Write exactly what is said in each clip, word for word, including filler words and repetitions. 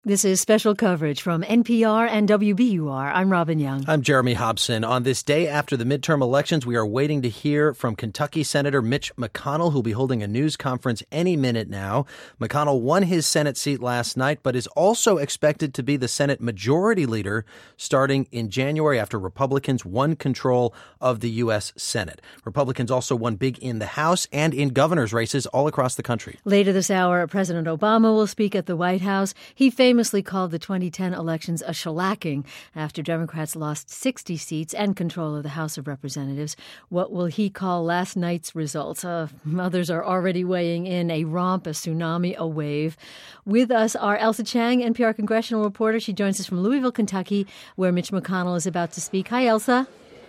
This is special coverage from N P R and W B U R. I'm Robin Young. I'm Jeremy Hobson. On this day after the midterm elections, we are waiting to hear from Kentucky Senator Mitch McConnell, who'll be holding a news conference any minute now. McConnell won his Senate seat last night, but is also expected to be the Senate Majority Leader starting in January after Republicans won control of the U S. Senate. Republicans also won big in the House and in governor's races all across the country. Later this hour, President Obama will speak at the White House. He famously called the twenty ten elections a shellacking after Democrats lost sixty seats and control of the House of Representatives. What will he call last night's results? Uh, others are already weighing in: a romp, a tsunami, a wave. With us are Ailsa Chang, N P R congressional reporter. She joins us from Louisville, Kentucky, where Mitch McConnell is about to speak. Hi, Ailsa.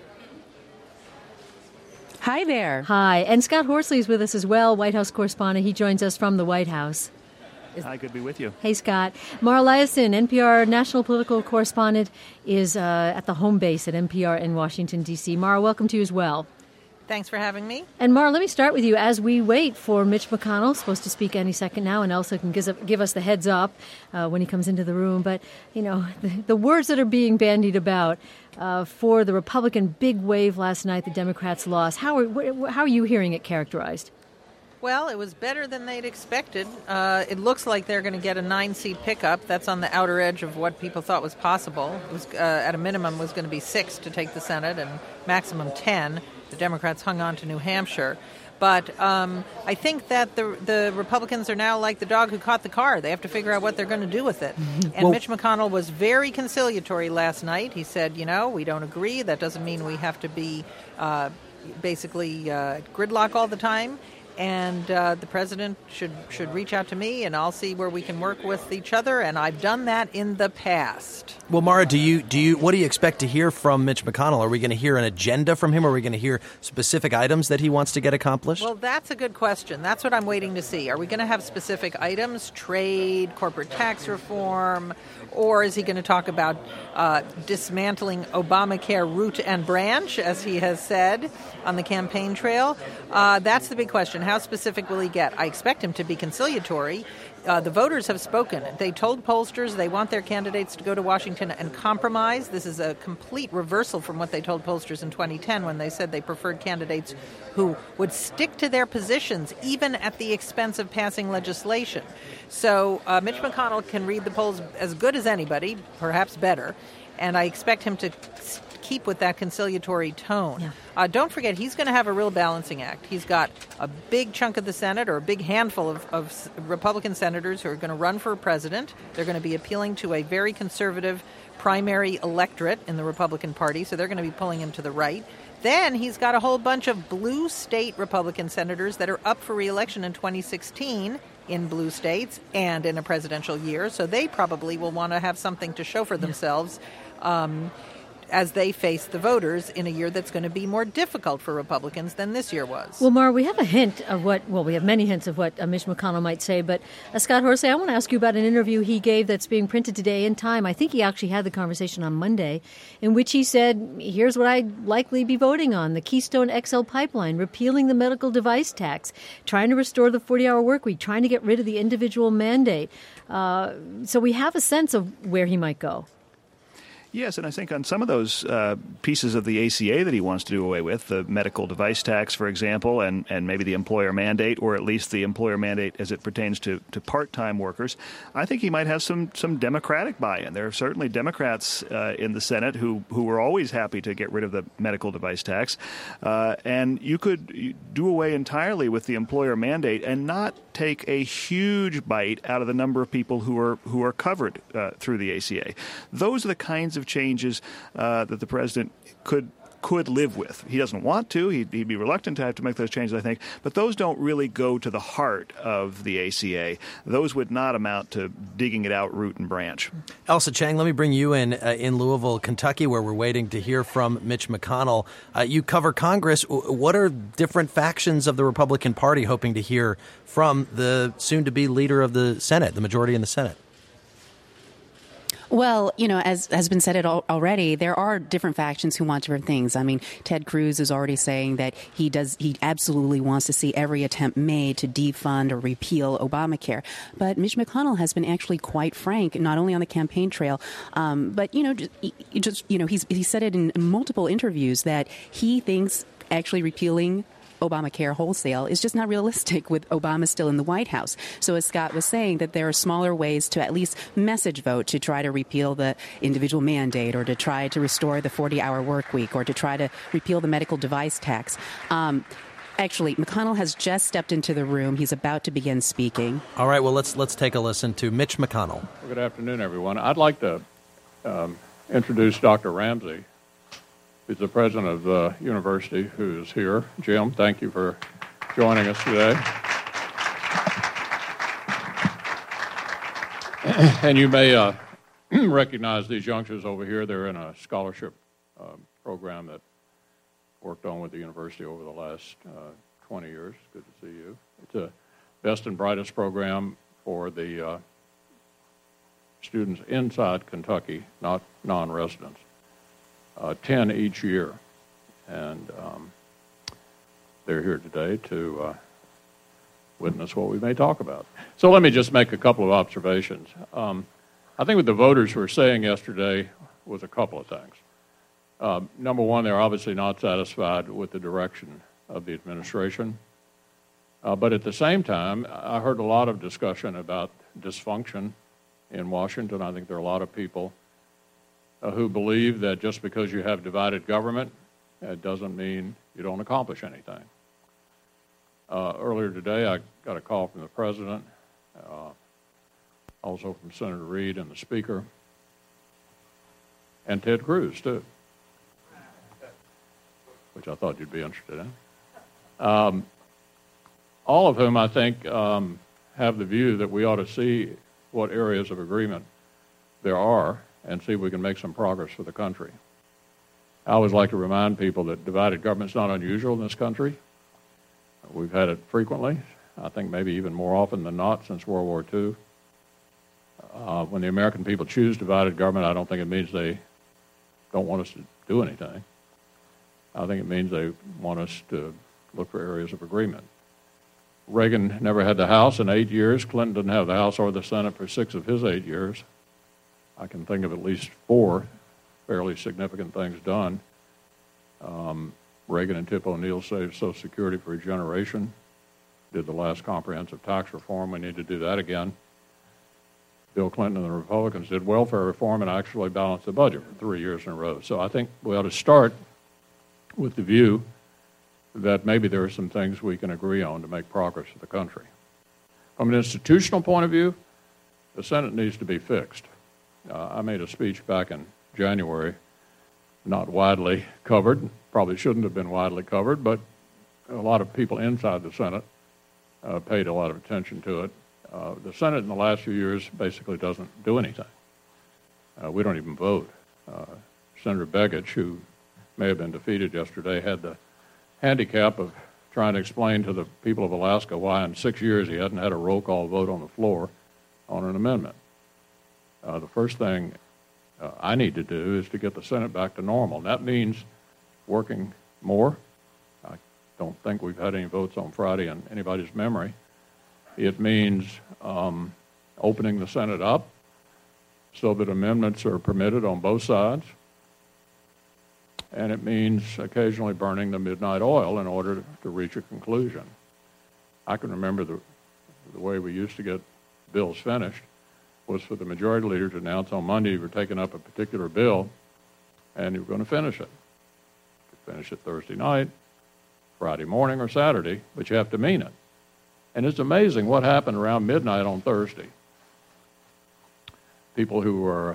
Hi there. Hi. And Scott Horsley is with us as well, White House correspondent. He joins us from the White House. Hi, good to be with you. Hey, Scott. Mara Liasson, N P R national political correspondent, is uh, at the home base at N P R in Washington, D C. Mara, welcome to you as well. Thanks for having me. And Mara, let me start with you. As we wait for Mitch McConnell, supposed to speak any second now, and Elsa can give, give us the heads up uh, when he comes into the room. But, you know, the, the words that are being bandied about uh, for the Republican big wave last night, the Democrats lost. How are, wh- how are you hearing it characterized? Well, it was better than they'd expected. Uh, it looks like they're going to get a nine-seat pickup. That's on the outer edge of what people thought was possible. It was, uh, at a minimum, was going to be six to take the Senate and maximum ten. The Democrats hung on to New Hampshire. But um, I think that the the Republicans are now like the dog who caught the car. They have to figure out what they're going to do with it. And well, Mitch McConnell was very conciliatory last night. He said, you know, we don't agree. That doesn't mean we have to be uh, basically uh, gridlock all the time. And uh, the president should should reach out to me, and I'll see where we can work with each other. And I've done that in the past. Well, Mara, do you do you what do you expect to hear from Mitch McConnell? Are we going to hear an agenda from him? Or are we going to hear specific items that he wants to get accomplished? Well, that's a good question. That's what I'm waiting to see. Are we going to have specific items, trade, corporate tax reform, or is he going to talk about uh, dismantling Obamacare root and branch, as he has said on the campaign trail? Uh, that's the big question. How specific will he get? I expect him to be conciliatory. Uh, the voters have spoken. They told pollsters they want their candidates to go to Washington and compromise. This is a complete reversal from what they told pollsters in twenty ten when they said they preferred candidates who would stick to their positions even at the expense of passing legislation. So uh, Mitch McConnell can read the polls as good as anybody, perhaps better, and I expect him to keep with that conciliatory tone. Yeah. Uh, don't forget, he's going to have a real balancing act. He's got a big chunk of the Senate, or a big handful of, of Republican senators who are going to run for president. They're going to be appealing to a very conservative primary electorate in the Republican Party, so they're going to be pulling him to the right. Then he's got a whole bunch of blue state Republican senators that are up for re-election in twenty sixteen in blue states and in a presidential year, so they probably will want to have something to show for themselves um, as they face the voters in a year that's going to be more difficult for Republicans than this year was. Well, Mara, we have a hint of what, well, we have many hints of what uh, Mitch McConnell might say, but uh, Scott Horsley, I want to ask you about an interview he gave that's being printed today in Time. I think he actually had the conversation on Monday, in which he said, here's what I'd likely be voting on: the Keystone X L pipeline, repealing the medical device tax, trying to restore the forty-hour work week, trying to get rid of the individual mandate. Uh, so we have a sense of where he might go. Yes, and I think on some of those uh, pieces of the A C A that he wants to do away with, the medical device tax, for example, and, and maybe the employer mandate, or at least the employer mandate as it pertains to, to part-time workers, I think he might have some some Democratic buy-in. There are certainly Democrats uh, in the Senate who, who were always happy to get rid of the medical device tax. Uh, and you could do away entirely with the employer mandate and not take a huge bite out of the number of people who are who are covered uh, through the A C A. Those are the kinds of changes uh, that the president could could live with. He doesn't want to. He'd, he'd be reluctant to have to make those changes, I think. But those don't really go to the heart of the A C A. Those would not amount to digging it out root and branch. Ailsa Chang, let me bring you in uh, in Louisville, Kentucky, where we're waiting to hear from Mitch McConnell. Uh, you cover Congress. What are different factions of the Republican Party hoping to hear from the soon-to-be leader of the Senate, the majority in the Senate? Well, you know, as has been said it al- already, there are different factions who want different things. I mean, Ted Cruz is already saying that he does, he absolutely wants to see every attempt made to defund or repeal Obamacare. But Mitch McConnell has been actually quite frank, not only on the campaign trail, um, but, you know, just, just, you know, he's, he said it in multiple interviews that he thinks actually repealing Obamacare wholesale is just not realistic with Obama still in the White House. So as Scott was saying, that there are smaller ways to at least message vote to try to repeal the individual mandate or to try to restore the forty-hour work week or to try to repeal the medical device tax. Um, Actually, McConnell has just stepped into the room. He's about to begin speaking. All right, well, let's let's take a listen to Mitch McConnell. Well, good afternoon, everyone. I'd like to um, introduce Doctor Ramsey, who's the president of the university, who is here. Jim, thank you for joining us today. And you may uh, recognize these youngsters over here. They're in a scholarship uh, program that worked on with the university over the last uh, twenty years. Good to see you. It's a best and brightest program for the uh, students inside Kentucky, not non-residents. Uh, ten each year, and um, they're here today to uh, witness what we may talk about. So let me just make a couple of observations. Um, I think what the voters were saying yesterday was a couple of things. Uh, number one, they're obviously not satisfied with the direction of the administration, uh, but at the same time, I heard a lot of discussion about dysfunction in Washington. I think there are a lot of people Uh, who believe that just because you have divided government, it doesn't mean you don't accomplish anything. Uh, earlier today, I got a call from the president, uh, also from Senator Reid and the Speaker, and Ted Cruz, too, which I thought you'd be interested in. Um, all of whom, I think, um, have the view that we ought to see what areas of agreement there are and see if we can make some progress for the country. I always like to remind people that divided government's not unusual in this country. We've had it frequently, I think maybe even more often than not since World War Two. Uh, when the American people choose divided government, I don't think it means they don't want us to do anything. I think it means they want us to look for areas of agreement. Reagan never had the House in eight years. Clinton didn't have the House or the Senate for six of his eight years. I can think of at least four fairly significant things done. Um, Reagan and Tip O'Neill saved Social Security for a generation, did the last comprehensive tax reform. We need to do that again. Bill Clinton and the Republicans did welfare reform and actually balanced the budget for three years in a row. So I think we ought to start with the view that maybe there are some things we can agree on to make progress for the country. From an institutional point of view, the Senate needs to be fixed. Uh, I made a speech back in January, not widely covered, probably shouldn't have been widely covered, but a lot of people inside the Senate uh, paid a lot of attention to it. Uh, the Senate in the last few years basically doesn't do anything. Uh, we don't even vote. Uh, Senator Begich, who may have been defeated yesterday, had the handicap of trying to explain to the people of Alaska why in six years he hadn't had a roll call vote on the floor on an amendment. Uh, the first thing uh, I need to do is to get the Senate back to normal. And that means working more. I don't think we've had any votes on Friday in anybody's memory. It means um, opening the Senate up so that amendments are permitted on both sides. And it means occasionally burning the midnight oil in order to reach a conclusion. I can remember the, the way we used to get bills finished was for the majority leader to announce on Monday you were taking up a particular bill and you were going to finish it. You could finish it Thursday night, Friday morning, or Saturday, but you have to mean it. And it's amazing what happened around midnight on Thursday. People who were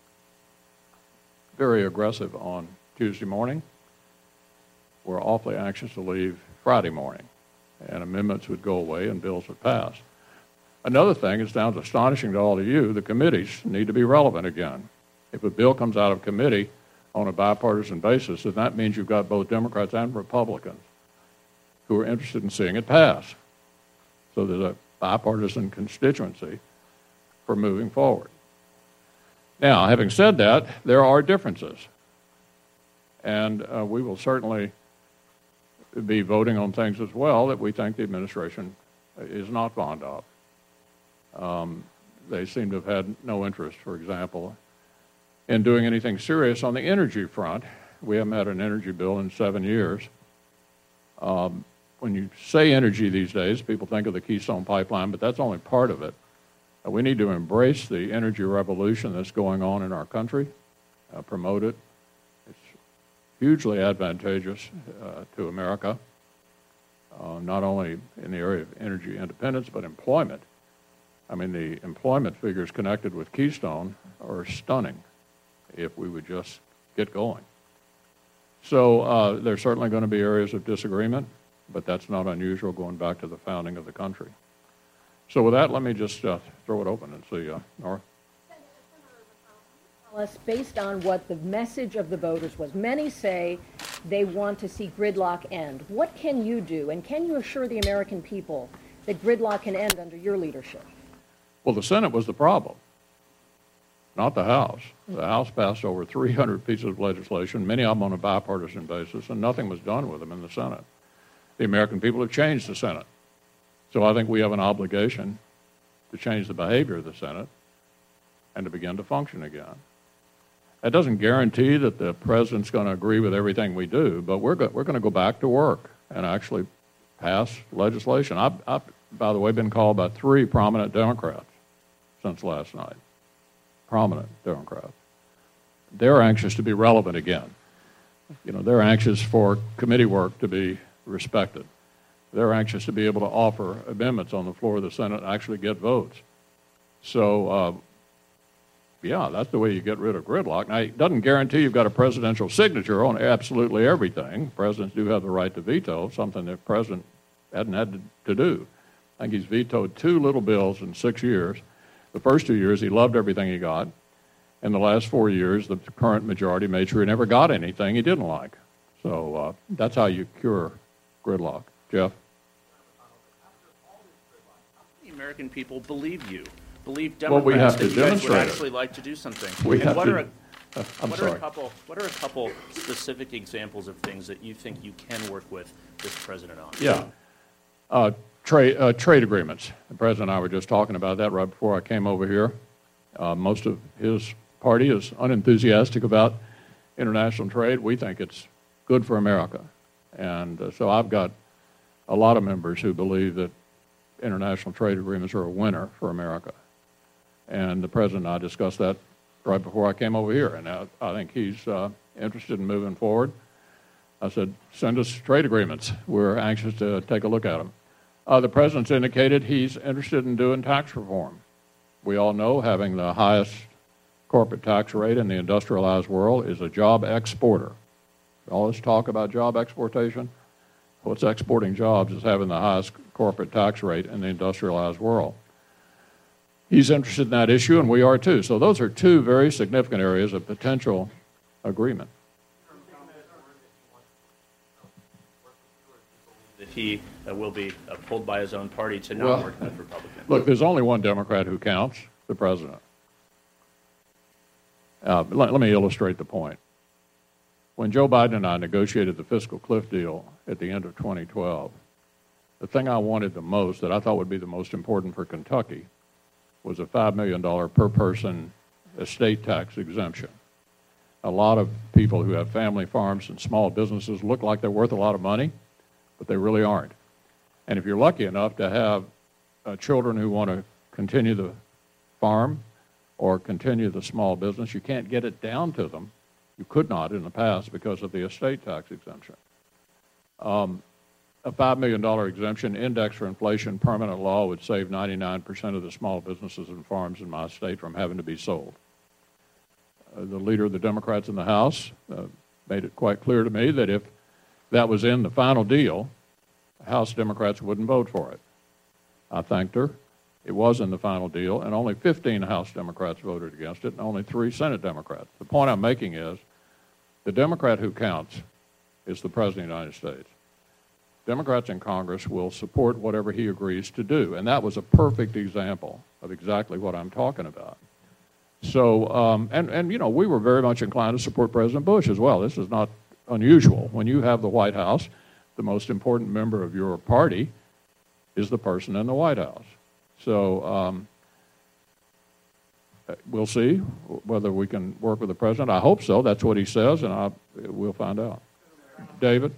very aggressive on Tuesday morning were awfully anxious to leave Friday morning, and amendments would go away and bills would pass. Another thing, it sounds astonishing to all of you, the committees need to be relevant again. If a bill comes out of committee on a bipartisan basis, then that means you've got both Democrats and Republicans who are interested in seeing it pass. So there's a bipartisan constituency for moving forward. Now, having said that, there are differences. And uh, we will certainly be voting on things as well that we think the administration is not fond of. Um, they seem to have had no interest, for example, in doing anything serious on the energy front. We haven't had an energy bill in seven years. Um, when you say energy these days, people think of the Keystone Pipeline, but that's only part of it. Uh, we need to embrace the energy revolution that's going on in our country, uh, promote it. It's hugely advantageous uh, to America, uh, not only in the area of energy independence, but employment. I mean, the employment figures connected with Keystone are stunning if we would just get going. So uh, there's certainly going to be areas of disagreement, but that's not unusual going back to the founding of the country. So with that, let me just uh, throw it open and see, uh, Nora. Us based on what the message of the voters was. Many say they want to see gridlock end. What can you do, and can you assure the American people that gridlock can end under your leadership? Well, the Senate was the problem, not the House. The House passed over three hundred pieces of legislation, many of them on a bipartisan basis, and nothing was done with them in the Senate. The American people have changed the Senate. So I think we have an obligation to change the behavior of the Senate and to begin to function again. That doesn't guarantee that the president's going to agree with everything we do, but we're, go- we're going to go back to work and actually pass legislation. I've, I've, by the way, been called by three prominent Democrats since last night. Prominent Democrats. They're anxious to be relevant again. You know, they're anxious for committee work to be respected. They're anxious to be able to offer amendments on the floor of the Senate and actually get votes. So, uh, yeah, that's the way you get rid of gridlock. Now, it doesn't guarantee you've got a presidential signature on absolutely everything. Presidents do have the right to veto, something the president hadn't had to, to do. I think he's vetoed two little bills in six years. The first two years, he loved everything he got. In the last four years, the current majority made sure he never got anything he didn't like. So uh, that's how you cure gridlock. Jeff? The American people believe you, believe Well, we have Democrats to that you guys would demonstrate it. actually like to do something. We And have what to- are a, Uh, I'm what sorry. are a couple what are a couple specific examples of things that you think you can work with this president on? Yeah. Uh, trade, uh, trade agreements. The president and I were just talking about that right before I came over here. Uh, most of his party is unenthusiastic about international trade. We think it's good for America. And uh, so I've got a lot of members who believe that international trade agreements are a winner for America. And the president and I discussed that right before I came over here. And I, I think he's uh, interested in moving forward. I said, send us trade agreements. We're anxious to take a look at them. Uh, the president's indicated he's interested in doing tax reform. We all know having the highest corporate tax rate in the industrialized world is a job exporter. All this talk about job exportation, what's exporting jobs is having the highest corporate tax rate in the industrialized world. He's interested in that issue, and we are too. So those are two very significant areas of potential agreement. That he uh, will be uh, pulled by his own party to not Well, work with Republicans. Look, there's only one Democrat who counts, the president. Uh, let, let me illustrate the point. When Joe Biden and I negotiated the fiscal cliff deal at the end of twenty twelve, the thing I wanted the most, that I thought would be the most important for Kentucky, was a five million dollars per person estate tax exemption. A lot of people who have family farms and small businesses look like they're worth a lot of money, but they really aren't. And if you're lucky enough to have uh, children who want to continue the farm or continue the small business, you can't get it down to them. You could not in the past because of the estate tax exemption. Um, a five million dollars exemption, indexed for inflation, permanent law would save ninety-nine percent of the small businesses and farms in my state from having to be sold. Uh, the leader of the Democrats in the House uh, made it quite clear to me that if that was in the final deal, House Democrats wouldn't vote for it. I thanked her. It was in the final deal, and only fifteen House Democrats voted against it, and only three Senate Democrats. The point I'm making is the Democrat who counts is the President of the United States. Democrats in Congress will support whatever he agrees to do, and that was a perfect example of exactly what I'm talking about. So, um, and, and, you know, we were very much inclined to support President Bush as well. This is not unusual. When you have the White House, the most important member of your party is the person in the White House. So um, we'll see whether we can work with the president. I hope so. That's what he says, and I, we'll find out. David?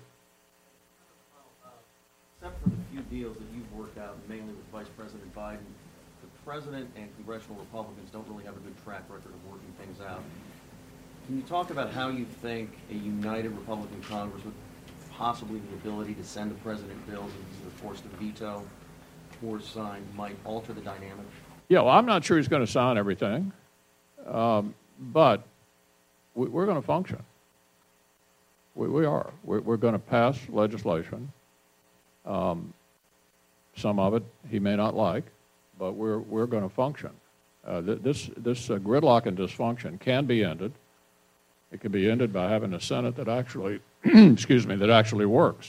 Except for the few deals that you've worked out, mainly with Vice President Biden, the president and congressional Republicans don't really have a good track record of working things out. Can you talk about how you think a united Republican Congress with possibly the ability to send the president bills that he's either forced to veto or sign might alter the dynamic? Yeah, well, I'm not sure he's going to sign everything, um, but we, we're going to function. We, we are. We're, we're going to pass legislation. Um, some of it he may not like, but we're we're going to function. Uh, th- this this uh, gridlock and dysfunction can be ended. It can be ended by having a Senate that actually, excuse me, that actually works.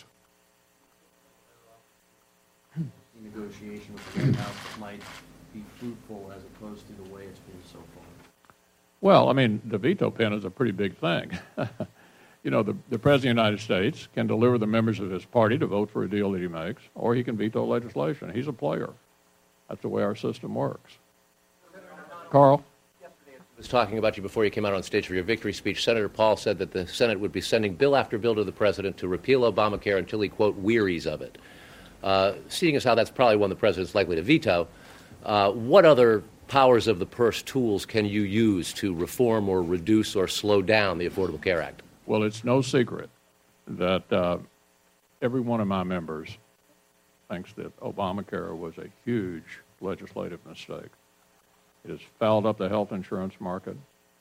Negotiation with the White House that might be fruitful as opposed to the way it's been so far. Well, I mean, the veto pen is a pretty big thing. You know, the, the President of the United States can deliver the members of his party to vote for a deal that he makes, or he can veto legislation. He's a player. That's the way our system works. Carl? I was talking about you before you came out on stage for your victory speech. Senator Paul said that the Senate would be sending bill after bill to the president to repeal Obamacare until he, quote, wearies of it. Uh, seeing as how that's probably one the president's likely to veto, uh, what other powers of the purse tools can you use to reform or reduce or slow down the Affordable Care Act? Well, it's no secret that uh, every one of my members thinks that Obamacare was a huge legislative mistake. It has fouled up the health insurance market,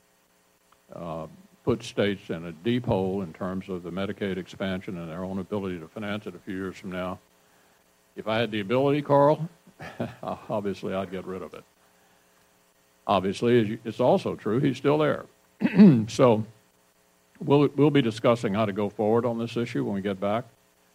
uh, put states in a deep hole in terms of the Medicaid expansion and their own ability to finance it a few years from now. If I had the ability, Carl, obviously I'd get rid of it. Obviously, it's also true, he's still there. So we'll, we'll be discussing how to go forward on this issue when we get back.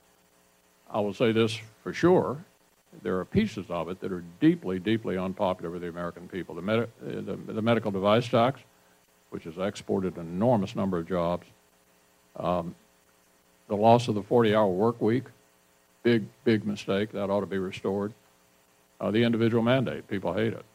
I will say this for sure. There are pieces of it that are deeply, deeply unpopular with the American people. The, med- the, the medical device tax, which has exported an enormous number of jobs. Um, the loss of the forty-hour work week, big, big mistake. That ought to be restored. Uh, the individual mandate, people hate it.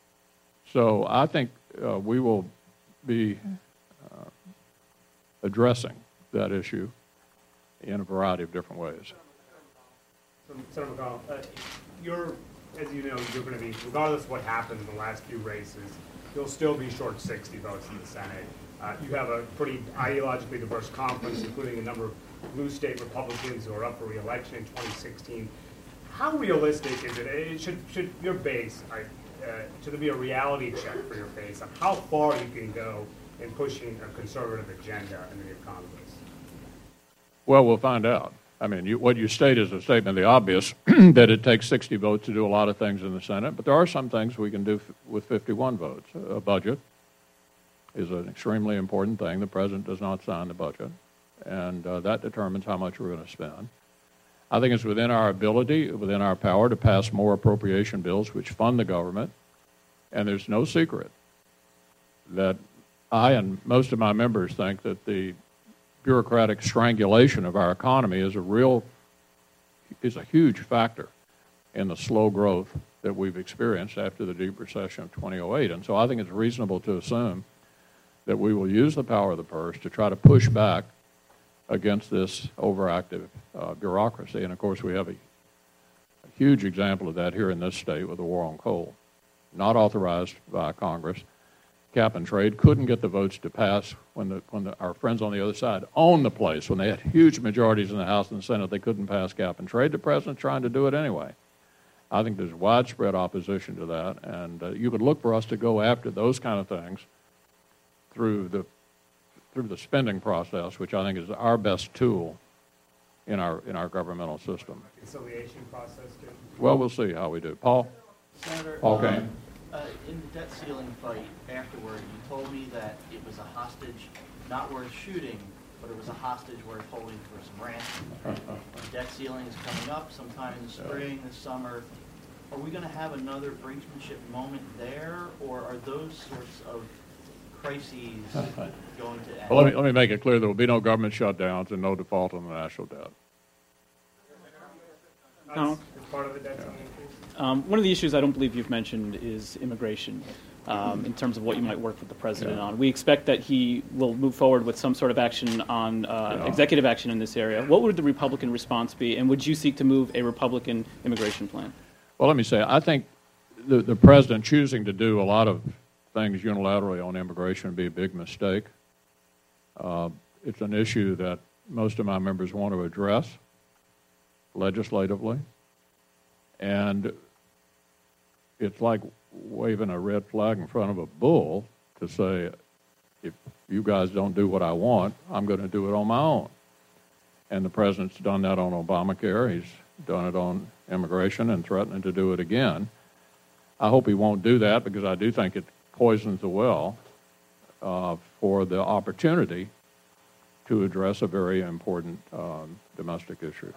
So I think uh, we will be uh, addressing that issue in a variety of different ways. Senator McConnell, uh, you're, as you know, you're going to be, regardless of what happens in the last few races, you'll still be short sixty votes in the Senate. Uh, you have a pretty ideologically diverse conference, including a number of blue state Republicans who are up for re-election in twenty sixteen. How realistic is it? it should, should your base, uh, should there be a reality check for your base on how far you can go in pushing a conservative agenda in the new Congress? Well, we'll find out. I mean, you, what you state is a statement of the obvious, that it takes sixty votes to do a lot of things in the Senate, but there are some things we can do f- with fifty-one votes. A budget is an extremely important thing. The president does not sign the budget, and uh, that determines how much we're going to spend. I think it's within our ability, within our power, to pass more appropriation bills which fund the government, and there's no secret that I and most of my members think that the bureaucratic strangulation of our economy is a real, is a huge factor in the slow growth that we've experienced after the deep recession of two thousand eight. And so I think it's reasonable to assume that we will use the power of the purse to try to push back against this overactive uh, bureaucracy. And of course, we have a, a huge example of that here in this state with the war on coal, not authorized by Congress. Cap and trade couldn't get the votes to pass when the when the, our friends on the other side owned the place. When they had huge majorities in the House and the Senate, they couldn't pass cap and trade. The president's trying to do it anyway. I think there's widespread opposition to that, and uh, you could look for us to go after those kind of things through the through the spending process, which I think is our best tool in our in our governmental system. Conciliation process, too? Well, we'll see how we do. Paul? Senator, Paul Kane. um, uh, in the debt ceiling fight afterward, you told me that it was a hostage not worth shooting, but it was a hostage worth holding for some ransom. The debt ceiling is coming up sometime in the spring, this summer. are we going to have another brinksmanship moment there, or are those sorts of crises going to end? Well, let me, let me make it clear there will be no government shutdowns and no default on the national debt. No. It's part of the debt ceiling increase. Um, one of the issues I don't believe you've mentioned is immigration. Um, in terms of what you might work with the president yeah. on. We expect that he will move forward with some sort of action on uh, yeah. executive action in this area. What would the Republican response be, and would you seek to move a Republican immigration plan? Well, let me say, I think the, the president choosing to do a lot of things unilaterally on immigration would be a big mistake. Uh, it's an issue that most of my members want to address legislatively, and it's like waving a red flag in front of a bull to say, if you guys don't do what I want, I'm going to do it on my own. And the president's done that on Obamacare. He's done it on immigration and threatening to do it again. I hope he won't do that, because I do think it poisons the well uh, for the opportunity to address a very important um, domestic issue.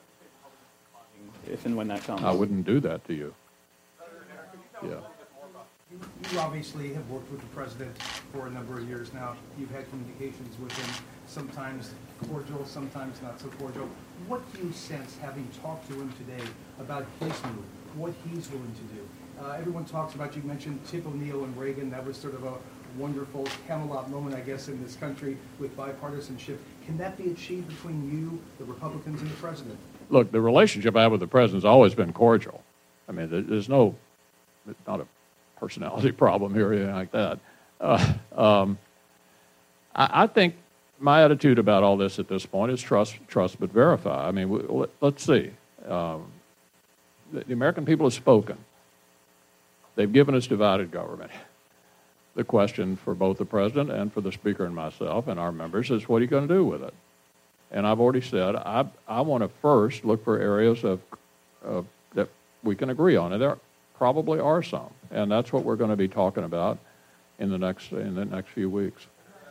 If and when that comes. I wouldn't do that to you. Yeah. You, you obviously have worked with the president for a number of years now. You've had communications with him, sometimes cordial, sometimes not so cordial. What do you sense, having talked to him today, about his move, what he's willing to do? Uh, everyone talks about, you mentioned Tip O'Neill and Reagan. That was sort of a wonderful Camelot moment, I guess, in this country with bipartisanship. Can that be achieved between you, the Republicans, and the president? Look, the relationship I have with the president has always been cordial. I mean, there's no, it's not a personality problem here or anything like that. Uh, um, I, I think my attitude about all this at this point is trust, trust but verify. I mean, we, let, let's see. Um, the, the American people have spoken. They've given us divided government. The question for both the president and for the speaker and myself and our members is, what are you going to do with it? And I've already said, I, I want to first look for areas of, of that we can agree on, and there probably are some, and that's what we're going to be talking about in the next in the next few weeks.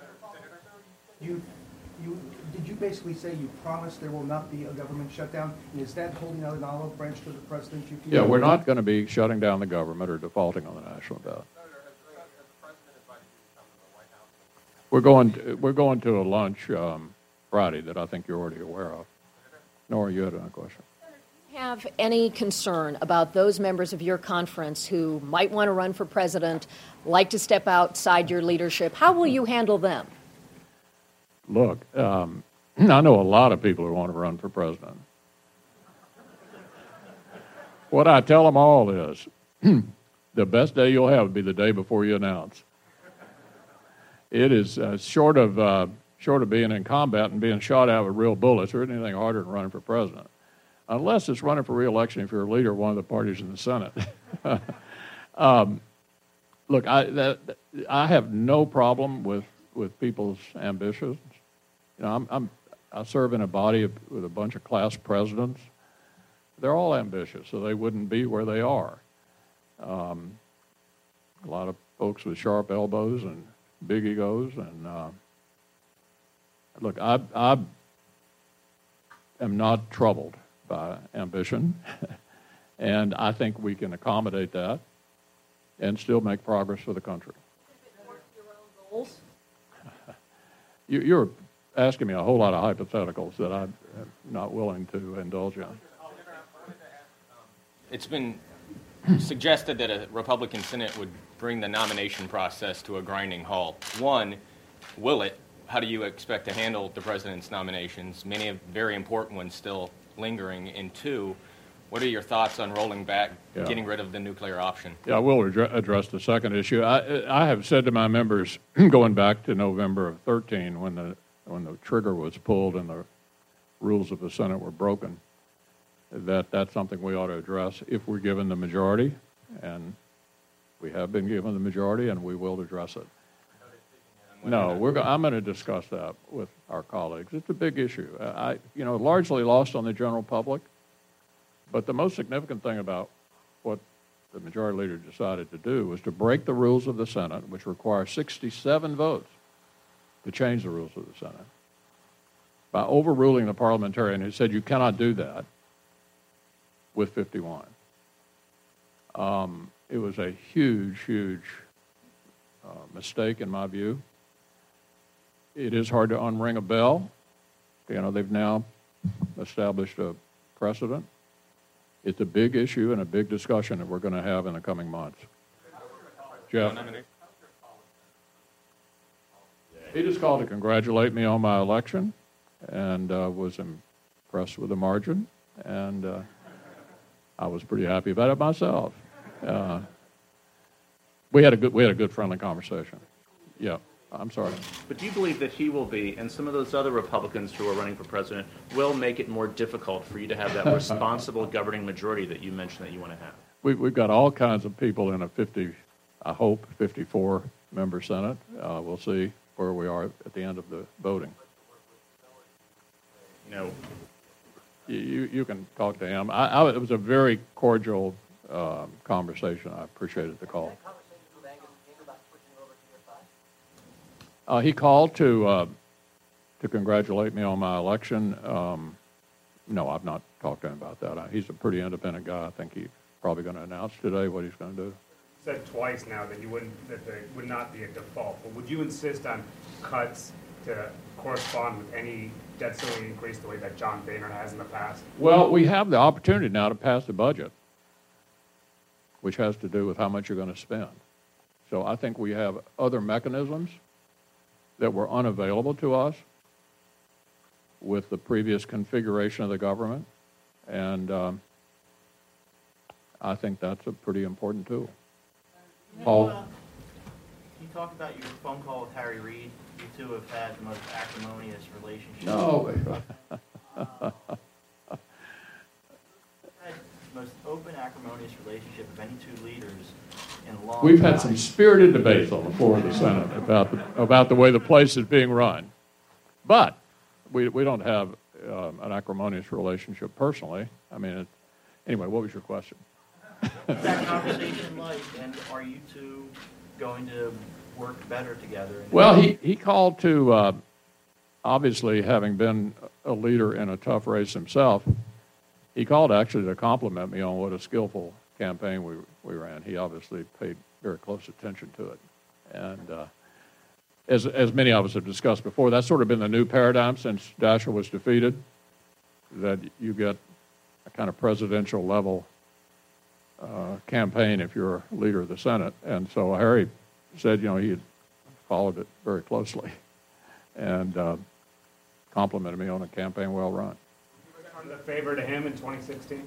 You, you, did you basically say you promised there will not be a government shutdown? And is that holding out an olive branch to the president? You yeah, we're not going to be shutting down the government or defaulting on the national debt. We're going to, we're going to a lunch um, Friday that I think you're already aware of. Nora, you had a question. Have any concern about those members of your conference who might want to run for president, like to step outside your leadership? How will you handle them? Look, um, I know a lot of people who want to run for president. What I tell them all is, the best day you'll have will be the day before you announce. It is uh, short of uh, short of being in combat and being shot at with real bullets, or anything harder than running for president. Unless it's running for re-election if you're a leader of one of the parties in the Senate. um, look, I, that, I have no problem with, with people's ambitions. You know, I'm, I'm, I serve in a body of, with a bunch of class presidents. They're all ambitious, so they wouldn't be where they are. Um, a lot of folks with sharp elbows and big egos. And uh, look, I, I am not troubled by ambition, and I think we can accommodate that and still make progress for the country. you, you're asking me a whole lot of hypotheticals that I'm not willing to indulge in. It's been suggested that a Republican Senate would bring the nomination process to a grinding halt. One, will it? How do you expect to handle the president's nominations? Many of very important ones still lingering. And two, what are your thoughts on rolling back, yeah. getting rid of the nuclear option? Yeah, I will address the second issue. I, I have said to my members, going back to November of thirteen, when the when the trigger was pulled and the rules of the Senate were broken, that that's something we ought to address if we're given the majority, and we have been given the majority, and we will address it. No, we're go- I'm going to discuss that with our colleagues. It's a big issue. I, you know, largely lost on the general public, but the most significant thing about what the majority leader decided to do was to break the rules of the Senate, which require sixty-seven votes to change the rules of the Senate, by overruling the parliamentarian who said you cannot do that with fifty-one. Um, it was a huge, huge uh, mistake in my view. It is hard to unring a bell. You know, they've now established a precedent. It's a big issue and a big discussion that we're going to have in the coming months. Jeff? He just called to congratulate me on my election and uh, was impressed with the margin, and uh, I was pretty happy about it myself. Uh, we had a good, we had a good friendly conversation. Yeah, I'm sorry. But do you believe that he will be, and some of those other Republicans who are running for president, will make it more difficult for you to have that responsible governing majority that you mentioned that you want to have? We, we've got all kinds of people in a fifty, I hope, fifty-four member Senate. Uh, we'll see where we are at the end of the voting. You know, you, you, you can talk to him. I, I, it was a very cordial uh, conversation. I appreciated the call. Uh, he called to uh, to congratulate me on my election. Um, no, I've not talked to him about that. I, he's a pretty independent guy. I think he's probably going to announce today what he's going to do. Said twice now that you wouldn't, that there would not be a default. But would you insist on cuts to correspond with any debt ceiling increase the way that John Boehner has in the past? Well, we have the opportunity now to pass the budget, which has to do with how much you're going to spend. So I think we have other mechanisms that were unavailable to us with the previous configuration of the government, and um, I think that's a pretty important tool. Paul? Can you talk about your phone call with Harry Reid? You two have had the most acrimonious relationship. No. Most open, acrimonious relationship of any two leaders in a long We've time. had some spirited debates on the floor of the Senate about the, about the way the place is being run. But we, we don't have um, an acrimonious relationship personally. I mean, it, anyway, what was your question? What's that conversation like, and are you two going to work better together? Well, he, he called to, uh, obviously, having been a leader in a tough race himself, he called actually to compliment me on what a skillful campaign we, we ran. He obviously paid very close attention to it. And uh, as, as many of us have discussed before, that's sort of been the new paradigm since Daschle was defeated, that you get a kind of presidential level Uh, campaign if you're a leader of the Senate. And so Harry said, you know, he had followed it very closely and uh, complimented me on a campaign well run. On the favor to him in twenty sixteen?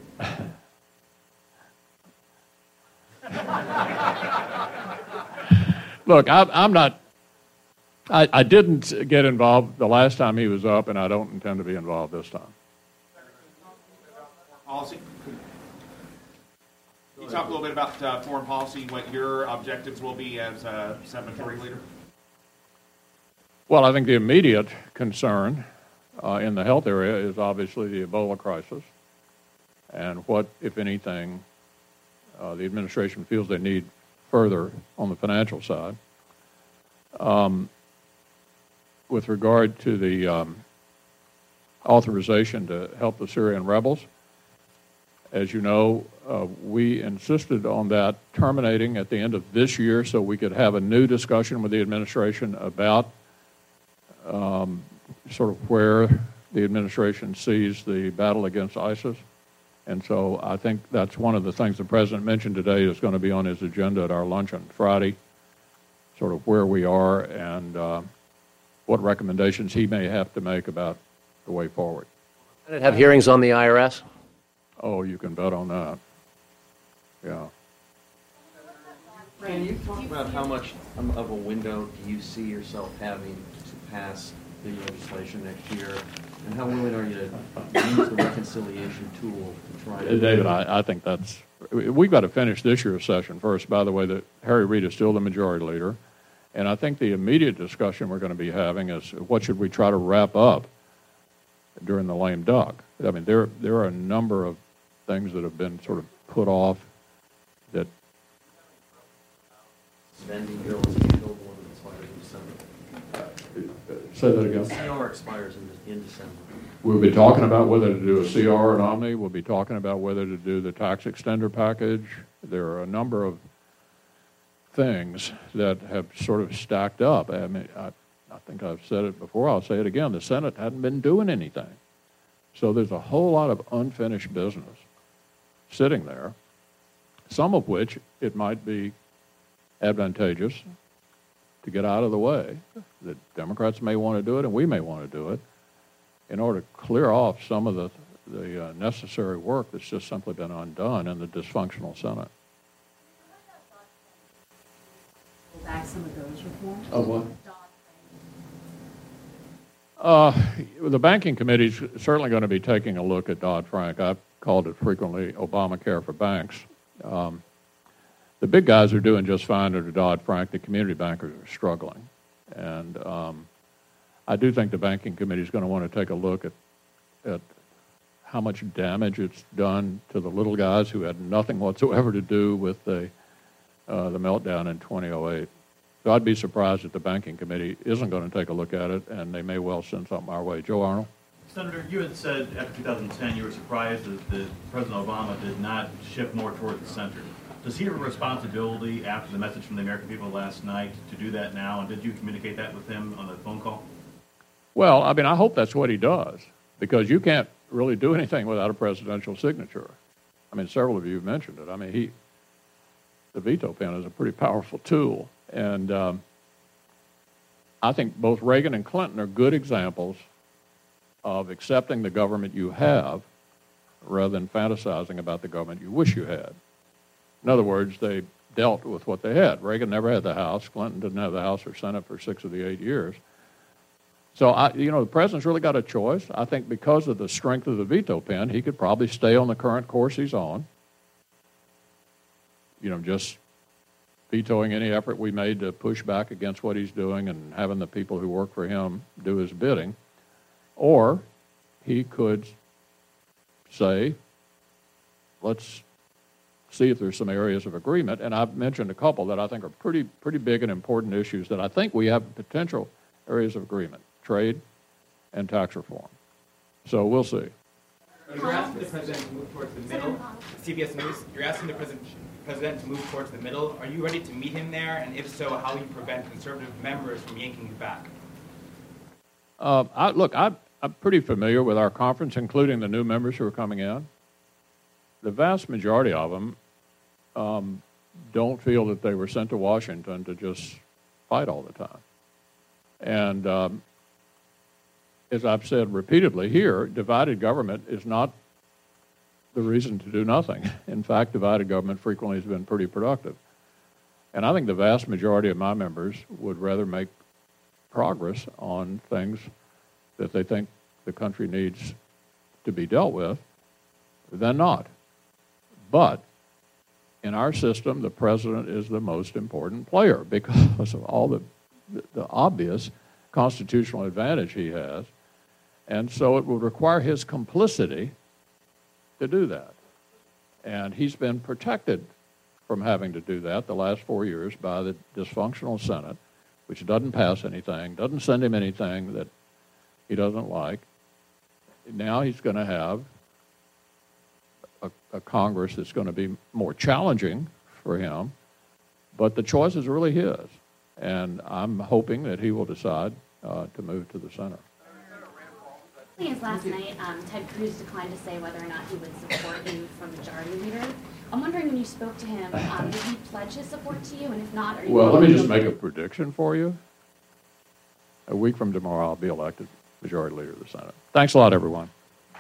Look, I, I'm not, I, I didn't get involved the last time he was up, and I don't intend to be involved this time. Policy. Can you talk a little bit about uh, foreign policy, what your objectives will be as a Senate Majority Leader? Well, I think the immediate concern uh, in the health area is obviously the Ebola crisis and what, if anything, uh, the administration feels they need further on the financial side. Um, with regard to the um, authorization to help the Syrian rebels, as you know, uh, we insisted on that terminating at the end of this year so we could have a new discussion with the administration about um, sort of where the administration sees the battle against ISIS. And so I think that's one of the things the President mentioned today is going to be on his agenda at our luncheon Friday, sort of where we are and uh, what recommendations he may have to make about the way forward. Did it have hearings on the I R S? Oh, you can bet on that. Yeah. Can you talk about how much of a window do you see yourself having to pass the legislation next year, and how willing are you to use the reconciliation tool to try to... David, I, I think that's... We've got to finish this year's session first. By the way, that Harry Reid is still the majority leader, and I think the immediate discussion we're going to be having is what should we try to wrap up during the lame duck. I mean, there there are a number of things that have been sort of put off that... Spending bill is the one that expires in December. Say that again. C R expires in, in December. We'll be talking about whether to do a C R and Omni. We'll be talking about whether to do the tax extender package. there are a number of things that have sort of stacked up. I mean, I, I think I've said it before, I'll say it again, the Senate hadn't been doing anything. So there's a whole lot of unfinished business sitting there, some of which it might be advantageous to get out of the way. The Democrats may want to do it, and we may want to do it, in order to clear off some of the, the uh, necessary work that's just simply been undone in the dysfunctional Senate. Back some of those reforms? Of what? Uh, the Banking Committee is certainly going to be taking a look at Dodd-Frank. I've called it frequently Obamacare for banks. Um, the big guys are doing just fine under Dodd-Frank. The community bankers are struggling. And um, I do think the Banking Committee is going to want to take a look at, at how much damage it's done to the little guys who had nothing whatsoever to do with the, uh, the meltdown in two thousand eight. So I'd be surprised if the Banking Committee isn't going to take a look at it, and they may well send something our way. Joe Arnold? Senator, you had said after two thousand ten you were surprised that, that President Obama did not shift more toward the center. Does he have a responsibility after the message from the American people last night to do that now, and did you communicate that with him on the phone call? Well, I mean, I hope that's what he does, because you can't really do anything without a presidential signature. I mean, several of you have mentioned it. I mean, he, the veto pen is a pretty powerful tool. And um, I think both Reagan and Clinton are good examples of accepting the government you have rather than fantasizing about the government you wish you had. In other words, they dealt with what they had. Reagan never had the House. Clinton didn't have the House or Senate for six of the eight years. So, I, you know, the president's really got a choice. I think because of the strength of the veto pen, he could probably stay on the current course he's on. You know, just vetoing any effort we made to push back against what he's doing and having the people who work for him do his bidding. Or he could say, let's see if there's some areas of agreement. And I've mentioned a couple that I think are pretty pretty big and important issues that I think we have potential areas of agreement: trade and tax reform. So we'll see. You're asking the president to move towards the middle. C B S News, you're asking the president president to move towards the middle. Are you ready to meet him there? And if so, how will you prevent conservative members from yanking you back? Uh, I, look, I, I'm pretty familiar with our conference, including the new members who are coming in. The vast majority of them um, don't feel that they were sent to Washington to just fight all the time. And um, as I've said repeatedly here, divided government is not the reason to do nothing. In fact, divided government frequently has been pretty productive. And I think the vast majority of my members would rather make progress on things that they think the country needs to be dealt with than not. But in our system, the president is the most important player because of all the, the obvious constitutional advantage he has. And so it would require his complicity to do that. And he's been protected from having to do that the last four years by the dysfunctional Senate, which doesn't pass anything, doesn't send him anything that he doesn't like. Now he's going to have a, a Congress that's going to be more challenging for him, but the choice is really his. And I'm hoping that he will decide uh, to move to the center. Last night, um, Ted Cruz declined to say whether or not he would support you for majority leader. I'm wondering, when you spoke to him, um, did he pledge his support to you? And if not, are you... Well, let me just make a prediction for you. A week from tomorrow, I'll be elected majority leader of the Senate. Thanks a lot, everyone.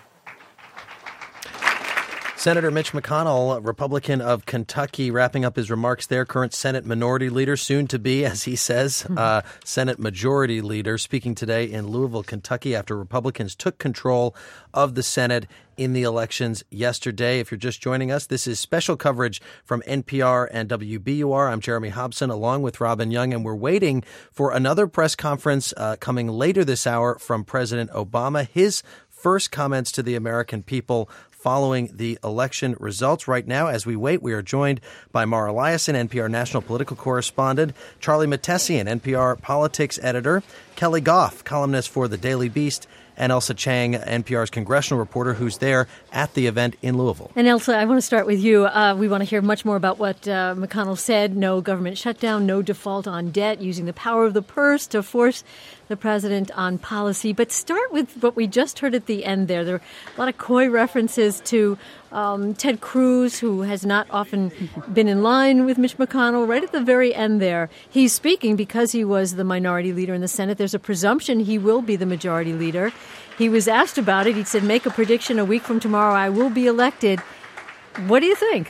Senator Mitch McConnell, Republican of Kentucky, wrapping up his remarks there. Current Senate Minority Leader, soon to be, as he says, uh, Senate Majority Leader, speaking today in Louisville, Kentucky, after Republicans took control of the Senate in the elections yesterday. If you're just joining us, this is special coverage from N P R and W B U R. I'm Jeremy Hobson, along with Robin Young, and we're waiting for another press conference uh, coming later this hour from President Obama. His first comments to the American people following the election results. Right now, as we wait, we are joined by Mara Liasson, N P R national political correspondent, Charlie Mattesian, N P R politics editor, Kelly Goff, columnist for The Daily Beast, and Ailsa Chang, N P R's congressional reporter, who's there at the event in Louisville. And Ailsa, I want to start with you. Uh, we want to hear much more about what uh, McConnell said. No government shutdown, no default on debt, using the power of the purse to force the president on policy. But start with what we just heard at the end there. There are a lot of coy references to um, Ted Cruz, who has not often been in line with Mitch McConnell. Right at the very end there, he's speaking because he was the minority leader in the Senate. There's a presumption he will be the majority leader. He was asked about it. He said, make a prediction a week from tomorrow, I will be elected. What do you think?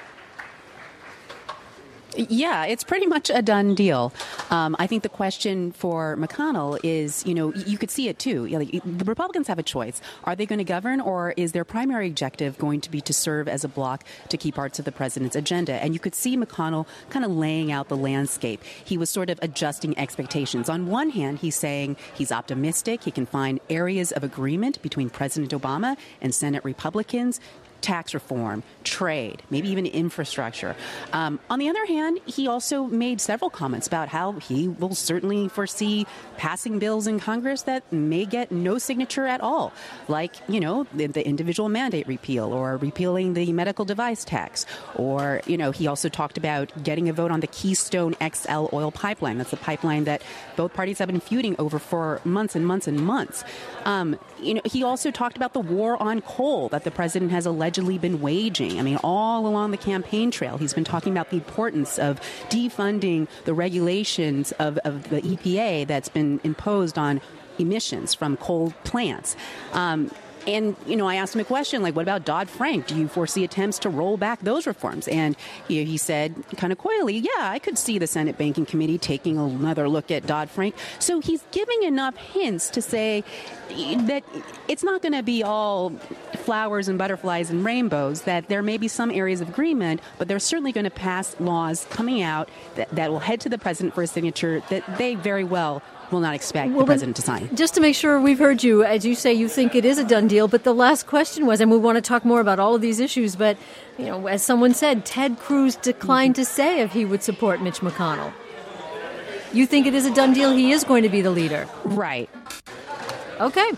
Yeah, it's pretty much a done deal. Um, I think the question for McConnell is, you know, you could see it too. You know, the Republicans have a choice. Are they going to govern, or is their primary objective going to be to serve as a bloc to keep parts of the president's agenda? And you could see McConnell kind of laying out the landscape. He was sort of adjusting expectations. On one hand, he's saying he's optimistic. He can find areas of agreement between President Obama and Senate Republicans. Tax reform, trade, maybe even infrastructure. Um, on the other hand, he also made several comments about how he will certainly foresee passing bills in Congress that may get no signature at all, like, you know, the, the individual mandate repeal or repealing the medical device tax. Or, you know, he also talked about getting a vote on the Keystone X L oil pipeline. That's the pipeline that both parties have been feuding over for months and months and months. Um, you know, he also talked about the war on coal that the president has allegedly been waging. I mean, all along the campaign trail, he's been talking about the importance of defunding the regulations of, of the E P A that's been imposed on emissions from coal plants. Um, And, you know, I asked him a question like, what about Dodd-Frank? Do you foresee attempts to roll back those reforms? And you know, he said kind of coyly, yeah, I could see the Senate Banking Committee taking another look at Dodd-Frank. So he's giving enough hints to say that it's not going to be all flowers and butterflies and rainbows, that there may be some areas of agreement, but they're certainly going to pass laws coming out that, that will head to the president for a signature that they very well will not expect well, the president to sign. Just to make sure we've heard you, as you say, you think it is a done deal, but the last question was, and we want to talk more about all of these issues, but, you know, as someone said, Ted Cruz declined mm-hmm. to say if he would support Mitch McConnell. You think it is a done deal? He is going to be the leader. Right. Okay.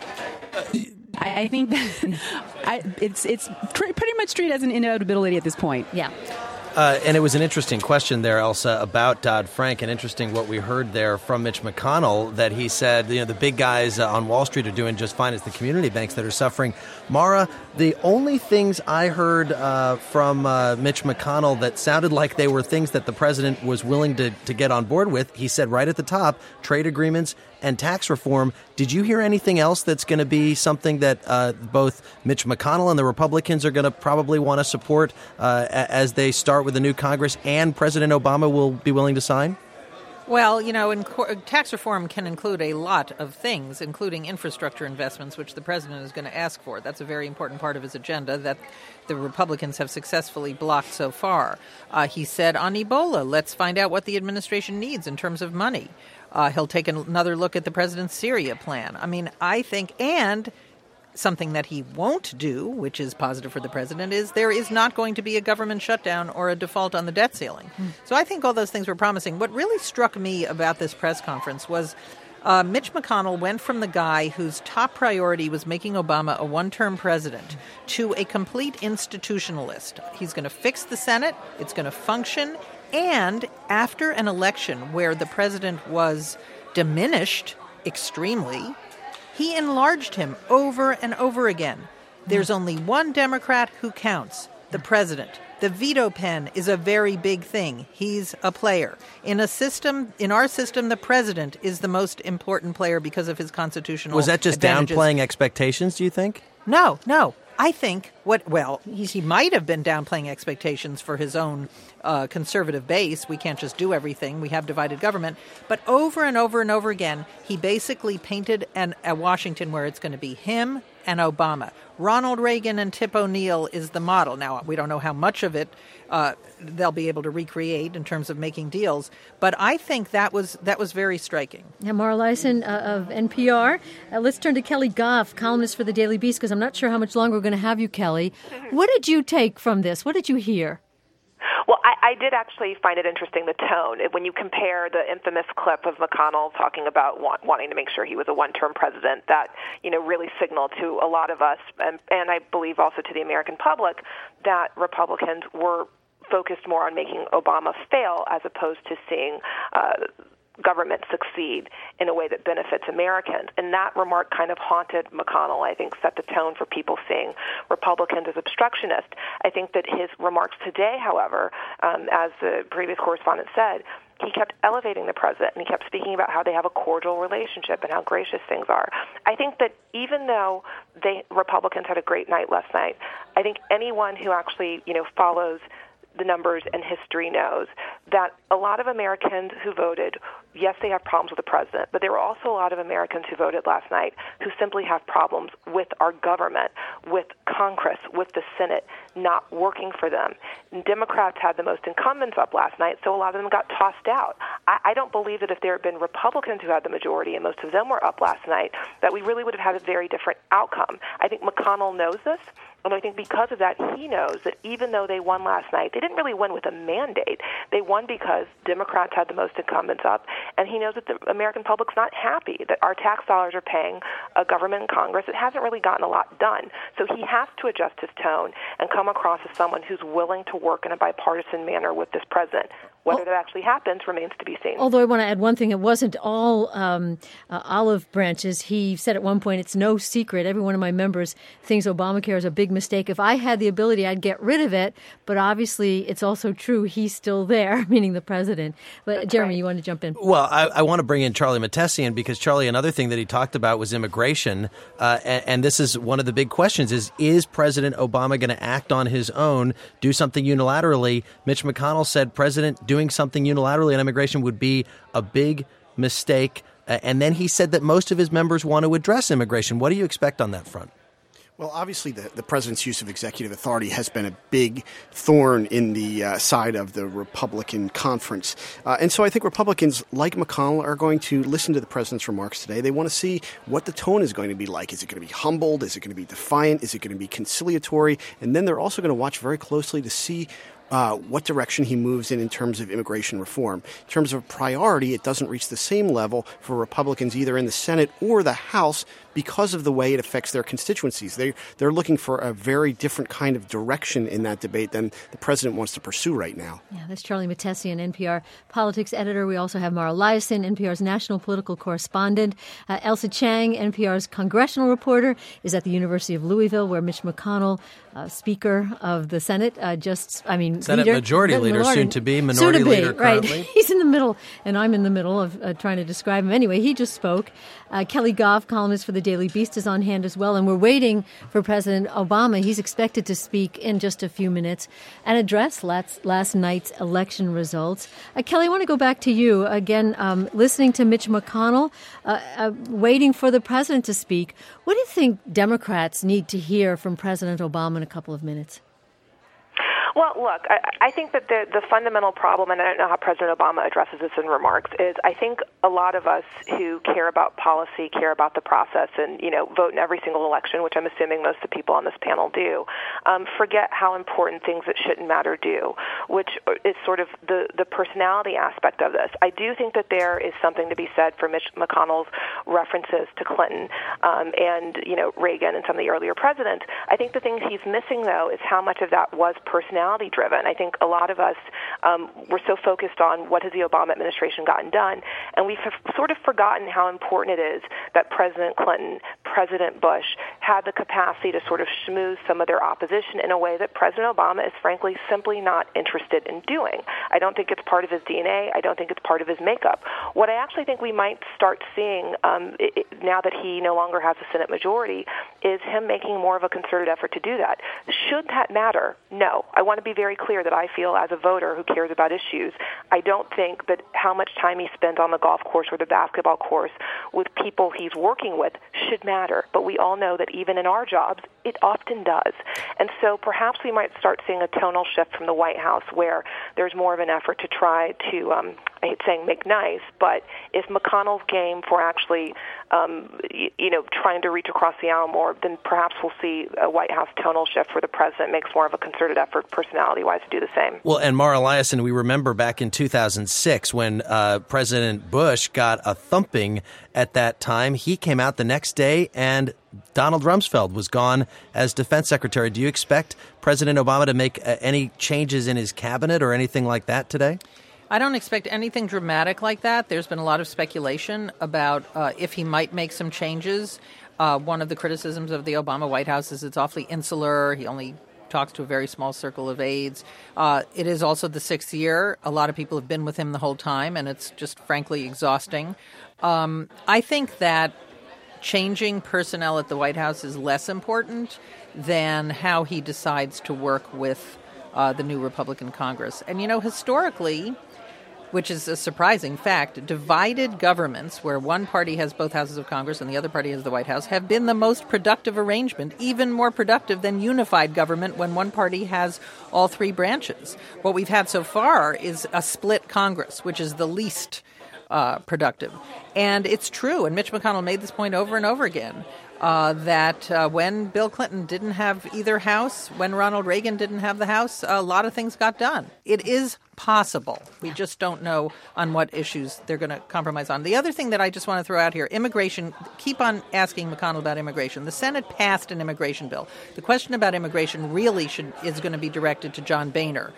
I, I think that I, it's it's tr- pretty much treated as an inevitability at this point. Yeah. Uh, and it was an interesting question there, Ailsa, about Dodd-Frank, and interesting what we heard there from Mitch McConnell, that he said, you know, the big guys uh, on Wall Street are doing just fine. It's the community banks that are suffering. Mara, the only things I heard uh, from uh, Mitch McConnell that sounded like they were things that the president was willing to, to get on board with, he said right at the top, trade agreements and tax reform. Did you hear anything else that's going to be something that uh, both Mitch McConnell and the Republicans are going to probably want to support uh, as they start with the new Congress, and President Obama will be willing to sign? Well, you know, in co- tax reform can include a lot of things, including infrastructure investments, which the president is going to ask for. That's a very important part of his agenda that the Republicans have successfully blocked so far. Uh, he said on Ebola, let's find out what the administration needs in terms of money. Uh, he'll take another look at the president's Syria plan. I mean, I think, and something that he won't do, which is positive for the president, is there is not going to be a government shutdown or a default on the debt ceiling. Mm. So I think all those things were promising. What really struck me about this press conference was uh, Mitch McConnell went from the guy whose top priority was making Obama a one-term president to a complete institutionalist. He's going to fix the Senate. It's going to function. And after an election where the president was diminished extremely, he enlarged him over and over again. There's only one Democrat who counts, the president. The veto pen is a very big thing. He's a player. In a system, in our system, the president is the most important player because of his constitutional Was that just advantages. downplaying expectations, do you think? No, no. I think what, well, he, he might have been downplaying expectations for his own uh, conservative base. We can't just do everything. We have divided government. But over and over and over again, he basically painted an, a Washington where it's going to be him and Obama. Ronald Reagan and Tip O'Neill is the model. Now, we don't know how much of it uh, they'll be able to recreate in terms of making deals, but I think that was that was very striking. Yeah, Mara Liasson uh, of N P R. Uh, let's turn to Kelly Goff, columnist for the Daily Beast, because I'm not sure how much longer we're going to have you, Kelly. What did you take from this? What did you hear? Well, I, I did actually find it interesting, the tone. When you compare the infamous clip of McConnell talking about want, wanting to make sure he was a one-term president, that, you know, really signaled to a lot of us, and, and I believe also to the American public, that Republicans were focused more on making Obama fail as opposed to seeing uh, government succeed in a way that benefits Americans. And that remark kind of haunted McConnell, I think, set the tone for people seeing Republicans as obstructionist. I think that his remarks today, however, um, as the previous correspondent said, he kept elevating the president, and he kept speaking about how they have a cordial relationship and how gracious things are. I think that even though they Republicans had a great night last night, I think anyone who actually, you know, follows the numbers and history knows that a lot of Americans who voted, yes, they have problems with the president, but there were also a lot of Americans who voted last night who simply have problems with our government, with Congress, with the Senate not working for them. And Democrats had the most incumbents up last night, so a lot of them got tossed out. I, I don't believe that if there had been Republicans who had the majority, and most of them were up last night, that we really would have had a very different outcome. I think McConnell knows this. And I think because of that, he knows that even though they won last night, they didn't really win with a mandate. They won because Democrats had the most incumbents up, and he knows that the American public's not happy, that our tax dollars are paying a government and Congress. It hasn't really gotten a lot done. So he has to adjust his tone and come across as someone who's willing to work in a bipartisan manner with this president. Whether that actually happens remains to be seen. Although I want to add one thing, it wasn't all um, uh, olive branches. He said at one point, it's no secret, every one of my members thinks Obamacare is a big mistake. If I had the ability, I'd get rid of it. But obviously, it's also true he's still there, meaning the president. But That's Jeremy, right. You want to jump in? Well, I, I want to bring in Charlie Mattesian because, Charlie, another thing that he talked about was immigration. Uh, and, and this is one of the big questions is, is President Obama going to act on his own, do something unilaterally? Mitch McConnell said President doing something unilaterally on immigration would be a big mistake. Uh, and then he said that most of his members want to address immigration. What do you expect on that front? Well, obviously, the, the president's use of executive authority has been a big thorn in the uh, side of the Republican conference. Uh, and so I think Republicans, like McConnell, are going to listen to the president's remarks today. They want to see what the tone is going to be like. Is it going to be humbled? Is it going to be defiant? Is it going to be conciliatory? And then they're also going to watch very closely to see Uh, what direction he moves in in terms of immigration reform. In terms of priority, it doesn't reach the same level for Republicans either in the Senate or the House because of the way it affects their constituencies. They, they're looking for a very different kind of direction in that debate than the president wants to pursue right now. Yeah, that's Charlie Mattesian, N P R politics editor. We also have Mara Liasson, N P R's national political correspondent. Uh, Elsa Chang, N P R's congressional reporter, is at the University of Louisville, where Mitch McConnell, uh, Speaker of the Senate, uh, just, I mean, Senate leader, Majority Leader, Leader, soon to be, Minority to be, Leader right. currently. He's in the middle, and I'm in the middle of uh, trying to describe him. Anyway, he just spoke. Uh, Kelly Goff, columnist for the Daily Beast, is on hand as well, and we're waiting for President Obama. He's expected to speak in just a few minutes and address last, last night's election results. Uh, Kelly, I want to go back to you. Again, um, listening to Mitch McConnell, uh, uh, waiting for the president to speak. What do you think Democrats need to hear from President Obama in a couple of minutes? Well, look, I, I think that the, the fundamental problem, and I don't know how President Obama addresses this in remarks, is I think a lot of us who care about policy, care about the process, and, you know, vote in every single election, which I'm assuming most of the people on this panel do, um, forget how important things that shouldn't matter do, which is sort of the, the personality aspect of this. I do think that there is something to be said for Mitch McConnell's references to Clinton um, and, you know, Reagan and some of the earlier presidents. I think the thing he's missing, though, is how much of that was personality driven. I think a lot of us um, were so focused on what has the Obama administration gotten done, and we've sort of forgotten how important it is that President Clinton, President Bush had the capacity to sort of schmooze some of their opposition in a way that President Obama is frankly simply not interested in doing. I don't think it's part of his D N A. I don't think it's part of his makeup. What I actually think we might start seeing um, it, now that he no longer has a Senate majority is him making more of a concerted effort to do that. Should that matter? No. I want to be very clear that I feel as a voter who cares about issues, I don't think that how much time he spends on the golf course or the basketball course with people he's working with should matter. But we all know that even in our jobs, it often does. And so perhaps we might start seeing a tonal shift from the White House where there's more of an effort to try to um, I hate saying make nice, but if McConnell's game for actually, um, you, you know, trying to reach across the aisle more, then perhaps we'll see a White House tonal shift where the president makes more of a concerted effort personality-wise to do the same. Well, and Mara Liasson, we remember back in two thousand six when uh, President Bush got a thumping at that time. He came out the next day and Donald Rumsfeld was gone as defense secretary. Do you expect President Obama to make uh, any changes in his cabinet or anything like that today? I don't expect anything dramatic like that. There's been a lot of speculation about uh, if he might make some changes. Uh, one of the criticisms of the Obama White House is it's awfully insular. He only talks to a very small circle of aides. Uh, it is also the sixth year. A lot of people have been with him the whole time, and it's just frankly exhausting. Um, I think that changing personnel at the White House is less important than how he decides to work with uh, the new Republican Congress. And, you know, historically, which is a surprising fact, divided governments where one party has both houses of Congress and the other party has the White House have been the most productive arrangement, even more productive than unified government when one party has all three branches. What we've had so far is a split Congress, which is the least uh, productive. And it's true, and Mitch McConnell made this point over and over again, Uh, that uh, when Bill Clinton didn't have either house, when Ronald Reagan didn't have the House, a lot of things got done. It is possible. We just don't know on what issues they're going to compromise on. The other thing that I just want to throw out here, immigration, keep on asking McConnell about immigration. The Senate passed an immigration bill. The question about immigration really should is going to be directed to John Boehner.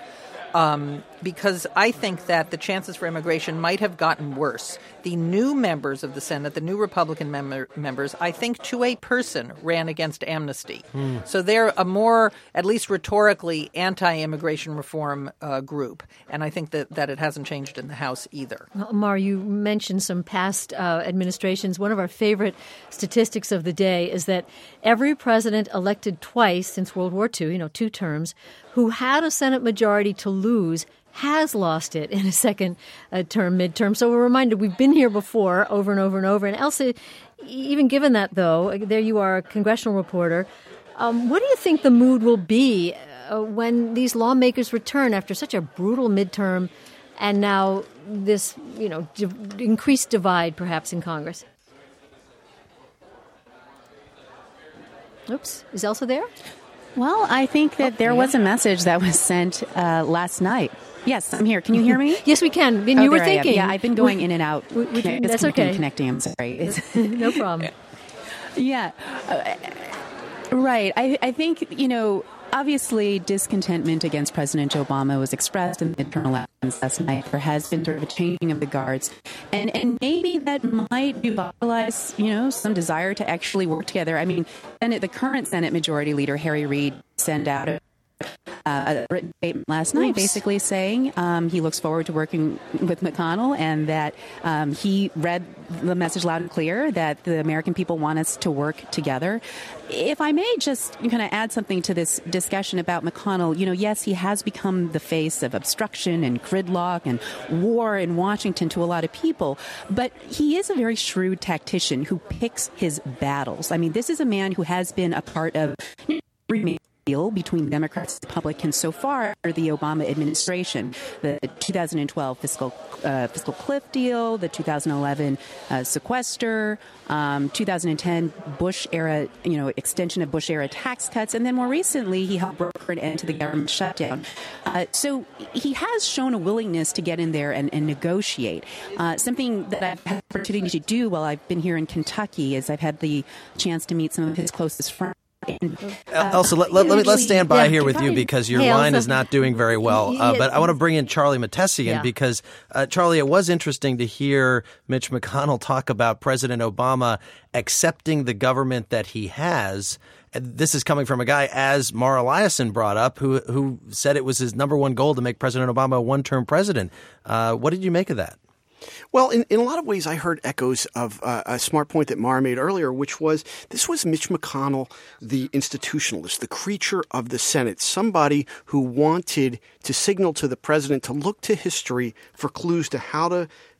Um, because I think that the chances for immigration might have gotten worse. The new members of the Senate, the new Republican member, members, I think to a person ran against amnesty. Hmm. So they're a more, at least rhetorically, anti-immigration reform uh, group. And I think that, that it hasn't changed in the House either. Well, Mar, you mentioned some past uh, administrations. One of our favorite statistics of the day is that every president elected twice since World War Two, you know, two terms, who had a Senate majority to lose has lost it in a second uh, term, midterm. So we're reminded we've been here before over and over and over. And Elsa, even given that, though, there you are, a congressional reporter. Um, what do you think the mood will be uh, when these lawmakers return after such a brutal midterm and now this, you know, di- increased divide perhaps in Congress? Oops. Is Elsa there? Well, I think that there was a message that was sent uh, last night. Yes, I'm here. Can you hear me? Yes, we can. And oh, you were thinking. Yeah, I've been going in and out. We, we can, it's that's okay. Connecting. I'm sorry. It's no problem. Yeah. Uh, right. I, I think, you know, obviously discontentment against President Obama was expressed in the midterm elections last night. There has been sort of a changing of the guards. And and maybe that might revitalize, you know, some desire to actually work together. I mean, Senate, the current Senate Majority Leader, Harry Reid, sent out a Uh, a written statement last night, Oops. basically saying um, he looks forward to working with McConnell and that um, he read the message loud and clear that the American people want us to work together. If I may just kind of add something to this discussion about McConnell, you know, yes, he has become the face of obstruction and gridlock and war in Washington to a lot of people, but he is a very shrewd tactician who picks his battles. I mean, this is a man who has been a part of deal between Democrats and Republicans so far under the Obama administration. The two thousand twelve fiscal uh, fiscal cliff deal, the two thousand eleven uh, sequester, um, two thousand ten Bush era, you know, extension of Bush era tax cuts, and then more recently he helped broker an end to the government shutdown. Uh, so he has shown a willingness to get in there and, and negotiate. Uh, something that I've had the opportunity to do while I've been here in Kentucky is I've had the chance to meet some of his closest friends. And, uh, Elsa, let, let, let me let's stand by yeah, here with you because your hey, line Elsa. is not doing very well. Uh, but I want to bring in Charlie Mattesian yeah. because, uh, Charlie, it was interesting to hear Mitch McConnell talk about President Obama accepting the government that he has. And this is coming from a guy, as Mara Liasson brought up, who who said it was his number one goal to make President Obama a one-term president. Uh, what did you make of that? Well, in, in a lot of ways, I heard echoes of uh, a smart point that Mara made earlier, which was this was Mitch McConnell, the institutionalist, the creature of the Senate, somebody who wanted to signal to the president to look to history for clues to how to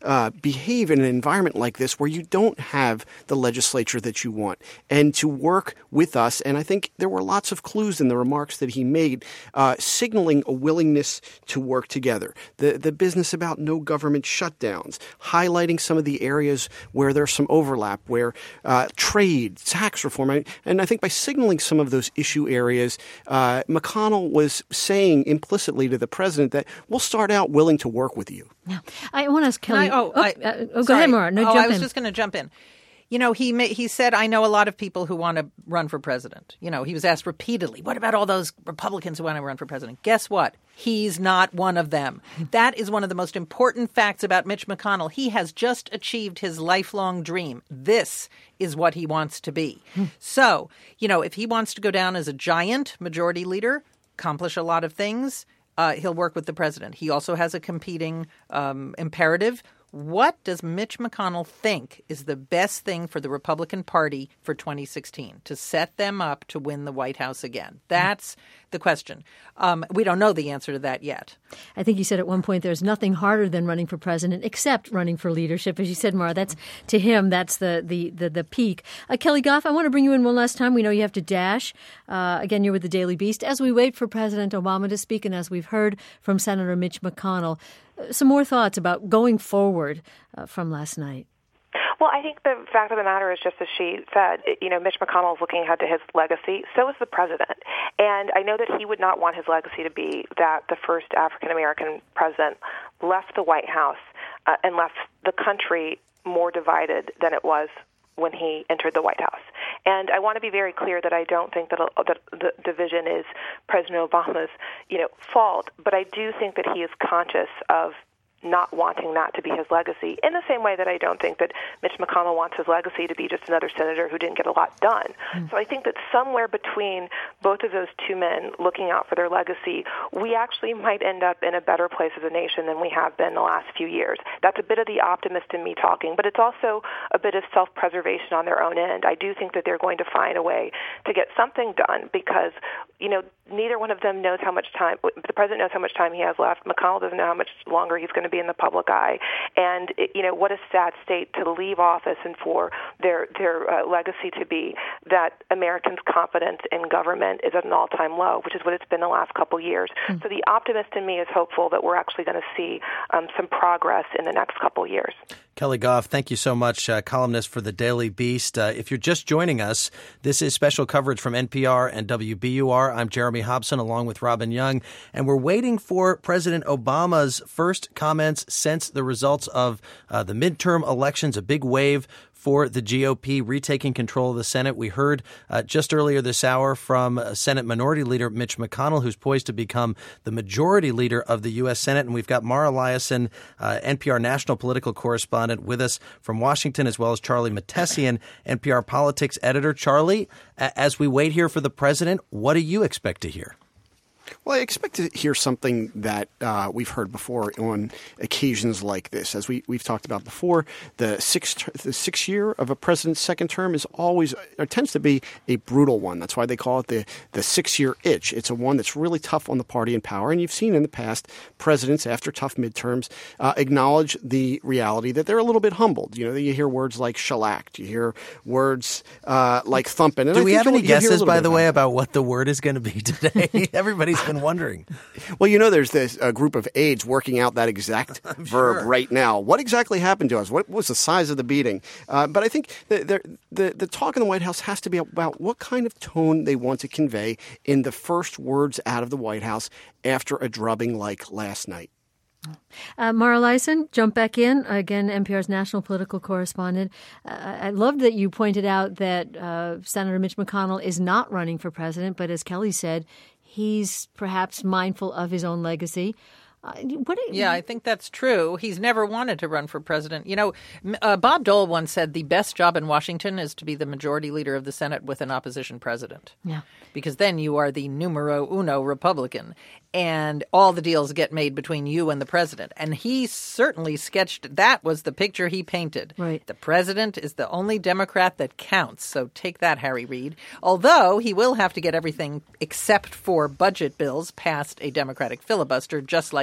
uh, behave in an environment like this where you don't have the legislature that you want, and to work with us. And I think there were lots of clues in the remarks that he made, uh, signaling a willingness to work together. The, the business about no government shutdowns, highlighting some of the areas where there's some overlap, where uh, trade, tax reform. And I think by signaling some of those issue areas, uh, McConnell was saying implicitly to the president that we'll start out willing to work with you. Yeah. I want to ask Kelly. I, oh, oh, I, uh, oh, go sorry. ahead, Maura. No, oh, jump I was in. just going to jump in. You know, he may, he said, I know a lot of people who want to run for president. You know, he was asked repeatedly, what about all those Republicans who want to run for president? Guess what? He's not one of them. That is one of the most important facts about Mitch McConnell. He has just achieved his lifelong dream. This is what he wants to be. So, you know, if he wants to go down as a giant majority leader, accomplish a lot of things, uh, he'll work with the president. He also has a competing um, imperative. What does Mitch McConnell think is the best thing for the Republican Party for twenty sixteen to set them up to win the White House again? That's the question. Um, we don't know the answer to that yet. I think you said at one point there's nothing harder than running for president except running for leadership. As you said, Maura, that's to him, that's the the the, the peak. Uh, Kelly Goff, I want to bring you in one last time. We know you have to dash. Uh, again, you're with the Daily Beast. As we wait for President Obama to speak, and as we've heard from Senator Mitch McConnell, uh, some more thoughts about going forward uh, from last night. Well, I think the fact of the matter is, just as she said, you know, Mitch McConnell is looking ahead to his legacy. So is the president. And I know that he would not want his legacy to be that the first African-American president left the White House uh, and left the country more divided than it was when he entered the White House. And I want to be very clear that I don't think that, uh, that the division is President Obama's, you know, fault, but I do think that he is conscious of not wanting that to be his legacy, in the same way that I don't think that Mitch McConnell wants his legacy to be just another senator who didn't get a lot done. Mm. So I think that somewhere between both of those two men looking out for their legacy, we actually might end up in a better place as a nation than we have been the last few years. That's a bit of the optimist in me talking, but it's also a bit of self-preservation on their own end. I do think that they're going to find a way to get something done because, you know, neither one of them knows how much time, the president knows how much time he has left. McConnell doesn't know how much longer he's going to be in the public eye. And, it, you know, what a sad state to leave office and for their, their uh, legacy to be that Americans' confidence in government is at an all-time low, which is what it's been the last couple years. Mm. So the optimist in me is hopeful that we're actually going to see um, some progress in the next couple years. Kelly Goff, thank you so much, uh, columnist for the Daily Beast. Uh, if you're just joining us, this is special coverage from N P R and W B U R. I'm Jeremy Hobson along with Robin Young, and we're waiting for President Obama's first comments since the results of uh, the midterm elections, a big wave for the G O P retaking control of the Senate. We heard uh, just earlier this hour from uh, Senate Minority Leader Mitch McConnell, who's poised to become the majority leader of the U S. Senate. And we've got Mara Liasson, uh, N P R national political correspondent, with us from Washington, as well as Charlie Mattesian, N P R politics editor. Charlie, a- as we wait here for the president, what do you expect to hear? Well, I expect to hear something that uh, we've heard before on occasions like this. As we, we've talked about before, the six the six year of a president's second term is always or tends to be a brutal one. That's why they call it the, the six-year itch. It's a one that's really tough on the party in power. And you've seen in the past presidents, after tough midterms, uh, acknowledge the reality that they're a little bit humbled. You know, you hear words like shellacked. You hear words uh, like thumping. And Do I we think have any guesses, by the way, that. about what the word is going to be today? Everybody's been wondering. Well, you know, there's this uh, group of aides working out that exact verb sure. right now. What exactly happened to us? What was the size of the beating? Uh, but I think the, the, the, the talk in the White House has to be about what kind of tone they want to convey in the first words out of the White House after a drubbing like last night. Uh, Mara Liasson, jump back in. Again, N P R's national political correspondent. Uh, I loved that you pointed out that uh, Senator Mitch McConnell is not running for president, but as Kelly said, he's perhaps mindful of his own legacy. Uh, what do you, yeah, I think that's true. He's never wanted to run for president. You know, uh, Bob Dole once said the best job in Washington is to be the majority leader of the Senate with an opposition president. Yeah. Because then you are the numero uno Republican, and all the deals get made between you and the president. And he certainly sketched – that was the picture he painted. Right. The president is the only Democrat that counts. So take that, Harry Reid. Although he will have to get everything except for budget bills past a Democratic filibuster, just like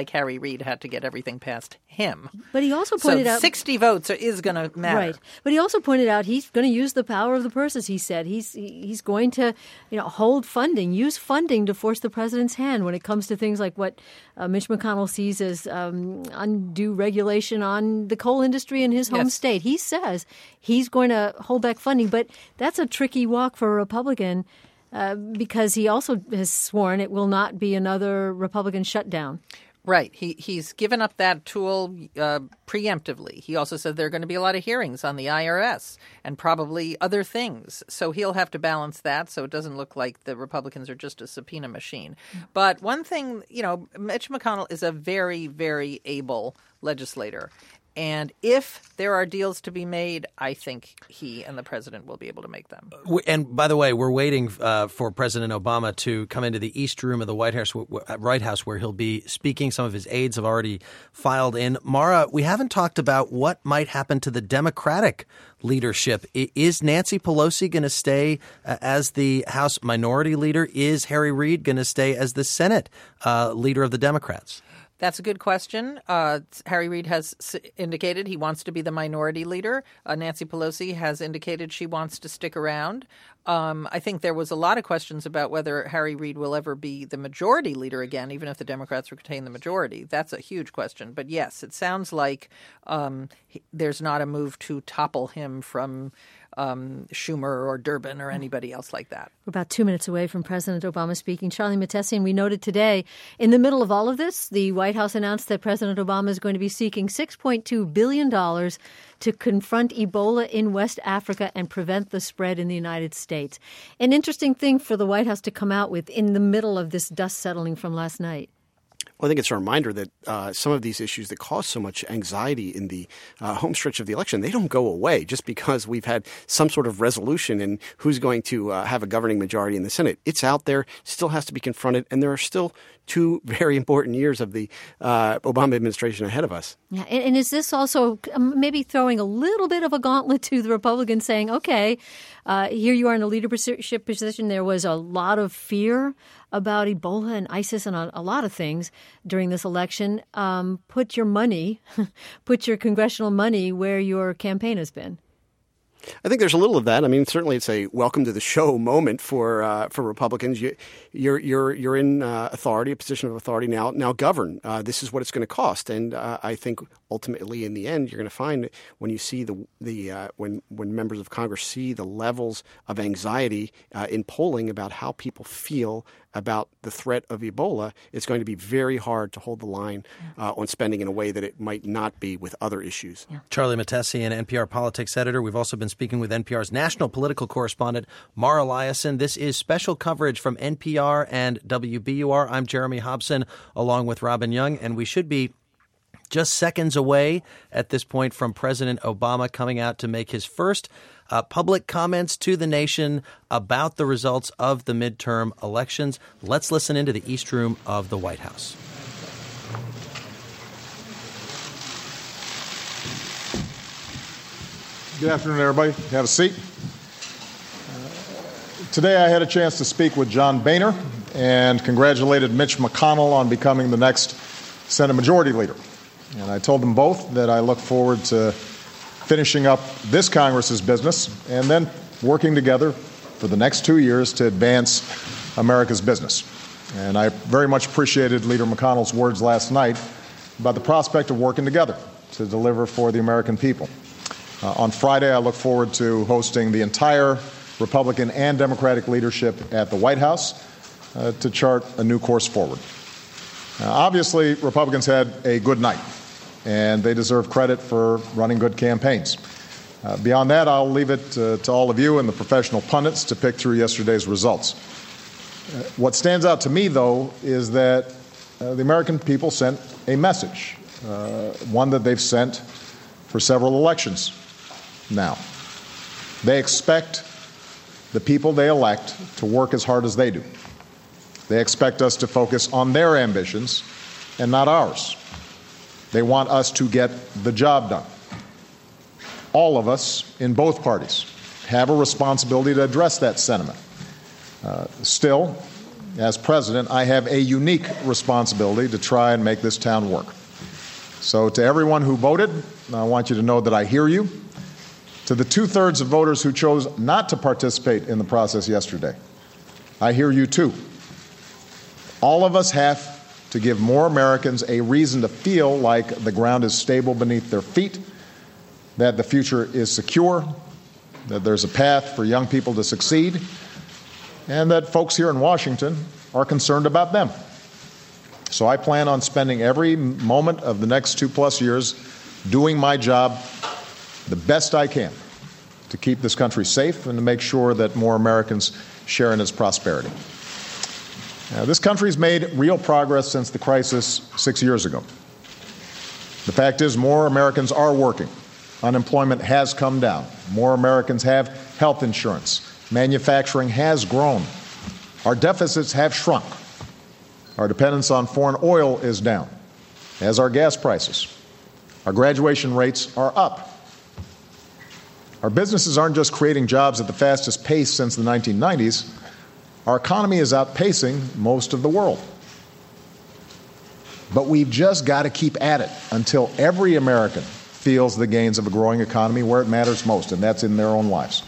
like Harry Reid had to get everything past him. But he also pointed so out sixty votes is going to matter. Right. But he also pointed out he's going to use the power of the purse, as he said. He's he's going to, you know, hold funding, use funding to force the president's hand when it comes to things like what uh, Mitch McConnell sees as um, undue regulation on the coal industry in his home Yes. state. He says he's going to hold back funding, but that's a tricky walk for a Republican uh, because he also has sworn it will not be another Republican shutdown. Right. He he's given up that tool uh, preemptively. He also said there are going to be a lot of hearings on the I R S and probably other things. So he'll have to balance that so it doesn't look like the Republicans are just a subpoena machine. But one thing, you know, Mitch McConnell is a very, very able legislator. And if there are deals to be made, I think he and the president will be able to make them. And by the way, we're waiting uh, for President Obama to come into the East Room of the White House, White House, where he'll be speaking. Some of his aides have already filed in. Mara, we haven't talked about what might happen to the Democratic leadership. Is Nancy Pelosi going to stay uh, as the House Minority Leader? Is Harry Reid going to stay as the Senate uh, leader of the Democrats? That's a good question. Uh, Harry Reid has indicated he wants to be the minority leader. Uh, Nancy Pelosi has indicated she wants to stick around. Um, I think there was a lot of questions about whether Harry Reid will ever be the majority leader again, even if the Democrats retain the majority. That's a huge question. But yes, it sounds like um, he, there's not a move to topple him from um, Schumer or Durbin or anybody else like that. We're about two minutes away from President Obama speaking. Charlie Mattesian, we noted today, in the middle of all of this, the White House announced that President Obama is going to be seeking six point two billion dollars to confront Ebola in West Africa and prevent the spread in the United States. An interesting thing for the White House to come out with in the middle of this dust settling from last night. Well, I think it's a reminder that uh, some of these issues that cause so much anxiety in the uh, home stretch of the election, they don't go away just because we've had some sort of resolution in who's going to uh, have a governing majority in the Senate. It's out there, still has to be confronted, and there are still two very important years of the uh, Obama administration ahead of us. Yeah, and, and is this also maybe throwing a little bit of a gauntlet to the Republicans saying, okay, uh, here you are in a leadership position. There was a lot of fear about Ebola and ISIS and a, a lot of things during this election. Um, put your money, put your congressional money where your campaign has been. I think there's a little of that. I mean, certainly it's a welcome to the show moment for uh, for Republicans. You, you're you're you're in uh, authority, a position of authority now. Now govern. Uh, this is what it's going to cost, and uh, I think ultimately, in the end, you're going to find when you see the the uh, when when members of Congress see the levels of anxiety uh, in polling about how people feel about the threat of Ebola, it's going to be very hard to hold the line uh, on spending in a way that it might not be with other issues. Yeah. Charlie Mattesian, N P R politics editor. We've also been speaking with N P R's national political correspondent, Mara Liasson. This is special coverage from N P R and W B U R. I'm Jeremy Hobson, along with Robin Young, and we should be just seconds away at this point from President Obama coming out to make his first uh, public comments to the nation about the results of the midterm elections. Let's listen into the East Room of the White House. Good afternoon, everybody. Have a seat. Uh, today I had a chance to speak with John Boehner and congratulated Mitch McConnell on becoming the next Senate Majority Leader. And I told them both that I look forward to finishing up this Congress's business and then working together for the next two years to advance America's business. And I very much appreciated Leader McConnell's words last night about the prospect of working together to deliver for the American people. Uh, on Friday, I look forward to hosting the entire Republican and Democratic leadership at the White House uh, to chart a new course forward. Now, obviously, Republicans had a good night, and they deserve credit for running good campaigns. Uh, beyond that, I'll leave it uh, to all of you and the professional pundits to pick through yesterday's results. Uh, what stands out to me, though, is that uh, the American people sent a message, uh, one that they've sent for several elections now. They expect the people they elect to work as hard as they do. They expect us to focus on their ambitions and not ours. They want us to get the job done. All of us in both parties have a responsibility to address that sentiment. Uh, still, as president, I have a unique responsibility to try and make this town work. So to everyone who voted, I want you to know that I hear you. To the two-thirds of voters who chose not to participate in the process yesterday, I hear you too. All of us have to give more Americans a reason to feel like the ground is stable beneath their feet, that the future is secure, that there's a path for young people to succeed, and that folks here in Washington are concerned about them. So I plan on spending every moment of the next two-plus years doing my job the best I can to keep this country safe and to make sure that more Americans share in its prosperity. Now, this country's made real progress since the crisis six years ago. The fact is, more Americans are working. Unemployment has come down. More Americans have health insurance. Manufacturing has grown. Our deficits have shrunk. Our dependence on foreign oil is down, as are gas prices. Our graduation rates are up. Our businesses aren't just creating jobs at the fastest pace since the nineteen nineties. Our economy is outpacing most of the world. But we've just got to keep at it until every American feels the gains of a growing economy where it matters most, and that's in their own lives.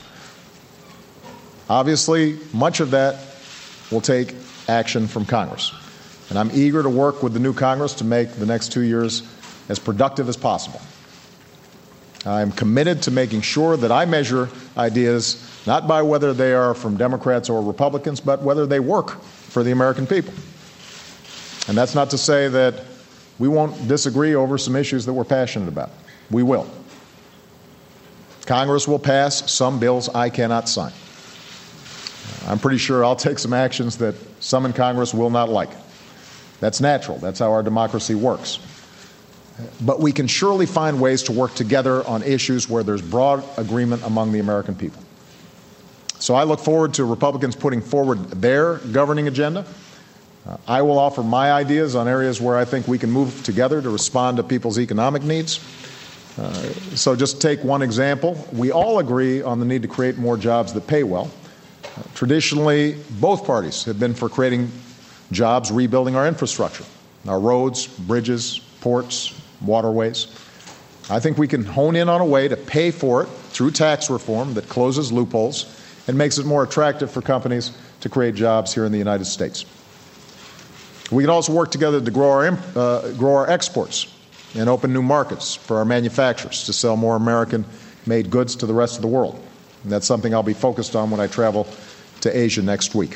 Obviously, much of that will take action from Congress. And I'm eager to work with the new Congress to make the next two years as productive as possible. I'm committed to making sure that I measure ideas not by whether they are from Democrats or Republicans, but whether they work for the American people. And that's not to say that we won't disagree over some issues that we're passionate about. We will. Congress will pass some bills I cannot sign. I'm pretty sure I'll take some actions that some in Congress will not like. That's natural. That's how our democracy works. But we can surely find ways to work together on issues where there's broad agreement among the American people. So I look forward to Republicans putting forward their governing agenda. Uh, I will offer my ideas on areas where I think we can move together to respond to people's economic needs. Uh, so just take one example. We all agree on the need to create more jobs that pay well. Uh, traditionally, both parties have been for creating jobs rebuilding our infrastructure, our roads, bridges, ports, waterways. I think we can hone in on a way to pay for it through tax reform that closes loopholes and makes it more attractive for companies to create jobs here in the United States. We can also work together to grow our, uh, grow our exports and open new markets for our manufacturers to sell more American-made goods to the rest of the world. And that's something I'll be focused on when I travel to Asia next week.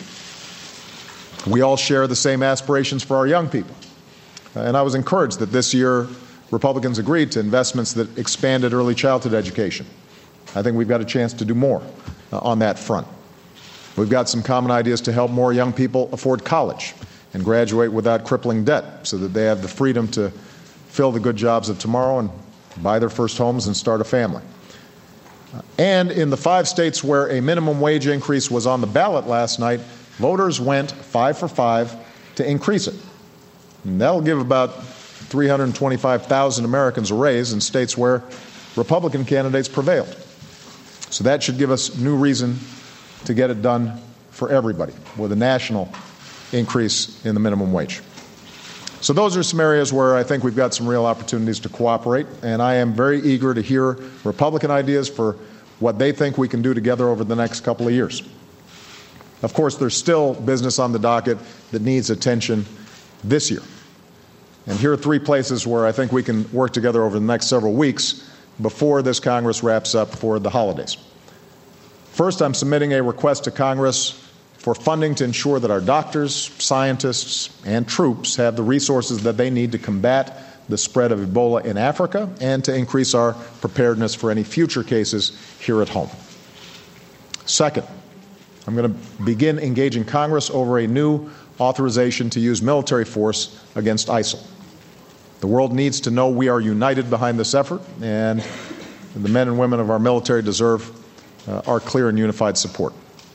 We all share the same aspirations for our young people. And I was encouraged that this year Republicans agreed to investments that expanded early childhood education. I think we've got a chance to do more uh, on that front. We've got some common ideas to help more young people afford college and graduate without crippling debt so that they have the freedom to fill the good jobs of tomorrow and buy their first homes and start a family. Uh, and in the five states where a minimum wage increase was on the ballot last night, voters went five for five to increase it. And that'll give about three hundred twenty-five thousand Americans a raise in states where Republican candidates prevailed. So that should give us new reason to get it done for everybody with a national increase in the minimum wage. So those are some areas where I think we've got some real opportunities to cooperate, and I am very eager to hear Republican ideas for what they think we can do together over the next couple of years. Of course, there's still business on the docket that needs attention this year. And here are three places where I think we can work together over the next several weeks before this Congress wraps up for the holidays. First, I'm submitting a request to Congress for funding to ensure that our doctors, scientists, and troops have the resources that they need to combat the spread of Ebola in Africa and to increase our preparedness for any future cases here at home. Second, I'm going to begin engaging Congress over a new authorization to use military force against ISIL. The world needs to know we are united behind this effort, and the men and women of our military deserve uh, our clear and unified support.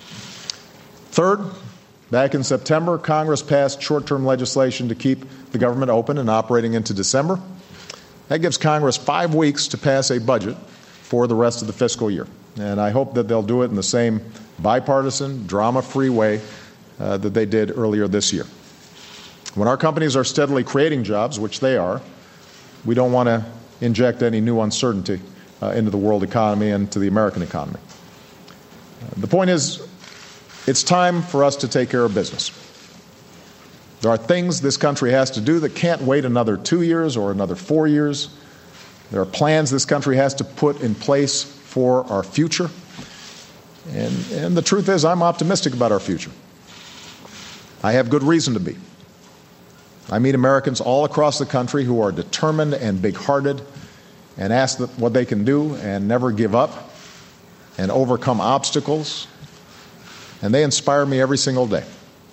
Third, back in September, Congress passed short-term legislation to keep the government open and operating into December. That gives Congress five weeks to pass a budget for the rest of the fiscal year, and I hope that they'll do it in the same bipartisan, drama-free way uh, that they did earlier this year. When our companies are steadily creating jobs, which they are, we don't want to inject any new uncertainty uh, into the world economy and to the American economy. Uh, the point is, it's time for us to take care of business. There are things this country has to do that can't wait another two years or another four years. There are plans this country has to put in place for our future. And, and the truth is, I'm optimistic about our future. I have good reason to be. I meet Americans all across the country who are determined and big-hearted and ask what they can do and never give up and overcome obstacles. And they inspire me every single day.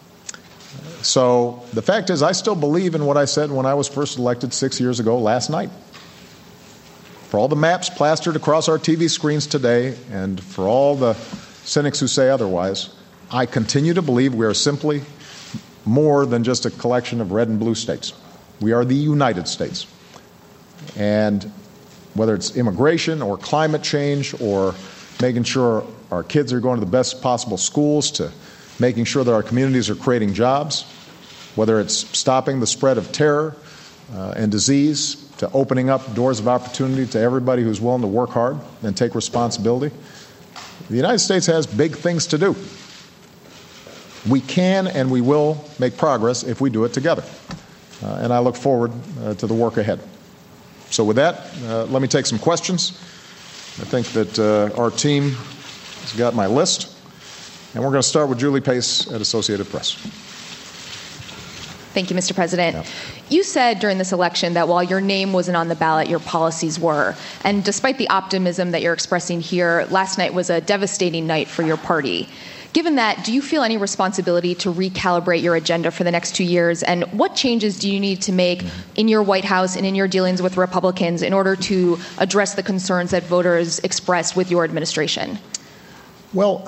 So the fact is, I still believe in what I said when I was first elected six years ago last night. For all the maps plastered across our T V screens today, and for all the cynics who say otherwise, I continue to believe we are simply more than just a collection of red and blue states. We are the United States. And whether it's immigration or climate change or making sure our kids are going to the best possible schools, to making sure that our communities are creating jobs, whether it's stopping the spread of terror uh, and disease, to opening up doors of opportunity to everybody who's willing to work hard and take responsibility. The United States has big things to do. We can and we will make progress if we do it together. Uh, and I look forward uh, to the work ahead. So with that, uh, let me take some questions. I think that uh, our team has got my list. And we're going to start with Julie Pace at Associated Press. Thank you, Mister President. Yeah. You said during this election that while your name wasn't on the ballot, your policies were. And despite the optimism that you're expressing here, last night was a devastating night for your party. Given that, do you feel any responsibility to recalibrate your agenda for the next two years? And what changes do you need to make in your White House and in your dealings with Republicans in order to address the concerns that voters expressed with your administration? Well,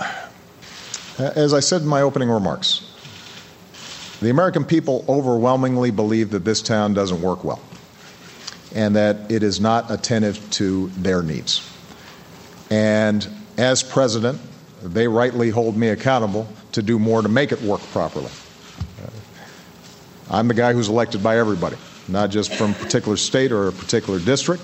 as I said in my opening remarks, the American people overwhelmingly believe that this town doesn't work well and that it is not attentive to their needs. And as president, they rightly hold me accountable to do more to make it work properly. Uh, I'm the guy who's elected by everybody, not just from a particular state or a particular district.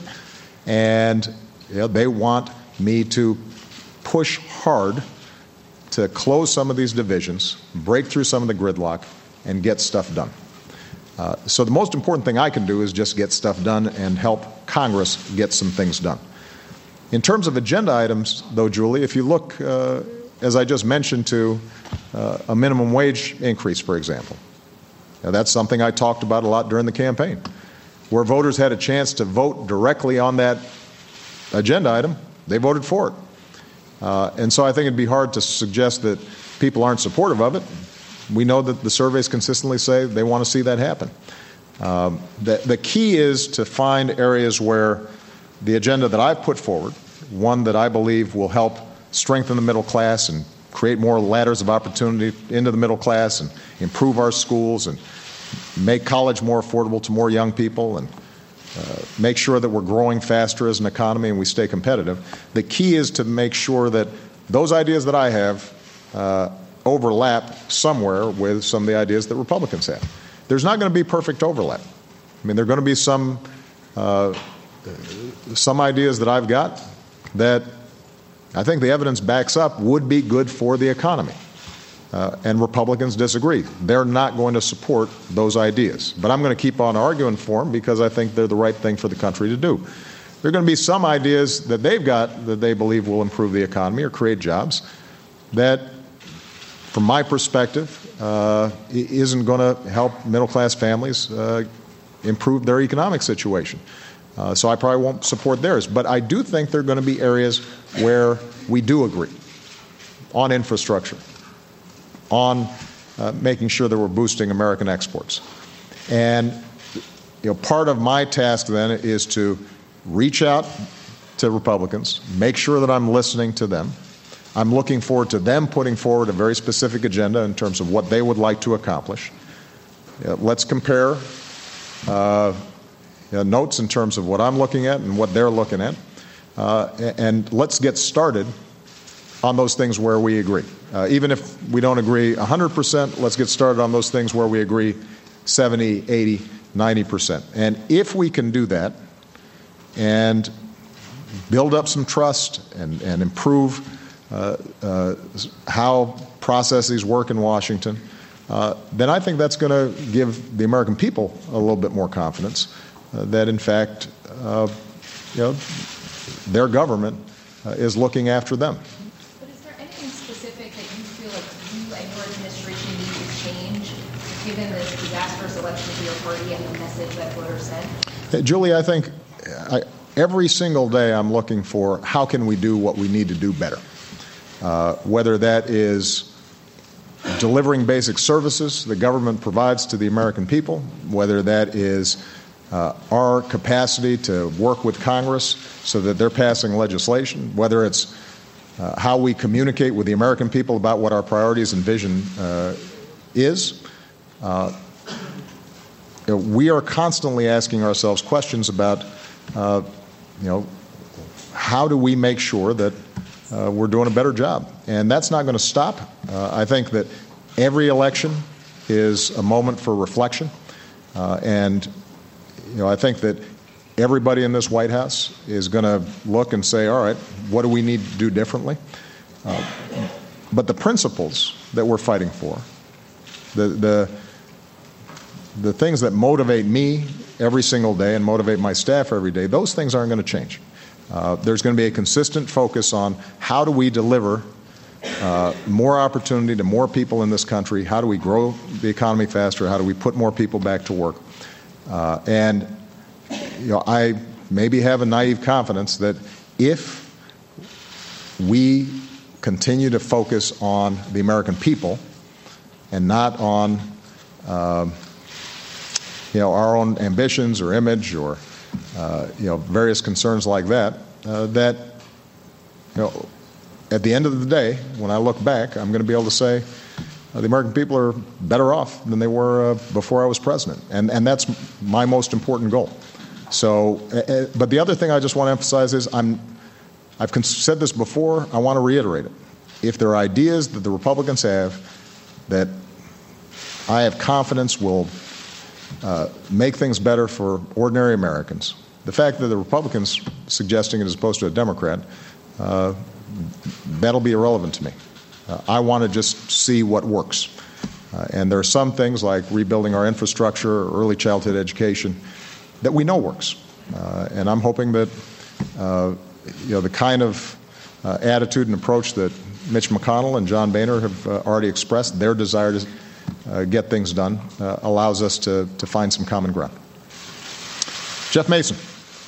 And you know, they want me to push hard to close some of these divisions, break through some of the gridlock, and get stuff done. Uh, so the most important thing I can do is just get stuff done and help Congress get some things done. In terms of agenda items, though, Julie, if you look, uh, as I just mentioned, to uh, a minimum wage increase, for example, now, that's something I talked about a lot during the campaign, where voters had a chance to vote directly on that agenda item. They voted for it. Uh, and so I think it'd be hard to suggest that people aren't supportive of it. We know that the surveys consistently say they want to see that happen. Um, the, the key is to find areas where the agenda that I've put forward, one that I believe will help strengthen the middle class and create more ladders of opportunity into the middle class and improve our schools and make college more affordable to more young people and uh, make sure that we're growing faster as an economy and we stay competitive. The key is to make sure that those ideas that I have uh, overlap somewhere with some of the ideas that Republicans have. There's not going to be perfect overlap. I mean, there are going to be some uh, some ideas that I've got that I think the evidence backs up would be good for the economy. Uh, and Republicans disagree. They're not going to support those ideas. But I'm going to keep on arguing for them because I think they're the right thing for the country to do. There are going to be some ideas that they've got that they believe will improve the economy or create jobs that, from my perspective, uh, isn't going to help middle-class families uh, improve their economic situation. Uh, so I probably won't support theirs. But I do think there are going to be areas where we do agree on infrastructure, on uh, making sure that we're boosting American exports. And you know, part of my task then is to reach out to Republicans, make sure that I'm listening to them. I'm looking forward to them putting forward a very specific agenda in terms of what they would like to accomplish. Uh, let's compare uh, uh, notes in terms of what I'm looking at and what they're looking at. Uh, and let's get started on those things where we agree. Uh, even if we don't agree one hundred percent, let's get started on those things where we agree seventy, eighty, ninety percent. And if we can do that and build up some trust and, and improve uh, uh, how processes work in Washington, uh, then I think that's going to give the American people a little bit more confidence uh, that, in fact, uh, you know, their government uh, is looking after them. But is there anything specific that you feel like you and your administration need to change, given this disastrous election for your party and the message that voters sent? Hey, Julie, I think I, every single day I'm looking for how can we do what we need to do better, uh, whether that is delivering basic services the government provides to the American people, whether that is uh, our capacity to work with Congress so that they're passing legislation, whether it's uh, how we communicate with the American people about what our priorities and vision uh, is. Uh, you know, we are constantly asking ourselves questions about, uh, you know, how do we make sure that uh, we're doing a better job? And that's not going to stop. Uh, I think that every election is a moment for reflection. Uh, and, you know, I think that everybody in this White House is going to look and say, all right, what do we need to do differently? Uh, but the principles that we're fighting for, the, the, the things that motivate me every single day and motivate my staff every day, those things aren't going to change. Uh, there's going to be a consistent focus on how do we deliver uh, more opportunity to more people in this country, how do we grow the economy faster, how do we put more people back to work. Uh, and you know, I maybe have a naive confidence that if we continue to focus on the American people and not on uh, you know, our own ambitions or image or uh, you know, various concerns like that, uh, that you know, at the end of the day, when I look back, I'm going to be able to say uh, the American people are better off than they were uh, before I was president, and and that's my most important goal. So, uh, but the other thing I just want to emphasize is I'm I've said this before. I want to reiterate it. If there are ideas that the Republicans have that I have confidence will uh, make things better for ordinary Americans, the fact that the Republicans suggesting it as opposed to a Democrat, uh, that'll be irrelevant to me. Uh, I want to just see what works. Uh, and there are some things like rebuilding our infrastructure, or early childhood education, that we know works. Uh, and I'm hoping that uh, you know, the kind of uh, attitude and approach that Mitch McConnell and John Boehner have uh, already expressed, their desire to uh, get things done, uh, allows us to, to find some common ground. Jeff Mason.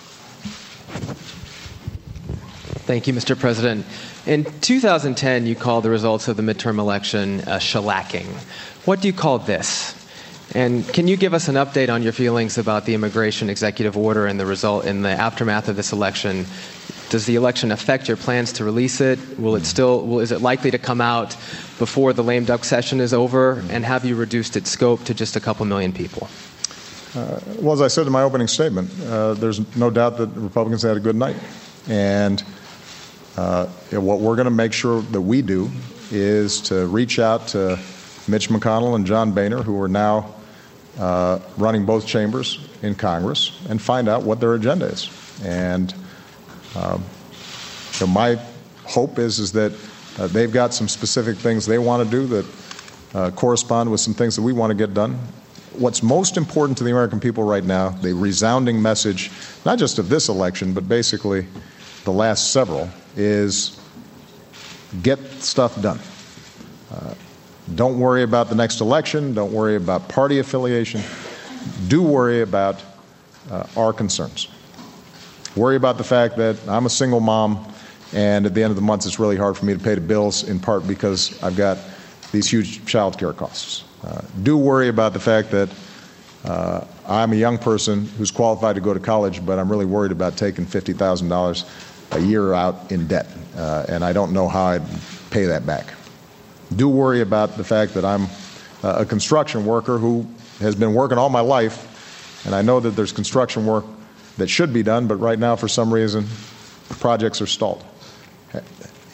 Thank you, Mister President. In two thousand ten, you called the results of the midterm election a shellacking. What do you call this? And can you give us an update on your feelings about the immigration executive order and the result in the aftermath of this election? Does the election affect your plans to release it? Will it still, will, is it likely to come out before the lame duck session is over? And have you reduced its scope to just a couple million people? Uh, well, as I said in my opening statement, uh, there's no doubt that the Republicans had a good night. And uh, you know, what we're going to make sure that we do is to reach out to Mitch McConnell and John Boehner, who are now uh, running both chambers in Congress, and find out what their agenda is. And uh, so my hope is, is that uh, they've got some specific things they want to do that uh, correspond with some things that we want to get done. What's most important to the American people right now, the resounding message, not just of this election, but basically the last several, is get stuff done. Uh, don't worry about the next election. Don't worry about party affiliation. Do worry about uh, our concerns. Worry about the fact that I'm a single mom, and at the end of the month it's really hard for me to pay the bills, in part because I've got these huge child care costs. Uh, do worry about the fact that uh, I'm a young person who's qualified to go to college, but I'm really worried about taking fifty thousand dollars a year out in debt, uh, and I don't know how I'd pay that back. Do worry about the fact that I'm uh, a construction worker who has been working all my life, and I know that there's construction work that should be done, but right now, for some reason, projects are stalled.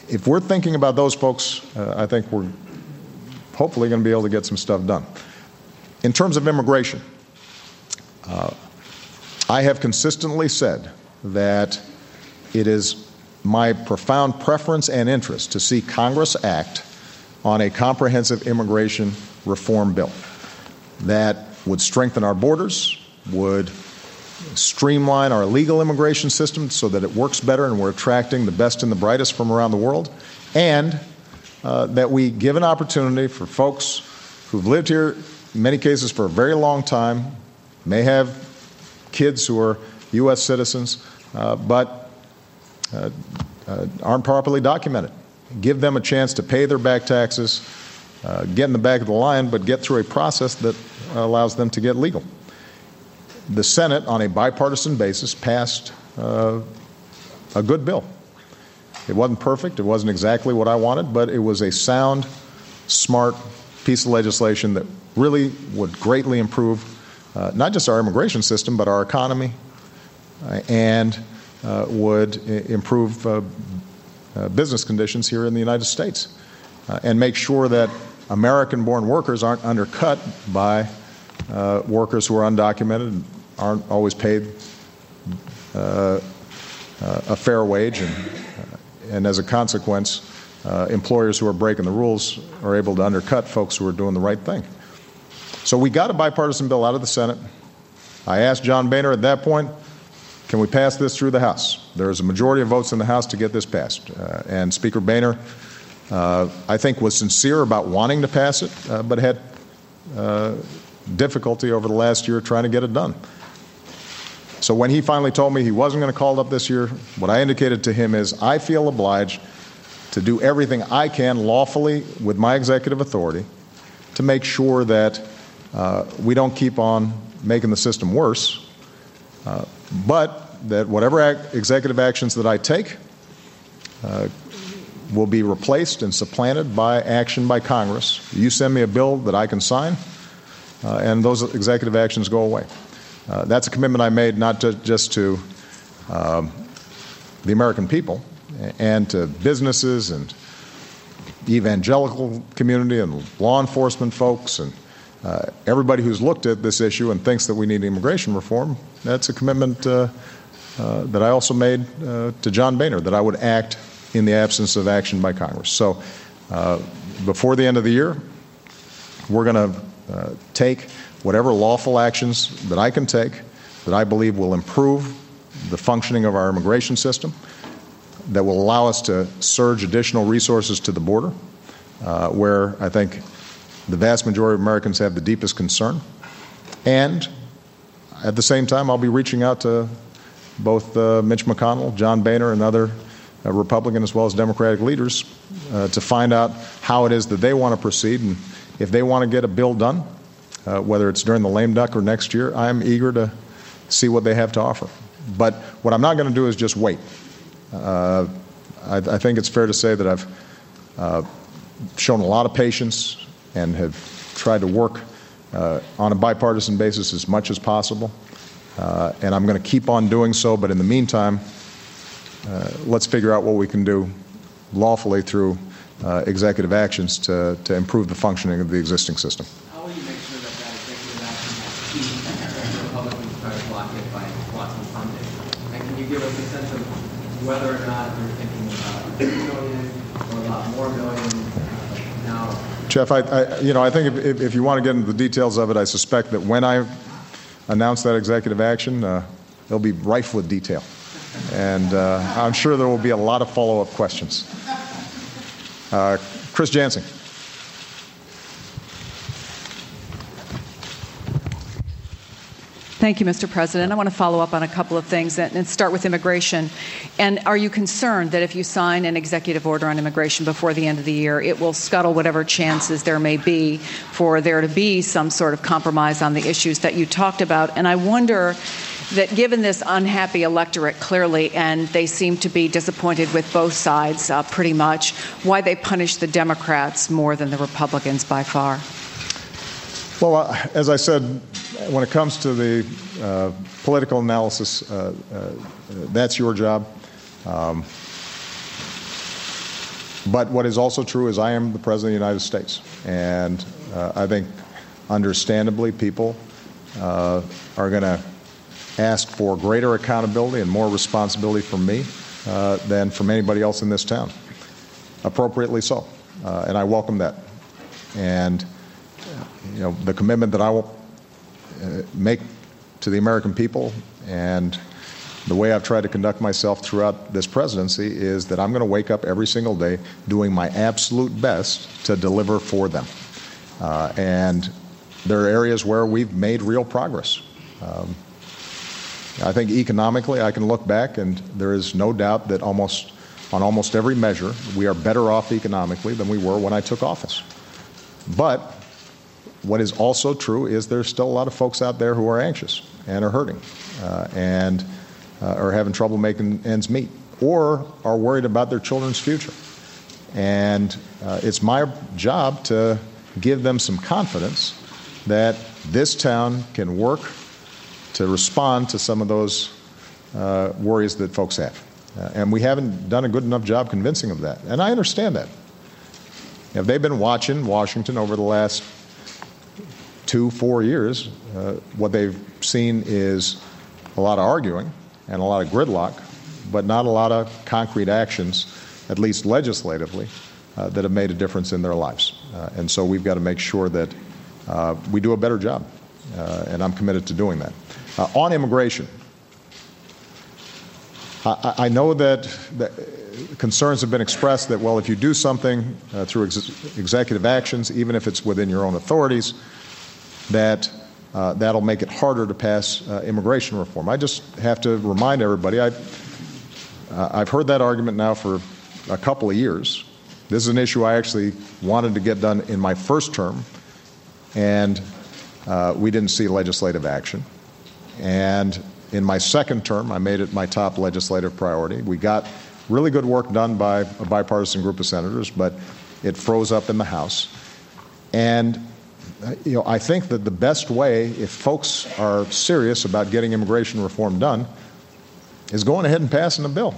if we're thinking about those folks, uh, I think we're hopefully going to be able to get some stuff done. In terms of immigration, uh, I have consistently said that it is my profound preference and interest to see Congress act on a comprehensive immigration reform bill that would strengthen our borders, would streamline our legal immigration system so that it works better and we're attracting the best and the brightest from around the world, and uh, that we give an opportunity for folks who've lived here, in many cases for a very long time, may have kids who are U S citizens, uh, but uh, uh, aren't properly documented. Give them a chance to pay their back taxes, uh, get in the back of the line, but get through a process that allows them to get legal. The Senate, on a bipartisan basis, passed uh, a good bill. It wasn't perfect. It wasn't exactly what I wanted, but it was a sound, smart piece of legislation that really would greatly improve uh, not just our immigration system, but our economy, uh, and uh, would I- improve uh, uh, business conditions here in the United States, uh, and make sure that American-born workers aren't undercut by uh, workers who are undocumented and aren't always paid uh, uh, a fair wage, and, uh, and as a consequence, uh, employers who are breaking the rules are able to undercut folks who are doing the right thing. So we got a bipartisan bill out of the Senate. I asked John Boehner at that point, can we pass this through the House? There is a majority of votes in the House to get this passed. Uh, and Speaker Boehner, uh, I think, was sincere about wanting to pass it, uh, but had uh, difficulty over the last year trying to get it done. So when he finally told me he wasn't going to call it up this year, what I indicated to him is I feel obliged to do everything I can lawfully with my executive authority to make sure that uh, we don't keep on making the system worse, uh, but that whatever ac- executive actions that I take uh, will be replaced and supplanted by action by Congress. You send me a bill that I can sign, uh, and those executive actions go away. Uh, that's a commitment I made not to, just to um, the American people and to businesses and evangelical community and law enforcement folks and uh, everybody who's looked at this issue and thinks that we need immigration reform. That's a commitment uh, uh, that I also made uh, to John Boehner, that I would act in the absence of action by Congress. So uh, before the end of the year, we're going to uh, take whatever lawful actions that I can take that I believe will improve the functioning of our immigration system, that will allow us to surge additional resources to the border, uh, where I think the vast majority of Americans have the deepest concern. And at the same time, I'll be reaching out to both uh, Mitch McConnell, John Boehner, and other uh, Republican as well as Democratic leaders uh, to find out how it is that they want to proceed. And if they want to get a bill done, uh, whether it's during the lame duck or next year, I'm eager to see what they have to offer. But what I'm not going to do is just wait. Uh, I, I think it's fair to say that I've uh, shown a lot of patience and have tried to work uh, on a bipartisan basis as much as possible. Uh, and I'm going to keep on doing so. But in the meantime, uh, let's figure out what we can do lawfully through uh, executive actions to, to improve the functioning of the existing system. How will you make sure that that executive action has teeth and the Republicans try to block it by lots of funding? And can you give us a sense of whether or not you're thinking about two million or a lot more million uh, now? Jeff, I, I, you know, I think if, if you want to get into the details of it, I suspect that when I announce that executive action, uh, it'll be rife with detail. And uh, I'm sure there will be a lot of follow-up questions. Uh, Chris Jansing. Thank you, Mister President. I want to follow up on a couple of things and start with immigration. And are you concerned that if you sign an executive order on immigration before the end of the year, it will scuttle whatever chances there may be for there to be some sort of compromise on the issues that you talked about? And I wonder that given this unhappy electorate clearly, and they seem to be disappointed with both sides uh, pretty much, why they punish the Democrats more than the Republicans by far? Well, uh, as I said, when it comes to the uh, political analysis, uh, uh, that's your job. Um, But what is also true is I am the President of the United States. And uh, I think, understandably, people uh, are going to ask for greater accountability and more responsibility from me uh, than from anybody else in this town. Appropriately so. Uh, and I welcome that. And, you know, the commitment that I will uh, make to the American people and the way I've tried to conduct myself throughout this presidency is that I'm going to wake up every single day doing my absolute best to deliver for them. Uh, and there are areas where we've made real progress. Um, I think economically I can look back and there is no doubt that almost on almost every measure we are better off economically than we were when I took office. But what is also true is there's still a lot of folks out there who are anxious and are hurting uh, and uh, are having trouble making ends meet or are worried about their children's future. And uh, it's my job to give them some confidence that this town can work to respond to some of those uh, worries that folks have. Uh, and we haven't done a good enough job convincing them of that. And I understand that. If they've been watching Washington over the last two, four years, uh, what they've seen is a lot of arguing and a lot of gridlock, but not a lot of concrete actions, at least legislatively, uh, that have made a difference in their lives. Uh, and so we've got to make sure that uh, we do a better job, uh, and I'm committed to doing that. Uh, on immigration, I, I know that, that concerns have been expressed that, well, if you do something uh, through ex- executive actions, even if it's within your own authorities, that uh, that'll make it harder to pass uh, immigration reform. I just have to remind everybody, I, uh, I've heard that argument now for a couple of years. This is an issue I actually wanted to get done in my first term, and uh, we didn't see legislative action. And in my second term, I made it my top legislative priority. We got really good work done by a bipartisan group of senators, but it froze up in the House. And you know, I think that the best way, if folks are serious about getting immigration reform done, is going ahead and passing a bill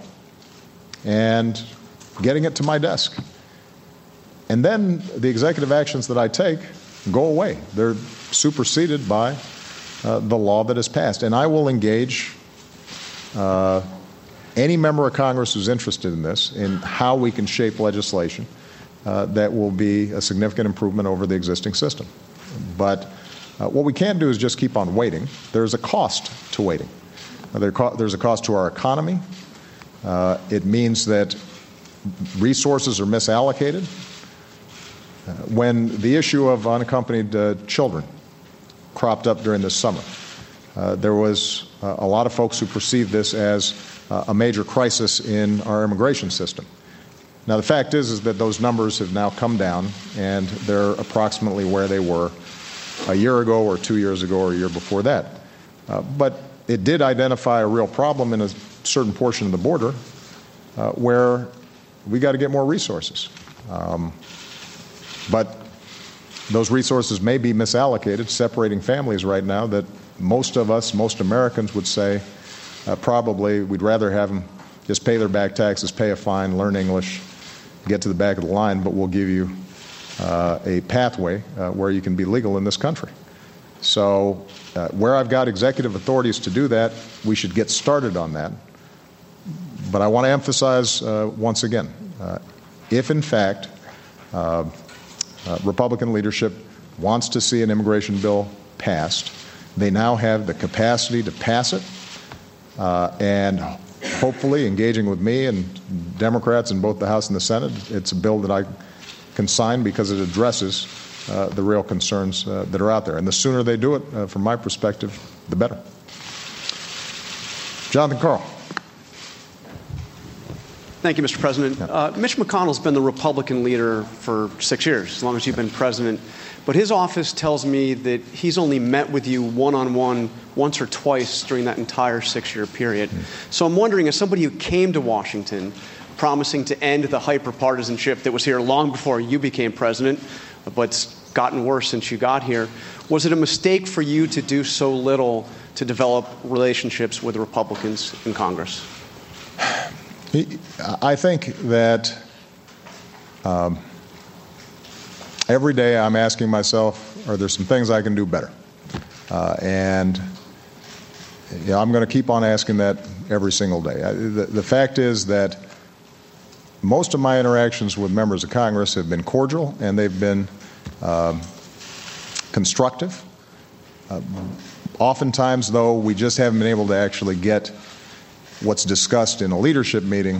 and getting it to my desk. And then the executive actions that I take go away. They're superseded by uh, the law that is passed. And I will engage uh, any member of Congress who's interested in this, in how we can shape legislation uh, that will be a significant improvement over the existing system. But uh, what we can't do is just keep on waiting. There's a cost to waiting. Uh, there co- there's a cost to our economy. Uh, it means that resources are misallocated. Uh, when the issue of unaccompanied uh, children cropped up during this summer, uh, there was uh, a lot of folks who perceived this as uh, a major crisis in our immigration system. Now, the fact is, is that those numbers have now come down, and they're approximately where they were a year ago or two years ago or a year before that. Uh, but it did identify a real problem in a certain portion of the border uh, where we got to get more resources. Um, but those resources may be misallocated, separating families right now that most of us, most Americans would say uh, probably we'd rather have them just pay their back taxes, pay a fine, learn English, get to the back of the line, but we'll give you uh, a pathway uh, where you can be legal in this country. So uh, where I've got executive authorities to do that, we should get started on that. But I want to emphasize uh, once again, uh, if in fact uh, uh, Republican leadership wants to see an immigration bill passed, they now have the capacity to pass it, uh, and hopefully engaging with me and Democrats in both the House and the Senate, it's a bill that I can sign because it addresses uh, the real concerns uh, that are out there. And the sooner they do it, uh, from my perspective, the better. Jonathan Karl. Thank you, Mister President. Uh, Mitch McConnell's been the Republican leader for six years, as long as you've been president. But his office tells me that he's only met with you one-on-one once or twice during that entire six-year period. Mm-hmm. So I'm wondering, as somebody who came to Washington promising to end the hyper-partisanship that was here long before you became president, but's gotten worse since you got here, was it a mistake for you to do so little to develop relationships with Republicans in Congress? I think that Um, every day I'm asking myself, are there some things I can do better? Uh, and you know, I'm going to keep on asking that every single day. I, the, the fact is that most of my interactions with members of Congress have been cordial, and they've been um, constructive. Uh, oftentimes, though, we just haven't been able to actually get what's discussed in a leadership meeting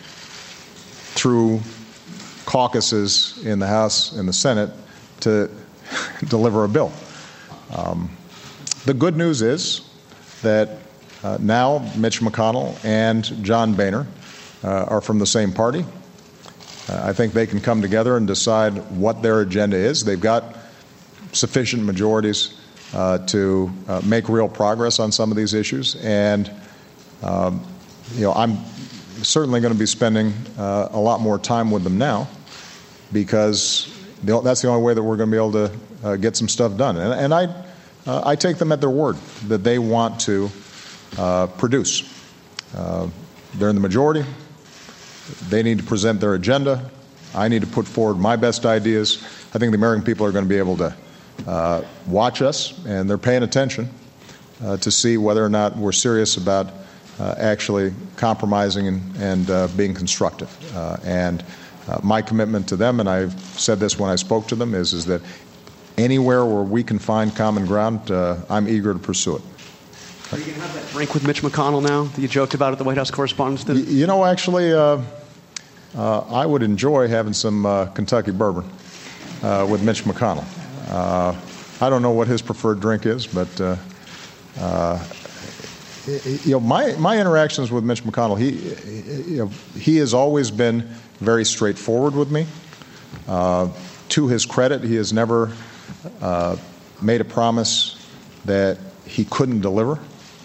through caucuses in the House and the Senate to deliver a bill. Um, the good news is that uh, now Mitch McConnell and John Boehner uh, are from the same party. Uh, I think they can come together and decide what their agenda is. They've got sufficient majorities uh, to uh, make real progress on some of these issues, and um, you know, I'm certainly going to be spending uh, a lot more time with them now, because the, that's the only way that we're going to be able to uh, get some stuff done. And, and I, uh, I take them at their word that they want to uh, produce. Uh, they're in the majority. They need to present their agenda. I need to put forward my best ideas. I think the American people are going to be able to uh, watch us, and they're paying attention uh, to see whether or not we're serious about uh, actually compromising and, and uh, being constructive. Uh, and uh, my commitment to them, and I've said this when I spoke to them, is, is that anywhere where we can find common ground, uh, I'm eager to pursue it. Are you going to have that drink with Mitch McConnell now that you joked about at the White House Correspondents' Dinner? Y- you know, actually, uh, uh, I would enjoy having some uh, Kentucky bourbon uh, with Mitch McConnell. Uh, I don't know what his preferred drink is, but uh, uh, you know, my my interactions with Mitch McConnell, he you know, he has always been very straightforward with me. Uh, to his credit, he has never uh, made a promise that he couldn't deliver.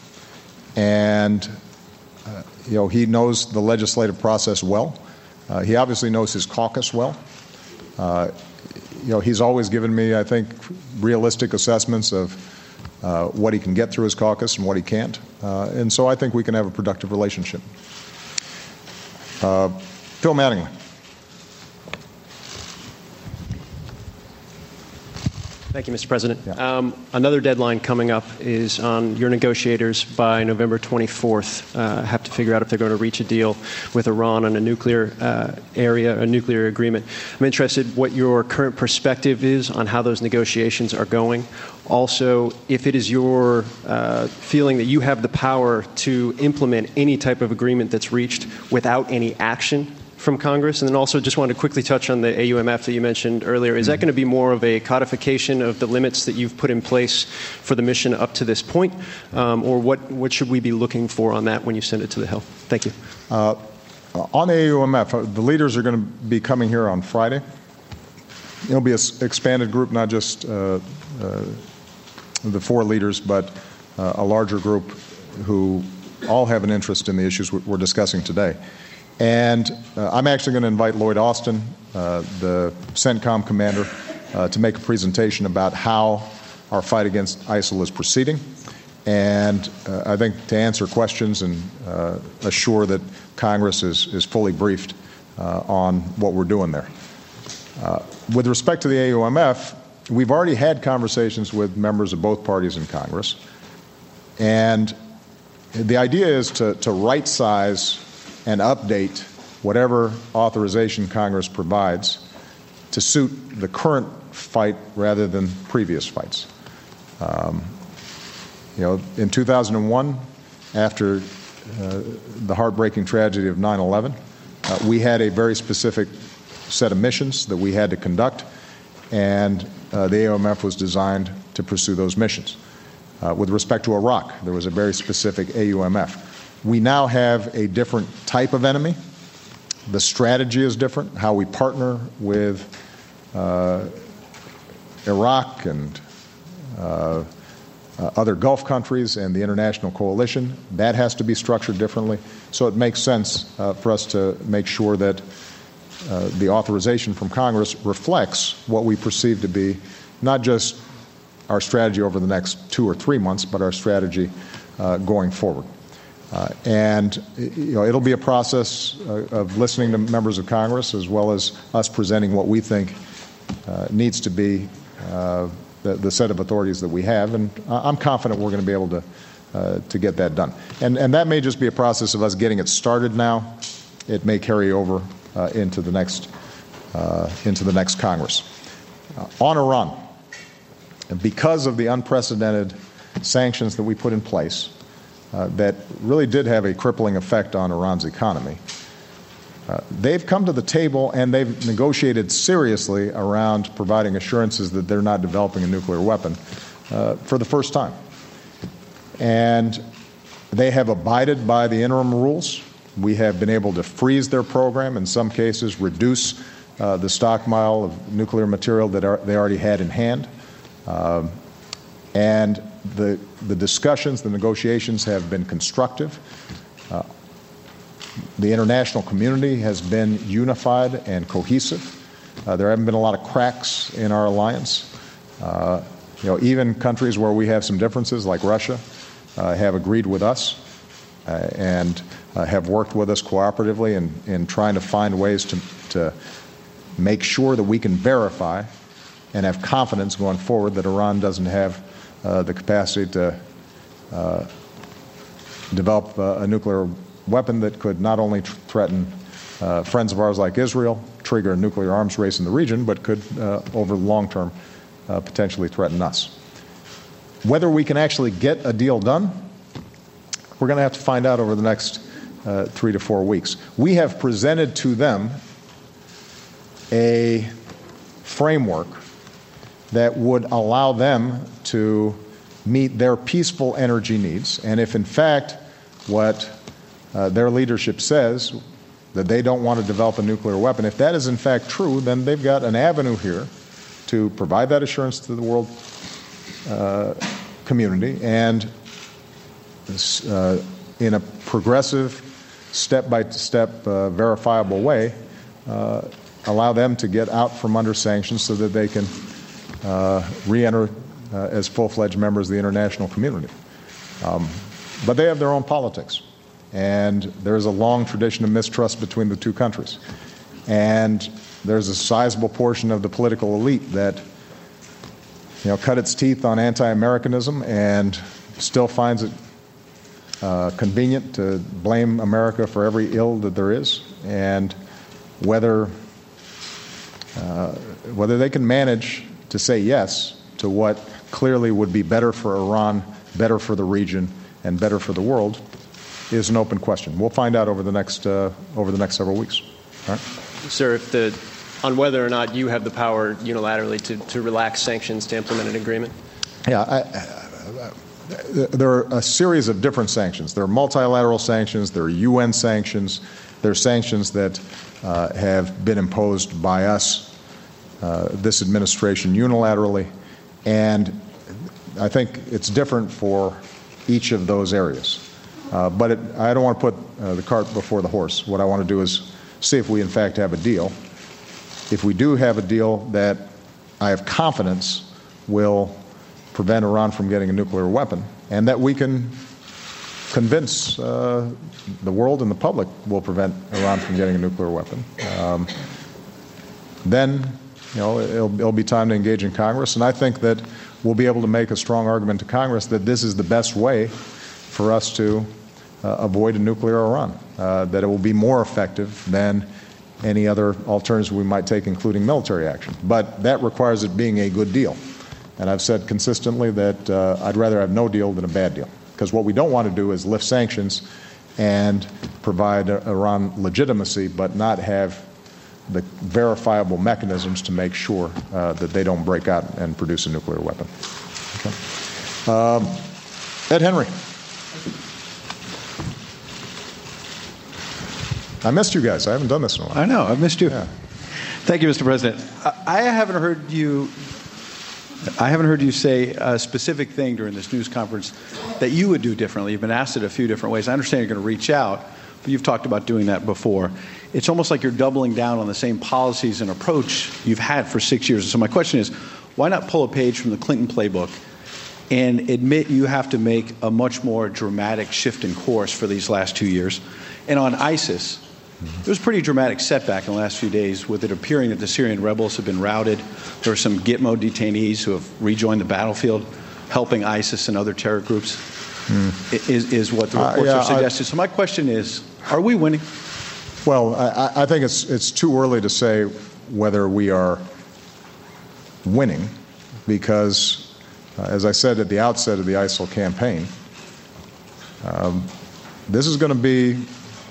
And, uh, you know, he knows the legislative process well. Uh, he obviously knows his caucus well. Uh, you know, he's always given me, I think, realistic assessments of uh, what he can get through his caucus and what he can't. Uh, and so I think we can have a productive relationship. Uh, Phil Mattingly. Thank you, Mister President. Yeah. Um, another deadline coming up is on your negotiators by November twenty-fourth. Uh, have to figure out if they're going to reach a deal with Iran on a nuclear uh, area, a nuclear agreement. I'm interested what your current perspective is on how those negotiations are going. Also, if it is your uh, feeling that you have the power to implement any type of agreement that's reached without any action from Congress. And then also just wanted to quickly touch on the A U M F that you mentioned earlier. Is that going to be more of a codification of the limits that you've put in place for the mission up to this point? Um, or what, what should we be looking for on that when you send it to the Hill? Thank you. Uh, on A U M F, uh, the leaders are going to be coming here on Friday. It'll be an expanded group, not just uh, uh, the four leaders, but uh, a larger group who all have an interest in the issues we're discussing today. And uh, I'm actually going to invite Lloyd Austin, uh, the CENTCOM commander, uh, to make a presentation about how our fight against ISIL is proceeding. And uh, I think to answer questions and uh, assure that Congress is, is fully briefed uh, on what we're doing there. Uh, with respect to the A U M F, we've already had conversations with members of both parties in Congress. And the idea is to, to right-size and update whatever authorization Congress provides to suit the current fight rather than previous fights. Um, you know, in two thousand one, after uh, the heartbreaking tragedy of nine eleven, uh, we had a very specific set of missions that we had to conduct, and uh, the A U M F was designed to pursue those missions. Uh, with respect to Iraq, there was a very specific A U M F. We now have a different type of enemy. The strategy is different, how we partner with uh, Iraq and uh, uh, other Gulf countries and the international coalition. That has to be structured differently. So it makes sense uh, for us to make sure that uh, the authorization from Congress reflects what we perceive to be not just our strategy over the next two or three months, but our strategy uh, going forward. Uh, and you know, it'll be a process uh, of listening to members of Congress as well as us presenting what we think uh, needs to be uh, the, the set of authorities that we have. And I'm confident we're going to be able to uh, to get that done. And and that may just be a process of us getting it started now. It may carry over uh, into the next uh, into the next Congress. Uh, on Iran, because of the unprecedented sanctions that we put in place, Uh, that really did have a crippling effect on Iran's economy. Uh, they've come to the table and they've negotiated seriously around providing assurances that they're not developing a nuclear weapon uh, for the first time. And they have abided by the interim rules. We have been able to freeze their program, in some cases reduce uh, the stockpile of nuclear material that are, they already had in hand. Uh, and The, the discussions, the negotiations have been constructive. Uh, the international community has been unified and cohesive. Uh, there haven't been a lot of cracks in our alliance. Uh, you know, even countries where we have some differences, like Russia, uh, have agreed with us uh, and uh, have worked with us cooperatively in, in trying to find ways to, to make sure that we can verify and have confidence going forward that Iran doesn't have Uh, the capacity to uh, develop uh, a nuclear weapon that could not only tr- threaten uh, friends of ours like Israel, trigger a nuclear arms race in the region, but could, uh, over the long term, uh, potentially threaten us. Whether we can actually get a deal done, we're going to have to find out over the next uh, three to four weeks. We have presented to them a framework that would allow them to meet their peaceful energy needs. And if, in fact, what uh, their leadership says, that they don't want to develop a nuclear weapon, if that is, in fact, true, then they've got an avenue here to provide that assurance to the world uh, community and uh, in a progressive, step-by-step, uh, verifiable way, uh, allow them to get out from under sanctions so that they can Uh, re-enter uh, as full-fledged members of the international community. Um, but they have their own politics, and there's a long tradition of mistrust between the two countries. And there's a sizable portion of the political elite that, you know, cut its teeth on anti-Americanism and still finds it uh, convenient to blame America for every ill that there is, and whether uh, whether they can manage to say yes to what clearly would be better for Iran, better for the region, and better for the world is an open question. We'll find out over the next uh, over the next several weeks. All right? Sir, if the, on whether or not you have the power unilaterally to, to relax sanctions to implement an agreement? Yeah, I, I, there are a series of different sanctions. There are multilateral sanctions. There are U N sanctions. There are sanctions that uh, have been imposed by us, Uh, this administration, unilaterally, and I think it's different for each of those areas. Uh, but it, I don't want to put uh, the cart before the horse. What I want to do is see if we in fact have a deal. If we do have a deal that I have confidence will prevent Iran from getting a nuclear weapon, and that we can convince uh, the world and the public will prevent Iran from getting a nuclear weapon, um, then You know, it'll, it'll be time to engage in Congress, and I think that we'll be able to make a strong argument to Congress that this is the best way for us to uh, avoid a nuclear Iran, uh, that it will be more effective than any other alternatives we might take, including military action. But that requires it being a good deal. And I've said consistently that uh, I'd rather have no deal than a bad deal, because what we don't want to do is lift sanctions and provide Iran legitimacy, but not have the verifiable mechanisms to make sure uh, that they don't break out and produce a nuclear weapon. Okay. Um, Ed Henry. I missed you guys. I haven't done this in a while. I know. I've missed you. Yeah. Thank you, Mister President. I, I haven't heard you. I haven't heard you say a specific thing during this news conference that you would do differently. You've been asked it a few different ways. I understand you're going to reach out, but you've talked about doing that before. It's almost like you're doubling down on the same policies and approach you've had for six years. So my question is, why not pull a page from the Clinton playbook and admit you have to make a much more dramatic shift in course for these last two years. And on ISIS, there was a pretty dramatic setback in the last few days with it appearing that the Syrian rebels have been routed. There are some Gitmo detainees who have rejoined the battlefield, helping ISIS and other terror groups, mm. is, is what the reports uh, yeah, are suggesting. I, so my question is, are we winning? Well, I, I think it's it's too early to say whether we are winning, because, uh, as I said at the outset of the ISIL campaign, um, this is going to be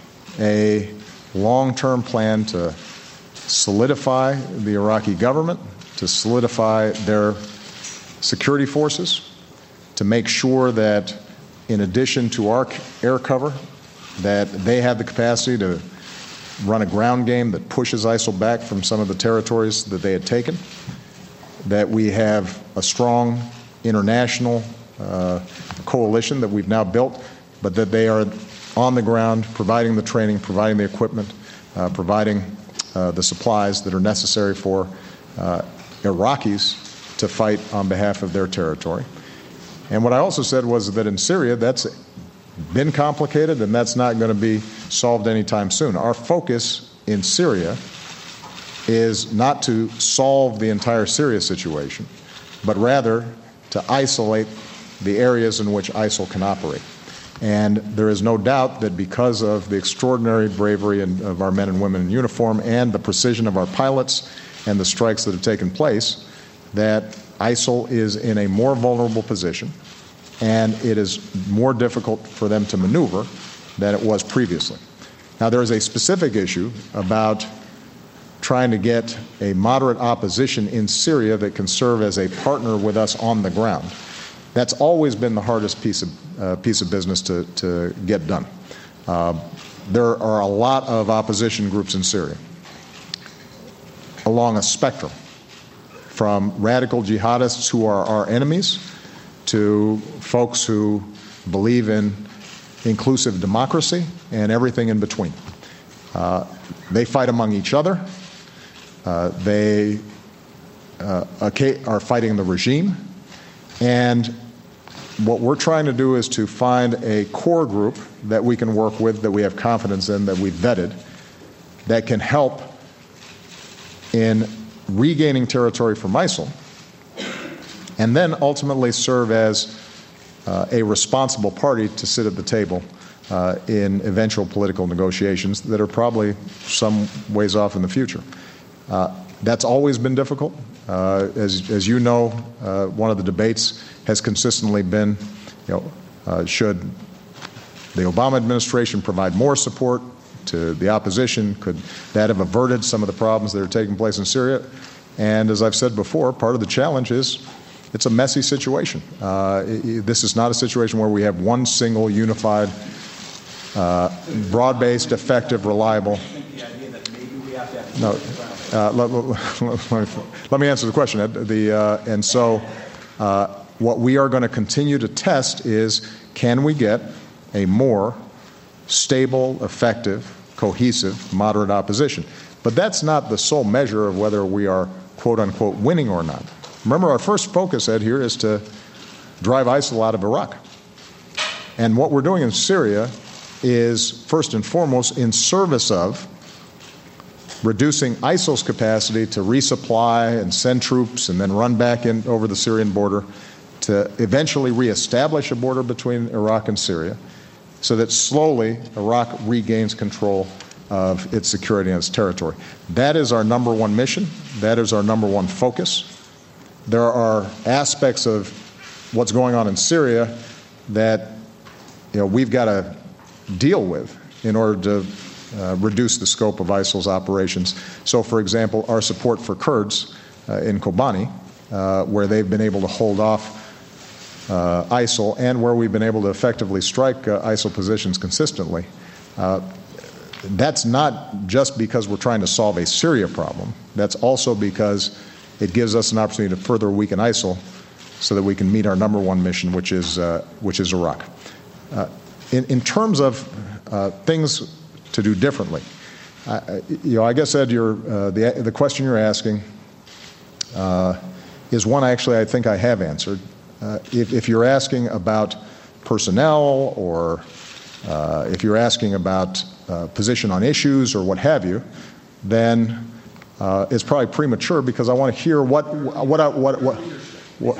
a long-term plan to solidify the Iraqi government, to solidify their security forces, to make sure that in addition to our air cover, that they have the capacity to run a ground game that pushes ISIL back from some of the territories that they had taken, that we have a strong international uh, coalition that we've now built, but that they are on the ground providing the training, providing the equipment, uh, providing uh, the supplies that are necessary for uh, Iraqis to fight on behalf of their territory. And what I also said was that in Syria, that's been complicated, and that's not going to be solved anytime soon. Our focus in Syria is not to solve the entire Syria situation, but rather to isolate the areas in which ISIL can operate. And there is no doubt that because of the extraordinary bravery of our men and women in uniform and the precision of our pilots and the strikes that have taken place, that ISIL is in a more vulnerable position, and it is more difficult for them to maneuver than it was previously. Now, there is a specific issue about trying to get a moderate opposition in Syria that can serve as a partner with us on the ground. That's always been the hardest piece of, uh, piece of business to, to get done. Uh, there are a lot of opposition groups in Syria along a spectrum, from radical jihadists who are our enemies to folks who believe in inclusive democracy and everything in between. Uh, they fight among each other. Uh, they uh, are fighting the regime. And what we're trying to do is to find a core group that we can work with, that we have confidence in, that we've vetted, that can help in regaining territory from ISIL, and then ultimately serve as uh, a responsible party to sit at the table uh, in eventual political negotiations that are probably some ways off in the future. Uh, that's always been difficult. Uh, as, as you know, uh, one of the debates has consistently been, you know, uh, should the Obama administration provide more support to the opposition? Could that have averted some of the problems that are taking place in Syria? And as I've said before, part of the challenge is it's a messy situation. Uh, it, this is not a situation where we have one single, unified, uh, broad-based, effective, reliable. No. Uh, let, let, let, let me answer the question, Ed. The, uh, and so uh, what we are going to continue to test is, can we get a more stable, effective, cohesive, moderate opposition? But that's not the sole measure of whether we are, quote unquote, winning or not. Remember, our first focus, Ed, here is to drive ISIL out of Iraq. And what we're doing in Syria is, first and foremost, in service of reducing ISIL's capacity to resupply and send troops and then run back in over the Syrian border to eventually reestablish a border between Iraq and Syria, so that slowly Iraq regains control of its security and its territory. That is our number one mission. That is our number one focus. There are aspects of what's going on in Syria that, you know, we've got to deal with in order to uh, reduce the scope of ISIL's operations. So, for example, our support for Kurds uh, in Kobani, uh, where they've been able to hold off uh, ISIL and where we've been able to effectively strike uh, ISIL positions consistently. Uh, that's not just because we're trying to solve a Syria problem. That's also because it gives us an opportunity to further weaken ISIL so that we can meet our number one mission, which is, uh, which is Iraq. Uh, in, in terms of uh, things to do differently, uh, you know, I guess, Ed, your, uh, the, the question you're asking uh, is one actually I think I have answered. uh, if, if you're asking about personnel or uh, if you're asking about uh, position on issues or what have you, then uh, it's probably premature because I want to hear what what I, what what, what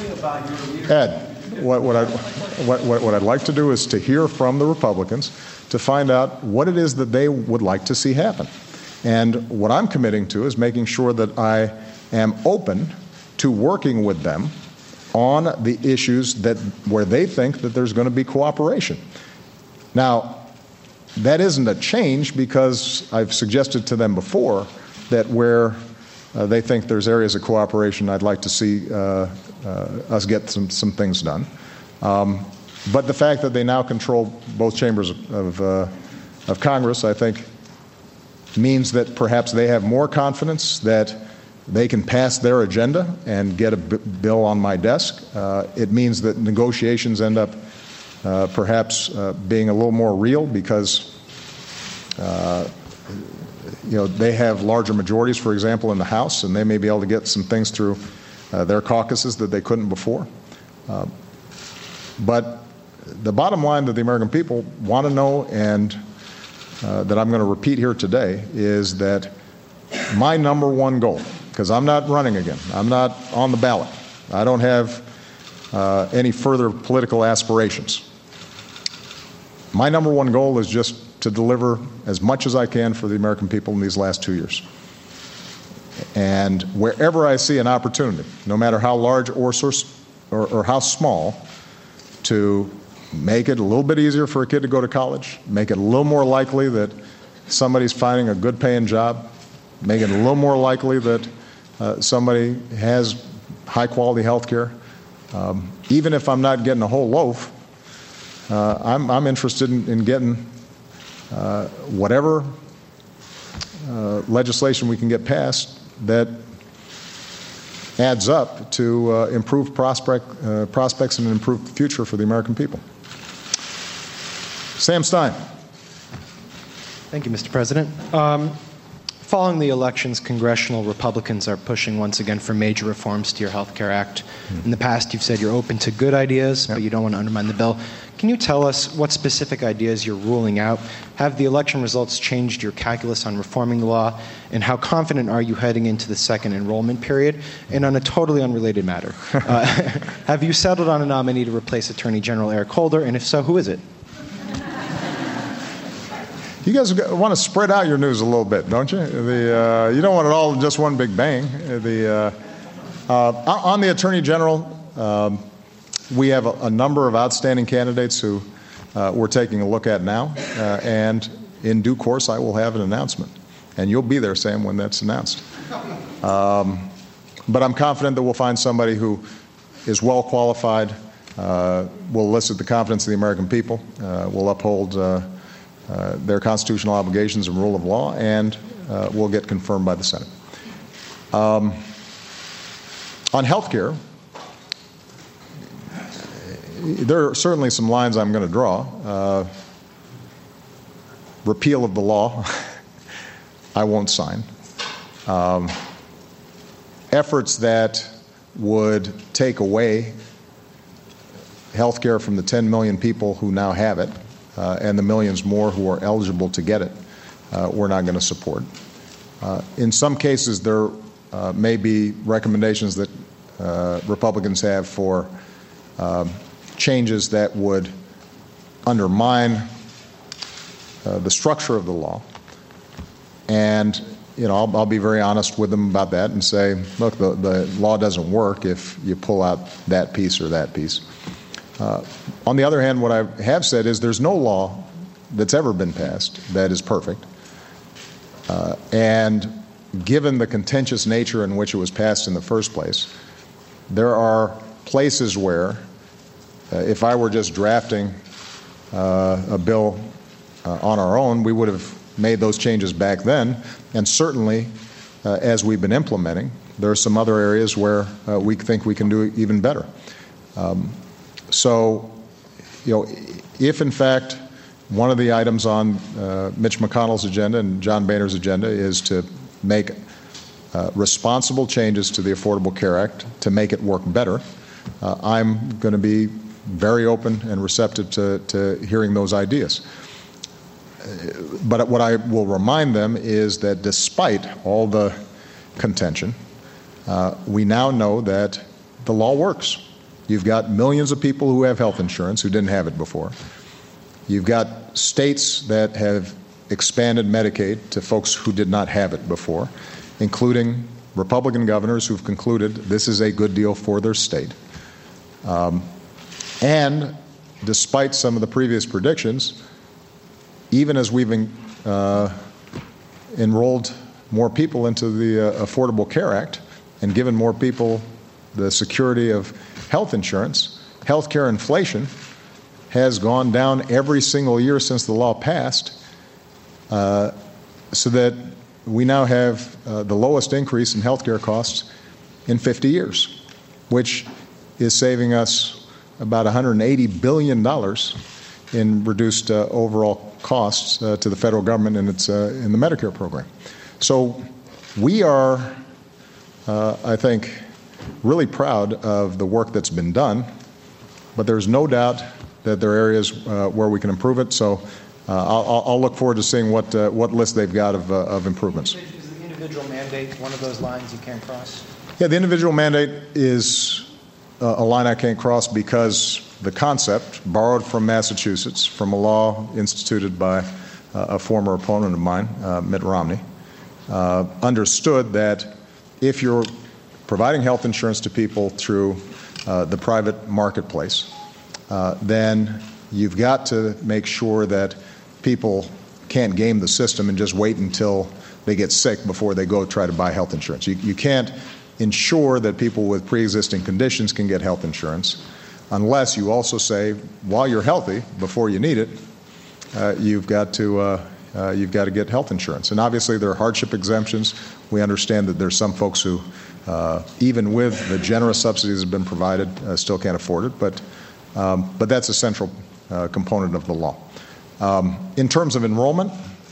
Ed. What, what, I, what, what, what I'd like to do is to hear from the Republicans to find out what it is that they would like to see happen. And what I'm committing to is making sure that I am open to working with them on the issues that where they think that there's going to be cooperation. Now, that isn't a change because I've suggested to them before that where uh, they think there's areas of cooperation, I'd like to see uh, uh, us get some, some things done. Um, but the fact that they now control both chambers of, uh, of Congress, I think, means that perhaps they have more confidence that they can pass their agenda and get a b- bill on my desk. Uh, it means that negotiations end up uh, perhaps uh, being a little more real because uh, you know, they have larger majorities, for example, in the House, and they may be able to get some things through uh, their caucuses that they couldn't before. Uh, but the bottom line that the American people want to know, and uh, that I'm going to repeat here today, is that my number one goal, because I'm not running again, I'm not on the ballot, I don't have uh, any further political aspirations. My number one goal is just to deliver as much as I can for the American people in these last two years. And wherever I see an opportunity, no matter how large or, or, or how small, to make it a little bit easier for a kid to go to college, make it a little more likely that somebody's finding a good paying job, make it a little more likely that uh, somebody has high quality health care. Um, even if I'm not getting a whole loaf, uh, I'm, I'm interested in, in getting uh, whatever uh, legislation we can get passed that adds up to uh, improved prospect, uh, prospects and an improved future for the American people. Sam Stein. Thank you, Mister President. Um, following the elections, congressional Republicans are pushing once again for major reforms to your Health Care Act. Mm. In the past, you've said you're open to good ideas, yep. but you don't want to undermine the bill. Can you tell us what specific ideas you're ruling out? Have the election results changed your calculus on reforming the law? And how confident are you heading into the second enrollment period? And on a totally unrelated matter, uh, have you settled on a nominee to replace Attorney General Eric Holder? And if so, who is it? You guys want to spread out your news a little bit, don't you? The, uh, you don't want it all in just one big bang. The, uh, uh, on the Attorney General, um, we have a, a number of outstanding candidates who uh, we're taking a look at now, uh, and in due course I will have an announcement. And you'll be there, Sam, when that's announced. Um, but I'm confident that we'll find somebody who is well qualified, uh, will elicit the confidence of the American people, uh, will uphold uh, uh, their constitutional obligations and rule of law, and uh, will get confirmed by the Senate. Um, on health care, there are certainly some lines I'm going to draw. Uh, repeal of the law, I won't sign. Um, efforts that would take away health care from the ten million people who now have it uh, and the millions more who are eligible to get it, uh, we're not going to support. Uh, in some cases, there uh, may be recommendations that uh, Republicans have for uh, changes that would undermine uh, the structure of the law. And, you know, I'll, I'll be very honest with them about that and say, look, the, the law doesn't work if you pull out that piece or that piece. Uh, on the other hand, what I have said is there's no law that's ever been passed that is perfect. Uh, and given the contentious nature in which it was passed in the first place, there are places where Uh, if I were just drafting uh, a bill uh, on our own, we would have made those changes back then. And certainly, uh, as we've been implementing, there are some other areas where uh, we think we can do even better. Um, so, you know, if in fact one of the items on uh, Mitch McConnell's agenda and John Boehner's agenda is to make uh, responsible changes to the Affordable Care Act to make it work better, uh, I'm going to be very open and receptive to, to hearing those ideas. But what I will remind them is that despite all the contention, uh, we now know that the law works. You've got millions of people who have health insurance who didn't have it before. You've got states that have expanded Medicaid to folks who did not have it before, including Republican governors who've concluded this is a good deal for their state. Um, and despite some of the previous predictions, even as we've uh, enrolled more people into the uh, Affordable Care Act and given more people the security of health insurance, health care inflation has gone down every single year since the law passed, uh, so that we now have uh, the lowest increase in health care costs in fifty years, which is saving us about one hundred eighty billion dollars in reduced uh, overall costs uh, to the federal government in, its, uh, in the Medicare program. So we are, uh, I think, really proud of the work that's been done, but there's no doubt that there are areas uh, where we can improve it. So uh, I'll, I'll look forward to seeing what uh, what list they've got of, uh, of improvements. Is the individual mandate one of those lines you can't cross? Yeah, the individual mandate is uh, a line I can't cross because the concept, borrowed from Massachusetts, from a law instituted by uh, a former opponent of mine, uh, Mitt Romney, uh, understood that if you're providing health insurance to people through uh, the private marketplace, uh, then you've got to make sure that people can't game the system and just wait until they get sick before they go try to buy health insurance. You, you can't ensure that people with pre-existing conditions can get health insurance unless you also say, while you're healthy, before you need it, uh, you've got to uh, uh, you've got to get health insurance. And obviously there are hardship exemptions. We understand that there's some folks who, uh, even with the generous subsidies that have been provided, uh, still can't afford it. But um, but that's a central uh, component of the law. Um, in terms of enrollment,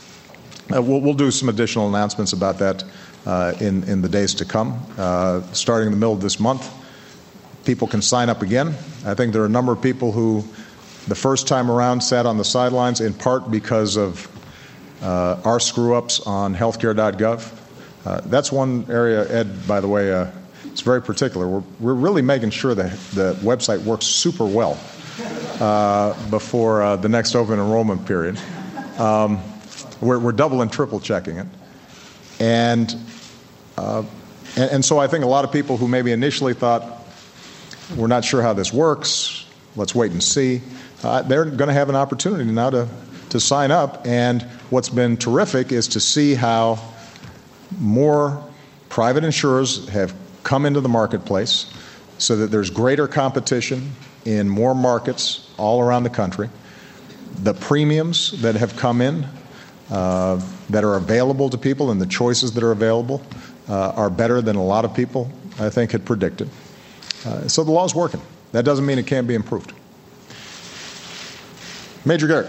uh, we'll, we'll do some additional announcements about that uh, in in the days to come. Uh, starting in the middle of this month, people can sign up again. I think there are a number of people who, the first time around, sat on the sidelines in part because of uh, our screw-ups on healthcare dot gov. Uh, that's one area, Ed, by the way, uh, it's very particular. We're, we're really making sure that the website works super well uh, before uh, the next open enrollment period. Um, we're, we're double and triple checking it. And, uh, and, and so I think a lot of people who maybe initially thought, we're not sure how this works, let's wait and see, uh, they're going to have an opportunity now to, to sign up. And what's been terrific is to see how more private insurers have come into the marketplace so that there's greater competition in more markets all around the country. The premiums that have come in uh, that are available to people and the choices that are available uh, are better than a lot of people, I think, had predicted. Uh, so the law's working. That doesn't mean it can't be improved. Major Garrett.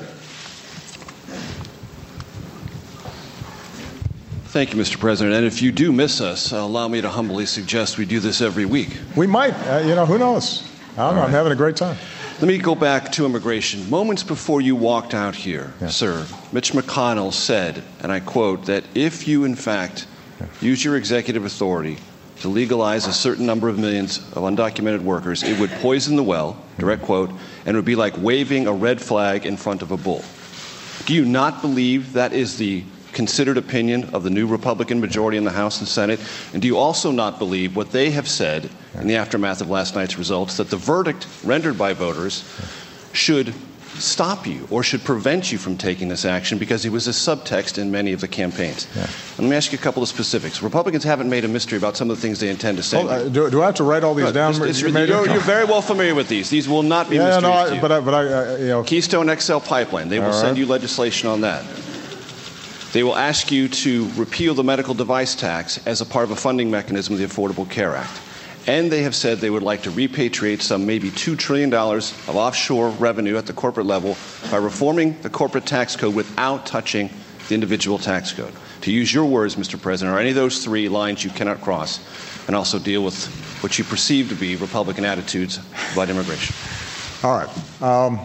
Thank you, Mister President. And if you do miss us, uh, allow me to humbly suggest we do this every week. We might. Uh, you know, who knows? I don't know. Right. I'm having a great time. Let me go back to immigration. Moments before you walked out here, yeah. sir, Mitch McConnell said, and I quote, that if you, in fact, yeah. use your executive authority to legalize a certain number of millions of undocumented workers, it would poison the well, direct quote, and it would be like waving a red flag in front of a bull. Do you not believe that is the considered opinion of the new Republican majority in the House and Senate? And do you also not believe what they have said in the aftermath of last night's results, that the verdict rendered by voters should stop you or should prevent you from taking this action because it was a subtext in many of the campaigns? Yeah. Let me ask you a couple of specifics. Republicans haven't made a mystery about some of the things they intend to say. Oh, uh, do, do I have to write all these Good. down? It's, it's, you're, you're very well familiar with these. These will not be yeah, mysteries no, I, to you. But I, but I, uh, you know. Keystone X L pipeline. They will all send right. you legislation on that. They will ask you to repeal the medical device tax as a part of a funding mechanism of the Affordable Care Act. And they have said they would like to repatriate some maybe two trillion dollars of offshore revenue at the corporate level by reforming the corporate tax code without touching the individual tax code. to use your words, Mister President, are any of those three lines you cannot cross, and also deal with what you perceive to be Republican attitudes about immigration? All right. Um,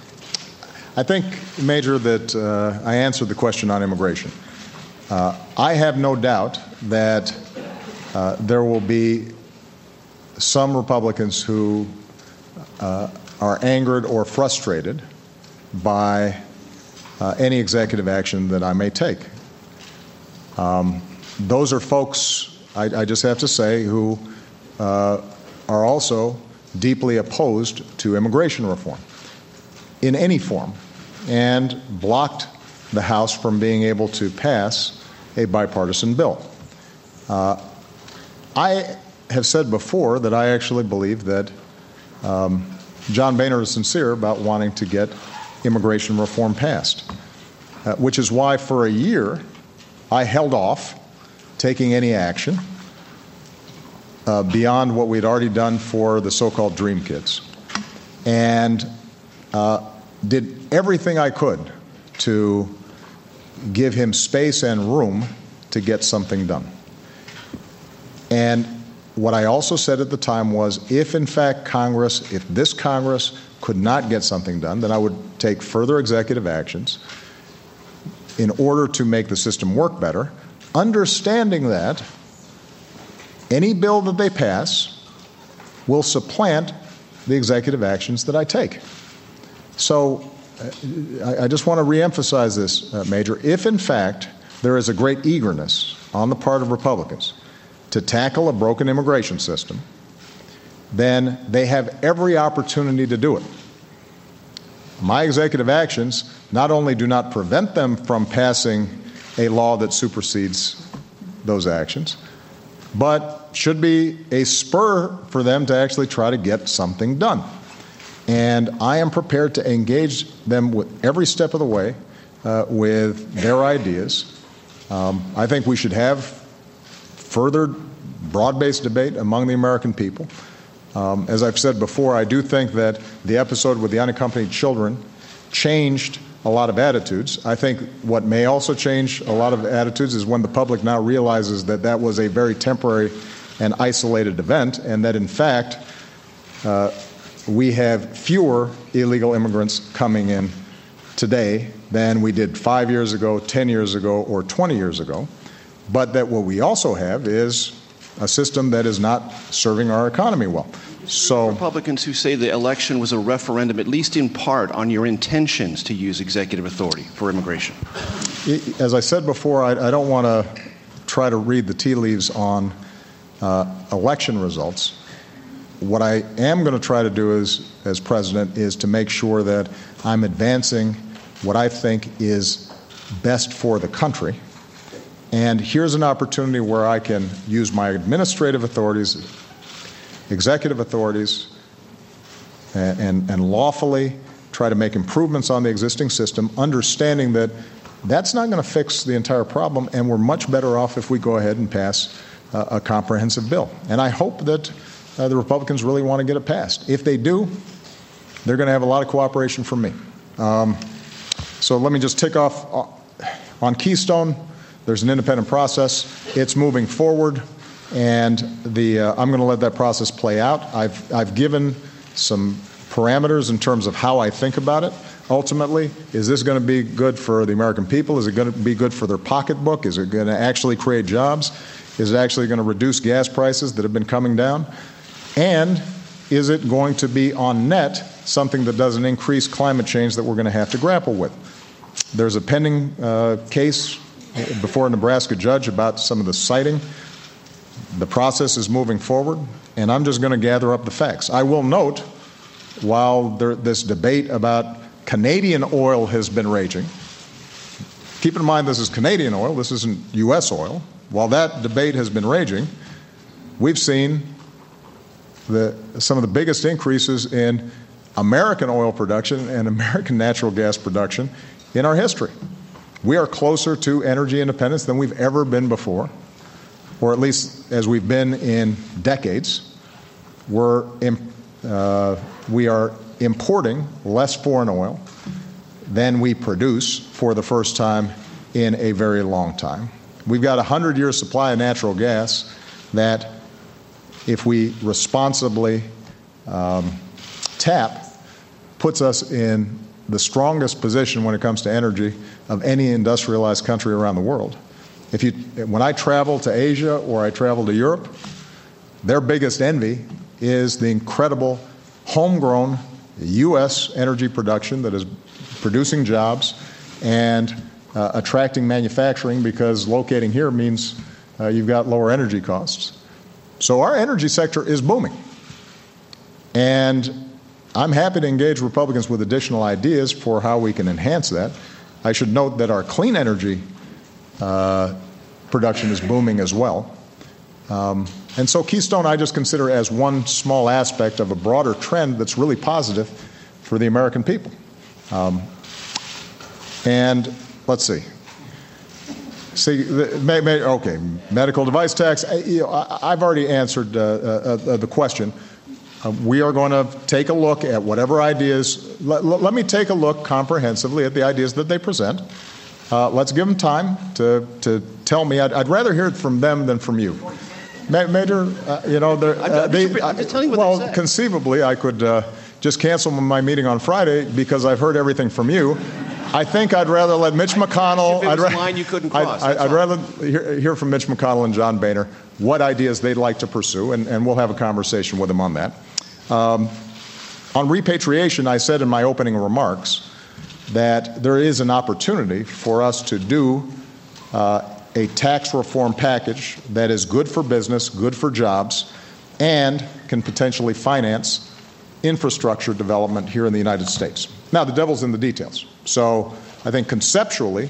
I think, Major, that uh, I answered the question on immigration. Uh, I have no doubt that uh, there will be some Republicans who uh, are angered or frustrated by uh, any executive action that I may take. Um, those are folks, I, I just have to say, who uh, are also deeply opposed to immigration reform in any form, and blocked the House from being able to pass a bipartisan bill. Uh, I have said before that I actually believe that um, John Boehner is sincere about wanting to get immigration reform passed, uh, which is why for a year I held off taking any action uh, beyond what we'd already done for the so-called Dream Kids, and uh, did everything I could to give him space and room to get something done. And what I also said at the time was, if in fact Congress, if this Congress could not get something done, then I would take further executive actions in order to make the system work better, understanding that any bill that they pass will supplant the executive actions that I take. So uh, I, I just want to reemphasize this, uh, Major. If in fact there is a great eagerness on the part of Republicans to tackle a broken immigration system, then they have every opportunity to do it. My executive actions not only do not prevent them from passing a law that supersedes those actions, but should be a spur for them to actually try to get something done. And I am prepared to engage them with every step of the way uh, with their ideas. Um, I think we should have further broad-based debate among the American people. Um, as I've said before, I do think that the episode with the unaccompanied children changed a lot of attitudes. I think what may also change a lot of attitudes is when the public now realizes that that was a very temporary and isolated event, and that in fact uh, we have fewer illegal immigrants coming in today than we did five years ago, ten years ago, or twenty years ago, but that what we also have is a system that is not serving our economy well. So Republicans who say the election was a referendum, at least in part, on your intentions to use executive authority for immigration. As I said before, I, I don't want to try to read the tea leaves on uh, election results. What I am going to try to do as, as president is to make sure that I'm advancing what I think is best for the country. And here's an opportunity where I can use my administrative authorities, executive authorities, and, and, and lawfully try to make improvements on the existing system, understanding that that's not going to fix the entire problem, and we're much better off if we go ahead and pass uh, a comprehensive bill. And I hope that uh, the Republicans really want to get it passed. If they do, they're going to have a lot of cooperation from me. Um, so let me just tick off on Keystone. There's an independent process. It's moving forward, and the uh, I'm going to let that process play out. I've I've given some parameters in terms of how I think about it. Ultimately, is this going to be good for the American people? Is it going to be good for their pocketbook? Is it going to actually create jobs? Is it actually going to reduce gas prices that have been coming down? And is it going to be on net something that doesn't increase climate change that we're going to have to grapple with? There's a pending uh, case before a Nebraska judge about some of the siting. The process is moving forward, and I'm just going to gather up the facts. I will note, while there, this debate about Canadian oil has been raging, keep in mind this is Canadian oil, this isn't U S oil. While that debate has been raging, we've seen the, some of the biggest increases in American oil production and American natural gas production in our history. We are closer to energy independence than we've ever been before, or at least as we've been in decades. We're, uh, we are importing less foreign oil than we produce for the first time in a very long time. We've got a hundred-year supply of natural gas that, if we responsibly um, tap, puts us in the strongest position when it comes to energy of any industrialized country around the world. If you, when I travel to Asia or I travel to Europe, their biggest envy is the incredible homegrown U S energy production that is producing jobs and uh, attracting manufacturing, because locating here means uh, you've got lower energy costs. So our energy sector is booming. And I'm happy to engage Republicans with additional ideas for how we can enhance that. I should note that our clean energy uh, production is booming as well. Um, and so Keystone I just consider as one small aspect of a broader trend that's really positive for the American people. Um, and let's see. See, the, may, may, okay, medical device tax. I, you know, I, I've already answered uh, uh, uh, the question. Uh, we are going to take a look at whatever ideas. Let, let me take a look comprehensively at the ideas that they present. Uh, let's give them time to, to tell me. I'd, I'd rather hear it from them than from you. Ma- Major, uh, you know, uh, they, I'm just telling you what well, they said. Conceivably, I could uh, just cancel my meeting on Friday because I've heard everything from you. I think I'd rather let Mitch McConnell. If it was I'd a line you couldn't cross. I'd, I'd rather hear, hear from Mitch McConnell and John Boehner what ideas they'd like to pursue, and, and we'll have a conversation with them on that. Um, on repatriation, I said in my opening remarks that there is an opportunity for us to do uh, a tax reform package that is good for business, good for jobs, and can potentially finance infrastructure development here in the United States. Now, the devil's in the details. So I think conceptually,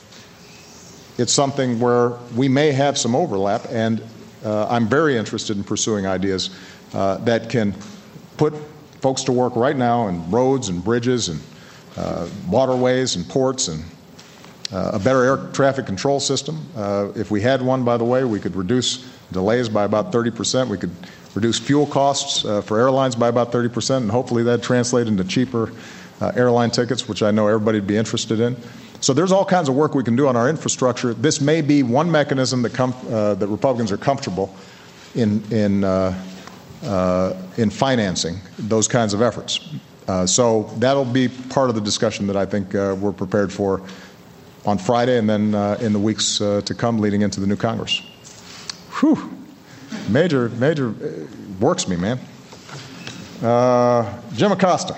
it's something where we may have some overlap, and uh, I'm very interested in pursuing ideas uh, that can put folks to work right now in roads and bridges and uh, waterways and ports and uh, a better air traffic control system. Uh, if we had one, by the way, we could reduce delays by about thirty percent. We could reduce fuel costs uh, for airlines by about thirty percent, and hopefully that'd translate into cheaper uh, airline tickets, which I know everybody would be interested in. So there's all kinds of work we can do on our infrastructure. This may be one mechanism that, com- uh, that Republicans are comfortable in, in uh, Uh, in financing those kinds of efforts. Uh, so that'll be part of the discussion that I think uh, we're prepared for on Friday and then uh, in the weeks uh, to come leading into the new Congress. Whew. Major, major, uh, works me, man. Uh, Jim Acosta.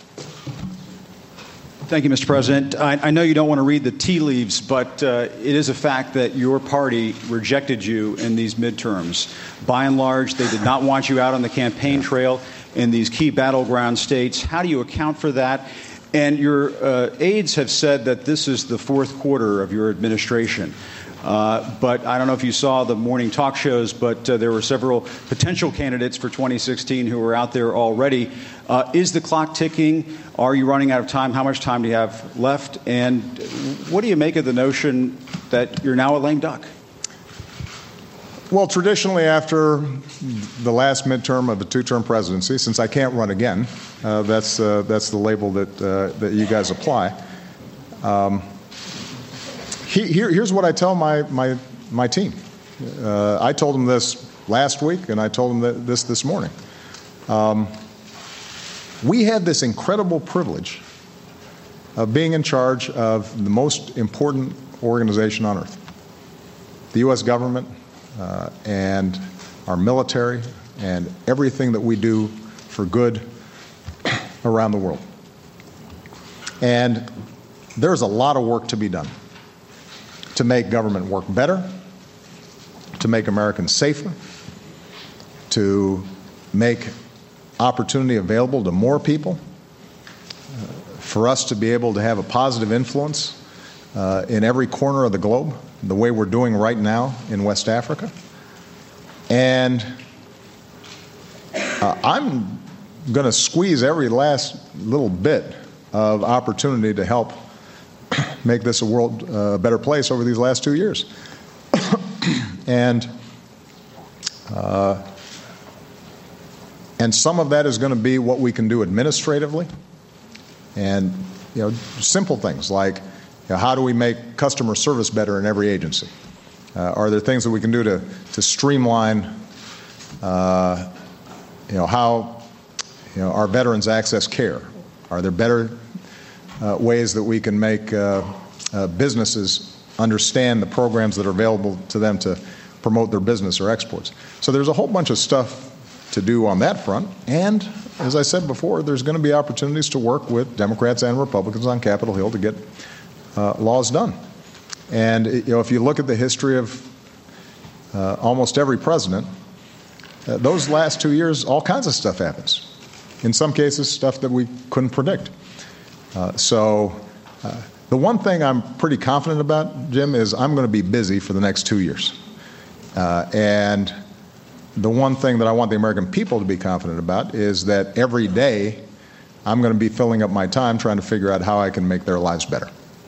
Thank you, Mister President. I, I know you don't want to read the tea leaves, but uh, it is a fact that your party rejected you in these midterms. By and large, they did not want you out on the campaign trail in these key battleground states. How do you account for that? And your uh, aides have said that this is the fourth quarter of your administration. Uh, but I don't know if you saw the morning talk shows, but uh, there were several potential candidates for twenty sixteen who were out there already. Uh, is the clock ticking? Are you running out of time? How much time do you have left? And what do you make of the notion that you're now a lame duck? Well, traditionally, after the last midterm of a two-term presidency, since I can't run again, uh, that's uh, that's the label that uh, that you guys apply. Um, he, here, here's what I tell my my my team. Uh, I told them this last week, and I told them that this this morning. Um, we have this incredible privilege of being in charge of the most important organization on earth, the U S government. Uh, and our military and everything that we do for good around the world. And there's a lot of work to be done to make government work better, to make Americans safer, to make opportunity available to more people, uh, for us to be able to have a positive influence uh, in every corner of the globe, the way we're doing right now in West Africa. And uh, I'm going to squeeze every last little bit of opportunity to help make this a world uh, better place over these last two years. and uh, and some of that is going to be what we can do administratively, and you know, simple things like, you know, how do we make customer service better in every agency? Uh, are there things that we can do to, to streamline, uh, you know, how you know, our veterans access care? Are there better uh, ways that we can make uh, uh, businesses understand the programs that are available to them to promote their business or exports? So there's a whole bunch of stuff to do on that front. And as I said before, there's going to be opportunities to work with Democrats and Republicans on Capitol Hill to get uh, laws done. And you know, if you look at the history of uh, almost every president, uh, those last two years, all kinds of stuff happens. In some cases, stuff that we couldn't predict. Uh, so uh, the one thing I'm pretty confident about, Jim, is I'm going to be busy for the next two years. Uh, and the one thing that I want the American people to be confident about is that every day I'm going to be filling up my time trying to figure out how I can make their lives better.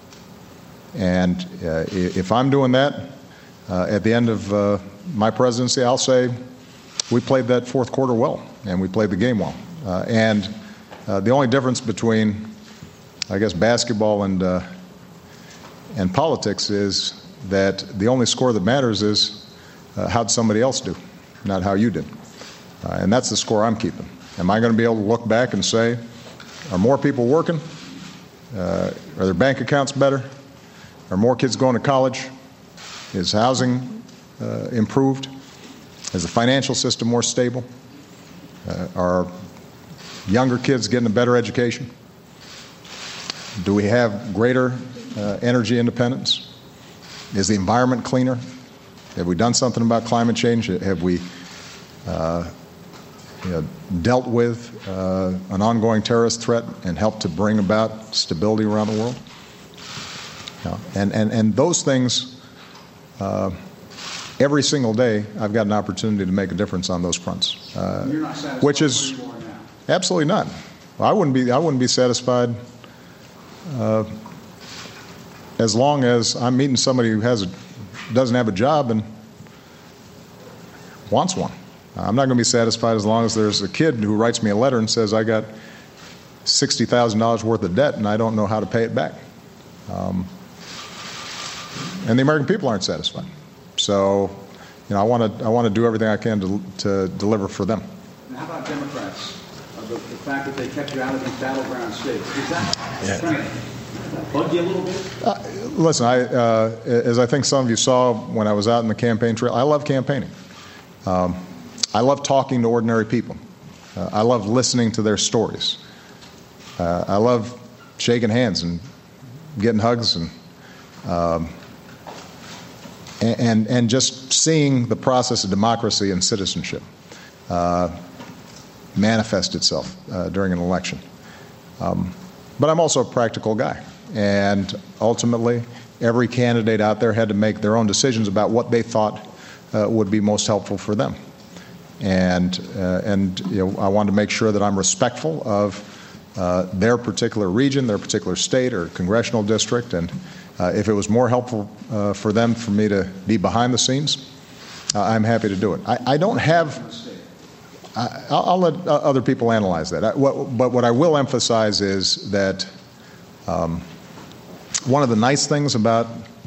And uh, if I'm doing that, uh, at the end of uh, my presidency, I'll say we played that fourth quarter well, and we played the game well. Uh, and uh, the only difference between, I guess, basketball and uh, and politics is that the only score that matters is uh, how'd somebody else do, not how you did. Uh, and that's the score I'm keeping. Am I going to be able to look back and say, are more people working? Uh, are their bank accounts better? Are more kids going to college? Is housing uh, improved? Is the financial system more stable? Uh, are younger kids getting a better education? Do we have greater uh, energy independence? Is the environment cleaner? Have we done something about climate change? Have we uh, you know, dealt with uh, an ongoing terrorist threat and helped to bring about stability around the world? No. And, and, and those things, uh, every single day, I've got an opportunity to make a difference on those fronts. Uh, You're not satisfied which is where you are now. Absolutely not. Well, I wouldn't be. I wouldn't be satisfied uh, as long as I'm meeting somebody who has a, doesn't have a job and wants one. I'm not going to be satisfied as long as there's a kid who writes me a letter and says I got sixty thousand dollars worth of debt and I don't know how to pay it back. Um, and the American people aren't satisfied. So, you know, I want to I want to do everything I can to to deliver for them. And how about Democrats? Uh, the, the fact that they kept you out of these battleground states, is that Yeah. trying to bug you a little bit? Uh, listen, I, uh, as I think some of you saw when I was out in the campaign trail, I love campaigning. Um, I love talking to ordinary people. Uh, I love listening to their stories. Uh, I love shaking hands and getting hugs and, um, and, and and just seeing the process of democracy and citizenship uh, manifest itself uh, during an election. Um, but I'm also a practical guy. And ultimately, every candidate out there had to make their own decisions about what they thought uh, would be most helpful for them. And uh, and you know, I wanted to make sure that I'm respectful of uh, their particular region, their particular state or congressional district. And uh, if it was more helpful uh, for them for me to be behind the scenes, uh, I'm happy to do it. I, I don't have. I, I'll, I'll let other people analyze that. I, what, but what I will emphasize is that. Um, One of the nice things about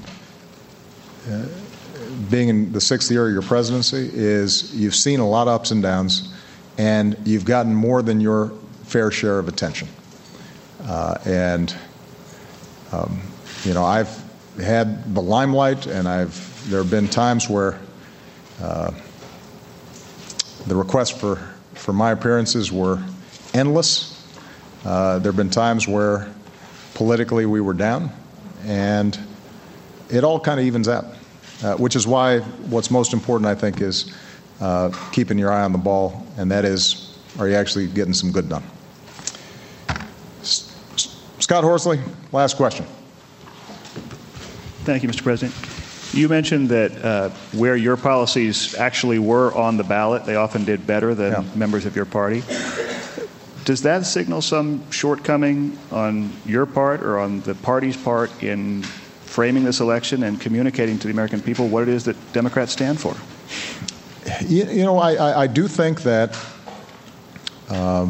uh, being in the sixth year of your presidency is you've seen a lot of ups and downs, and you've gotten more than your fair share of attention. Uh, and um, you know, I've had the limelight, and I've there have been times where uh, the requests for for my appearances were endless. Uh, there have been times where politically we were down. And it all kind of evens out, uh, which is why what's most important, I think, is uh, keeping your eye on the ball, and that is, are you actually getting some good done? S- Scott Horsley, last question. Thank you, Mister President. You mentioned that uh, where your policies actually were on the ballot, they often did better than yeah. members of your party. Does that signal some shortcoming on your part or on the party's part in framing this election and communicating to the American people what it is that Democrats stand for? You, you know, I, I, I do think that um,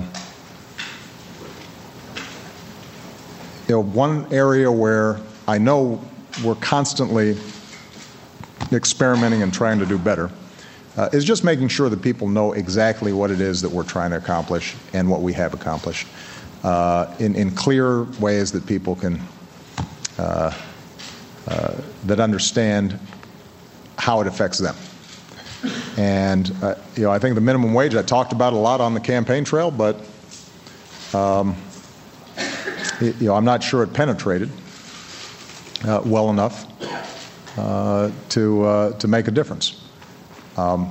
you know, one area where I know we're constantly experimenting and trying to do better, uh, is just making sure that people know exactly what it is that we're trying to accomplish and what we have accomplished uh, in, in clear ways that people can, uh, uh, that understand how it affects them. And, uh, you know, I think the minimum wage, I talked about a lot on the campaign trail, but, um, it, you know, I'm not sure it penetrated uh, well enough uh, to, uh, to make a difference. Um,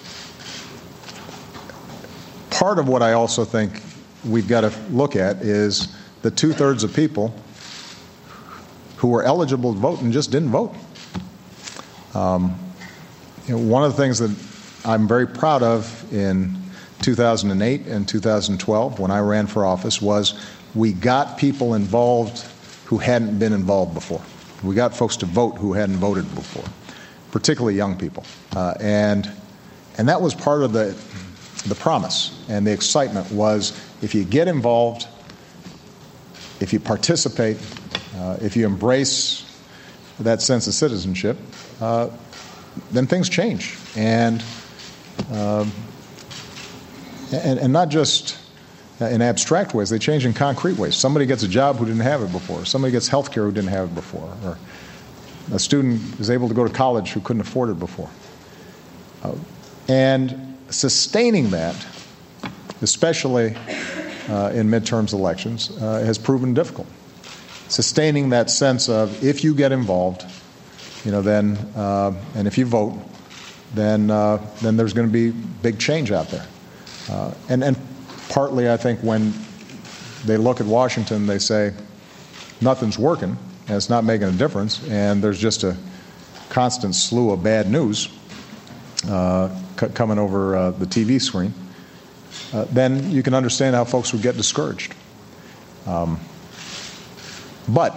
part of what I also think we've got to look at is the two-thirds of people who were eligible to vote and just didn't vote. Um, you know, one of the things that I'm very proud of in two thousand eight and two thousand twelve when I ran for office was we got people involved who hadn't been involved before. We got folks to vote who hadn't voted before, particularly young people. Uh, and and that was part of the the promise and the excitement was if you get involved, if you participate, uh, if you embrace that sense of citizenship, uh, then things change. And, um, and and not just in abstract ways, they change in concrete ways. Somebody gets a job who didn't have it before. Somebody gets health care who didn't have it before. Or a student is able to go to college who couldn't afford it before. Uh, and sustaining that, especially uh, in midterms elections, uh, has proven difficult. Sustaining that sense of if you get involved, you know, then uh, and if you vote, then uh, then there's going to be big change out there. Uh, and and partly, I think, when they look at Washington, they say nothing's working and it's not making a difference, and there's just a constant slew of bad news uh, c- coming over uh, the T V screen. Uh, then you can understand how folks would get discouraged. Um, but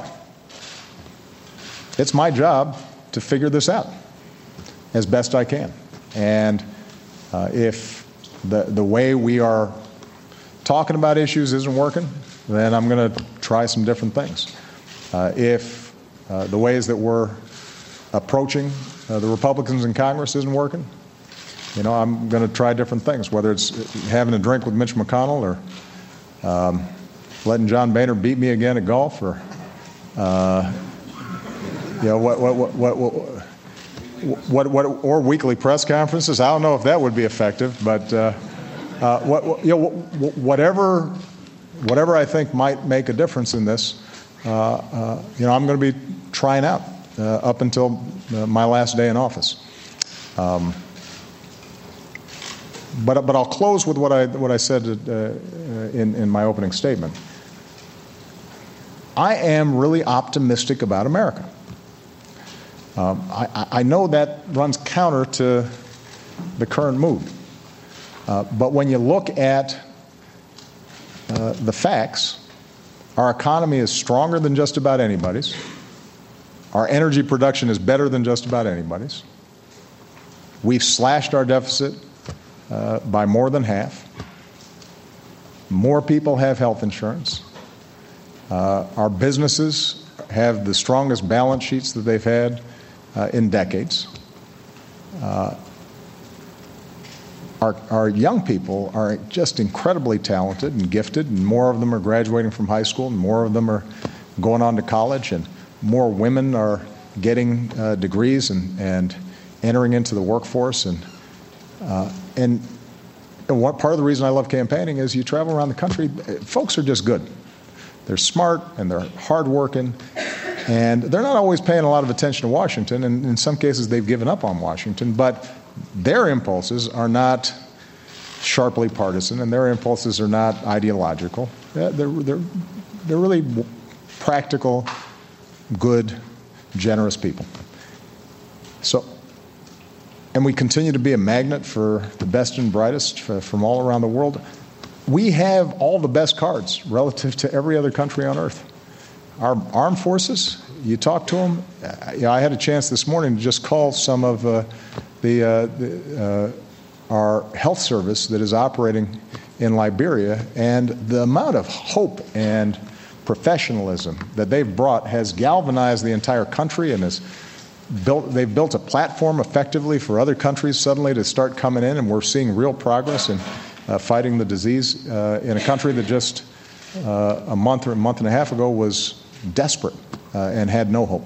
it's my job to figure this out as best I can. And uh, if the the way we are talking about issues isn't working, then I'm going to try some different things. Uh, if uh, the ways that we're approaching uh, the Republicans in Congress isn't working, you know, I'm going to try different things, whether it's having a drink with Mitch McConnell or um, letting John Boehner beat me again at golf, or uh, you know, what what what what. what What, what, or weekly press conferences. I don't know if that would be effective, but uh, uh, what, what, you know, whatever, whatever I think might make a difference in this, uh, uh, you know, I'm going to be trying out uh, up until uh, my last day in office. Um, but but I'll close with what I what I said uh, in in my opening statement. I am really optimistic about America. Um, I, I know that runs counter to the current mood. Uh, but when you look at uh, the facts, our economy is stronger than just about anybody's. Our energy production is better than just about anybody's. We've slashed our deficit uh, by more than half. More people have health insurance. Uh, our businesses have the strongest balance sheets that they've had Uh, in decades. Uh, our, our young people are just incredibly talented and gifted, and more of them are graduating from high school, and more of them are going on to college, and more women are getting uh, degrees and, and entering into the workforce. And uh, and, and what part of the reason I love campaigning is you travel around the country, folks are just good. They're smart and they're hardworking. And they're not always paying a lot of attention to Washington, and in some cases they've given up on Washington, but their impulses are not sharply partisan, and their impulses are not ideological. They're, they're, they're really practical, good, generous people. So, and we continue to be a magnet for the best and brightest from all around the world. We have all the best cards relative to every other country on earth. Our armed forces, you talk to them. Uh, you know, I had a chance this morning to just call some of uh, the, uh, the uh, our health service that is operating in Liberia, and the amount of hope and professionalism that they've brought has galvanized the entire country and has built, they've built a platform effectively for other countries suddenly to start coming in, and we're seeing real progress in uh, fighting the disease uh, in a country that just uh, a month or a month and a half ago was desperate uh, and had no hope.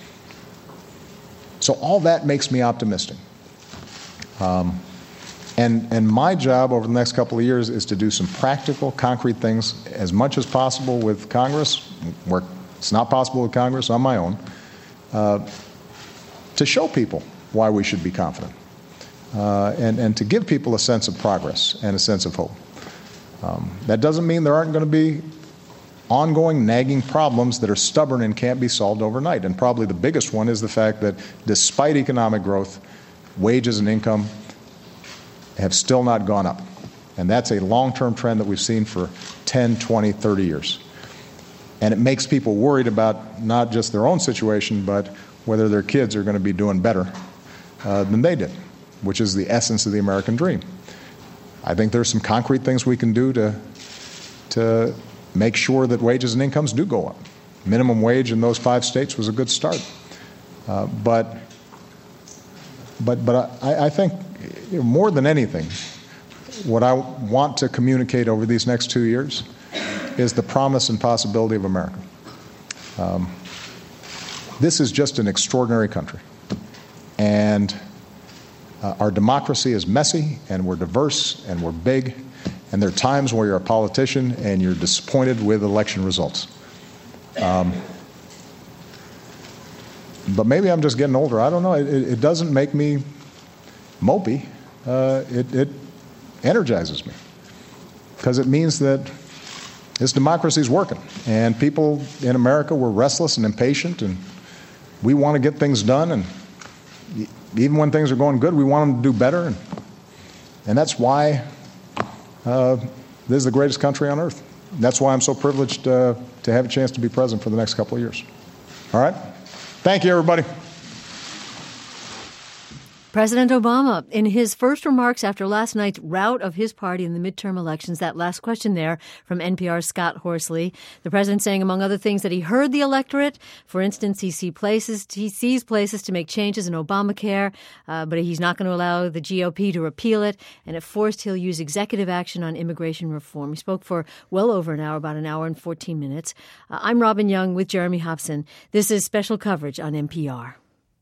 So all that makes me optimistic. Um, and, and my job over the next couple of years is to do some practical, concrete things as much as possible with Congress, where it's not possible with Congress, on my own, uh, to show people why we should be confident, uh, and, and to give people a sense of progress and a sense of hope. Um, that doesn't mean there aren't going to be ongoing nagging problems that are stubborn and can't be solved overnight. And probably the biggest one is the fact that despite economic growth, wages and income have still not gone up. And that's a long-term trend that we've seen for ten, twenty, thirty years. And it makes people worried about not just their own situation, but whether their kids are going to be doing better uh, than they did, which is the essence of the American dream. I think there's some concrete things we can do to, to make sure that wages and incomes do go up. Minimum wage in those five states was a good start. Uh, but but, but I, I think you know, more than anything, what I want to communicate over these next two years is the promise and possibility of America. Um, this is just an extraordinary country. And uh, our democracy is messy, and we're diverse, and we're big, and there are times where you're a politician and you're disappointed with election results. Um, but maybe I'm just getting older. I don't know. It, it doesn't make me mopey. Uh, it, it energizes me, because it means that this democracy is working, and people in America were restless and impatient, and we want to get things done, and even when things are going good, we want them to do better, and, and that's why uh, this is the greatest country on earth. That's why I'm so privileged uh, to have a chance to be president for the next couple of years. All right? Thank you, everybody. President Obama, in his first remarks after last night's rout of his party in the midterm elections, that last question there from N P R's Scott Horsley, the president saying, among other things, that he heard the electorate. For instance, he, see places, he sees places to make changes in Obamacare, uh, but he's not going to allow the G O P to repeal it. And if forced, he'll use executive action on immigration reform. He spoke for well over an hour, about an hour and fourteen minutes. Uh, I'm Robin Young with Jeremy Hobson. This is special coverage on N P R.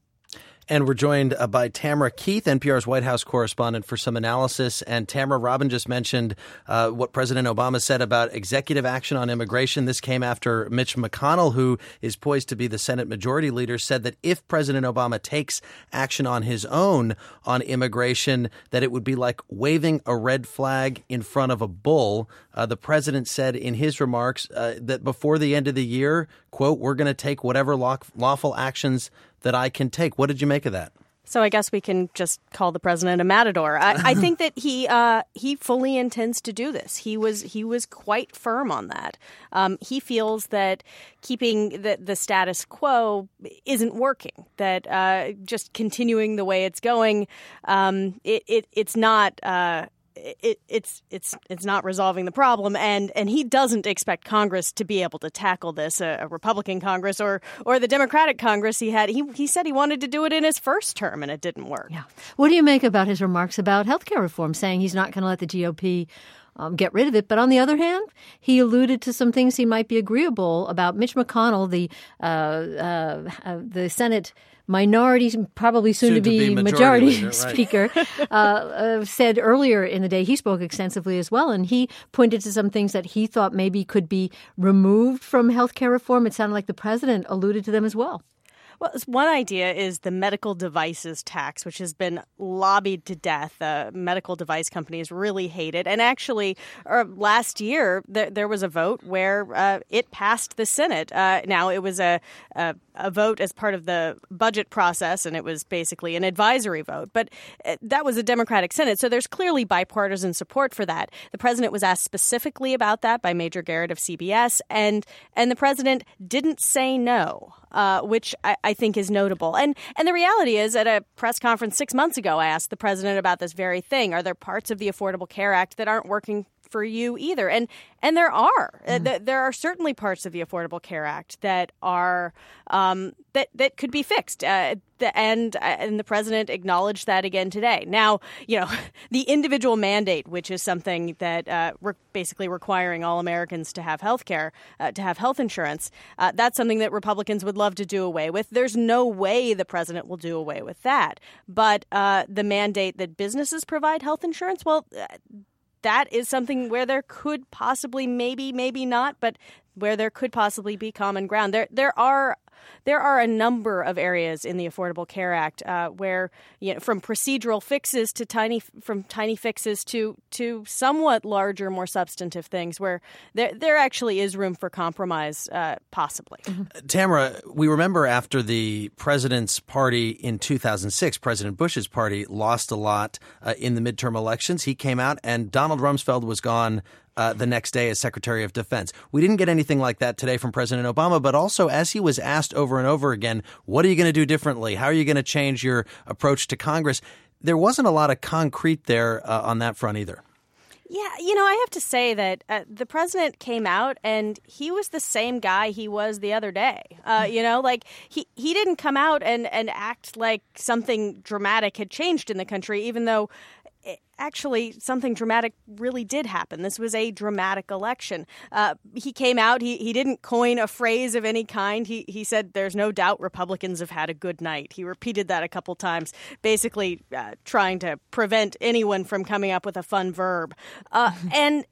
And we're joined uh, by Tamara Keith, N P R's White House correspondent, for some analysis. And Tamara, Robin just mentioned uh, what President Obama said about executive action on immigration. This came after Mitch McConnell, who is poised to be the Senate Majority Leader, said that if President Obama takes action on his own on immigration, that it would be like waving a red flag in front of a bull. Uh, the president said in his remarks uh, that before the end of the year, quote, we're going to take whatever law- lawful actions that I can take. What did you make of that? So I guess we can just call the president a matador. I, I think that he uh, he fully intends to do this. He was he was quite firm on that. Um, he feels that keeping the, the status quo isn't working. That uh, just continuing the way it's going, um, it, it it's not. Uh, It, it's it's it's not resolving the problem, and, and he doesn't expect Congress to be able to tackle this. A, a Republican Congress or or the Democratic Congress he had. He he said he wanted to do it in his first term, and it didn't work. Yeah. What do you make about his remarks about health care reform, saying he's not going to let the G O P um, get rid of it? But on the other hand, he alluded to some things he might be agreeable about. Mitch McConnell, the uh, uh, uh, the Senate minority, probably soon, soon to be, to be majority, majority leader, speaker, right. uh, uh, said earlier in the day, he spoke extensively as well, and he pointed to some things that he thought maybe could be removed from health care reform. It sounded like the president alluded to them as well. Well, one idea is the medical devices tax, which has been lobbied to death. Uh, medical device companies really hate it. And actually, uh, last year, there, there was a vote where uh, it passed the Senate. Uh, now, it was a, a, a vote as part of the budget process, and it was basically an advisory vote. But that was a Democratic Senate, so there's clearly bipartisan support for that. The president was asked specifically about that by Major Garrett of C B S, and, and the president didn't say no. Uh, which I, I think is notable. And and the reality is, at a press conference six months ago, I asked the president about this very thing. Are there parts of the Affordable Care Act that aren't working for you either. And and there are Mm. uh, there are certainly parts of the Affordable Care Act that are um, that that could be fixed. Uh, the, and and the president acknowledged that again today. Now, you know, the individual mandate, which is something that uh, re- basically requiring all Americans to have health care, uh, to have health insurance, uh, that's something that Republicans would love to do away with. There's no way the president will do away with that. But uh, the mandate that businesses provide health insurance, well, uh, that is something where there could possibly, maybe, maybe not, but where there could possibly be common ground. There, there are. There are a number of areas in the Affordable Care Act uh, where, you know, from procedural fixes to tiny, from tiny fixes to to somewhat larger, more substantive things, where there there actually is room for compromise, uh, possibly. Mm-hmm. Tamara, we remember after the president's party in two thousand six, President Bush's party lost a lot uh, in the midterm elections. He came out, and Donald Rumsfeld was gone Uh, the next day as Secretary of Defense. We didn't get anything like that today from President Obama, but also as he was asked over and over again, what are you going to do differently? How are you going to change your approach to Congress? There wasn't a lot of concrete there uh, on that front either. Yeah, you know, I have to say that uh, the president came out and he was the same guy he was the other day. Uh, you know, like he, he didn't come out and, and act like something dramatic had changed in the country, even though actually something dramatic really did happen. This was a dramatic election. Uh, he came out. He, he didn't coin a phrase of any kind. He he said there's no doubt Republicans have had a good night. He repeated that a couple times, basically uh, trying to prevent anyone from coming up with a fun verb. Uh, and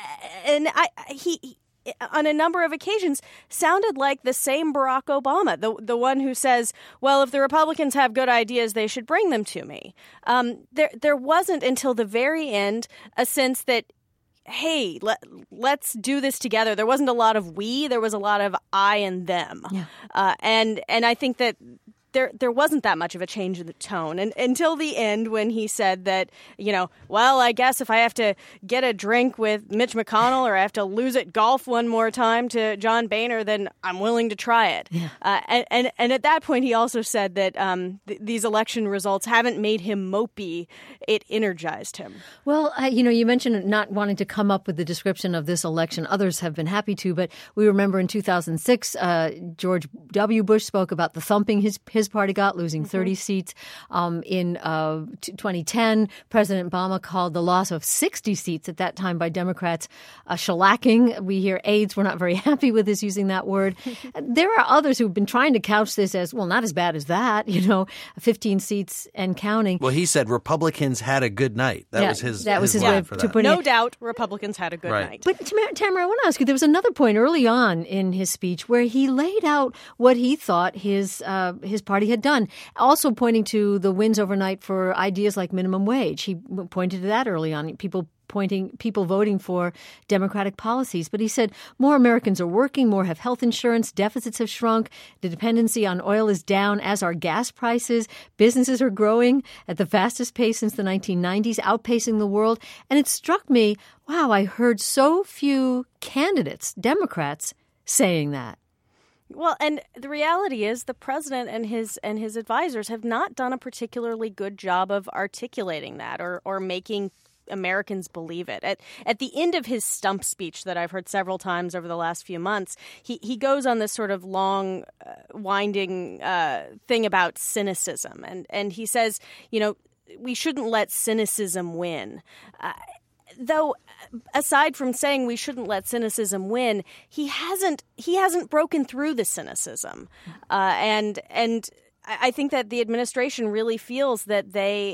and I he. he on a number of occasions, sounded like the same Barack Obama, the the one who says, well, if the Republicans have good ideas, they should bring them to me. Um, there, there wasn't until the very end a sense that, hey, let, let's do this together. There wasn't a lot of we. There was a lot of I and them. Yeah. Uh, and and I think that There there wasn't that much of a change in the tone and, until the end when he said that, you know, well, I guess if I have to get a drink with Mitch McConnell or I have to lose at golf one more time to John Boehner, then I'm willing to try it. Yeah. Uh, and, and, and at that point, he also said that um, th- these election results haven't made him mopey. It energized him. Well, uh, you know, you mentioned not wanting to come up with the description of this election. Others have been happy to, but we remember in two thousand six, uh, George W. Bush spoke about the thumping his his party got, losing thirty mm-hmm. seats. Um, in uh, twenty ten, President Obama called the loss of sixty seats at that time by Democrats a shellacking. We hear aides were not very happy with his using that word. There are others who've been trying to couch this as, well, not as bad as that, you know, fifteen seats and counting. Well, he said Republicans had a good night. That yeah, was his That was his, his way for to that. put No it. doubt Republicans had a good right. night. But Tamara, I want to ask you, there was another point early on in his speech where he laid out what he thought his uh, his party had done, also pointing to the wins overnight for ideas like minimum wage. He pointed to that early on, people pointing people voting for Democratic policies. But he said more Americans are working, more have health insurance, deficits have shrunk, the dependency on oil is down, as are gas prices, businesses are growing at the fastest pace since the nineteen nineties, outpacing the world. And it struck me, wow, I heard so few candidates, Democrats, saying that. Well, and the reality is the president and his and his advisors have not done a particularly good job of articulating that or, or making Americans believe it. At at the end of his stump speech that I've heard several times over the last few months, he, he goes on this sort of long, uh, winding uh, thing about cynicism. And, and he says, you know, we shouldn't let cynicism win. Uh, Though, aside from saying we shouldn't let cynicism win, he hasn't he hasn't broken through the cynicism, uh, and and I think that the administration really feels that they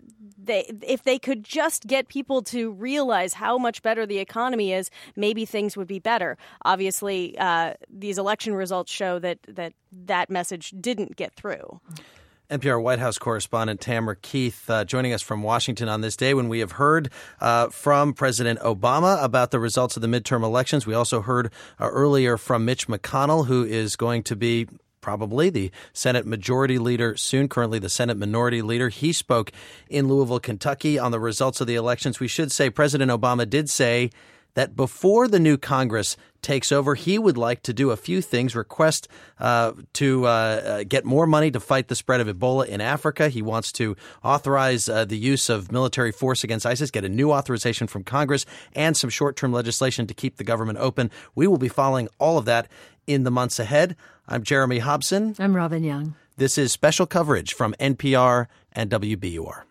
they if they could just get people to realize how much better the economy is, maybe things would be better. Obviously, uh, these election results show that that that message didn't get through. N P R White House correspondent Tamara Keith uh, joining us from Washington on this day when we have heard uh, from President Obama about the results of the midterm elections. We also heard uh, earlier from Mitch McConnell, who is going to be probably the Senate Majority Leader soon, currently the Senate Minority Leader. He spoke in Louisville, Kentucky on the results of the elections. We should say President Obama did say that before the new Congress takes over, he would like to do a few things, request uh, to uh, uh, get more money to fight the spread of Ebola in Africa. He wants to authorize uh, the use of military force against ISIS, get a new authorization from Congress, and some short-term legislation to keep the government open. We will be following all of that in the months ahead. I'm Jeremy Hobson. I'm Robin Young. This is special coverage from N P R and W B U R.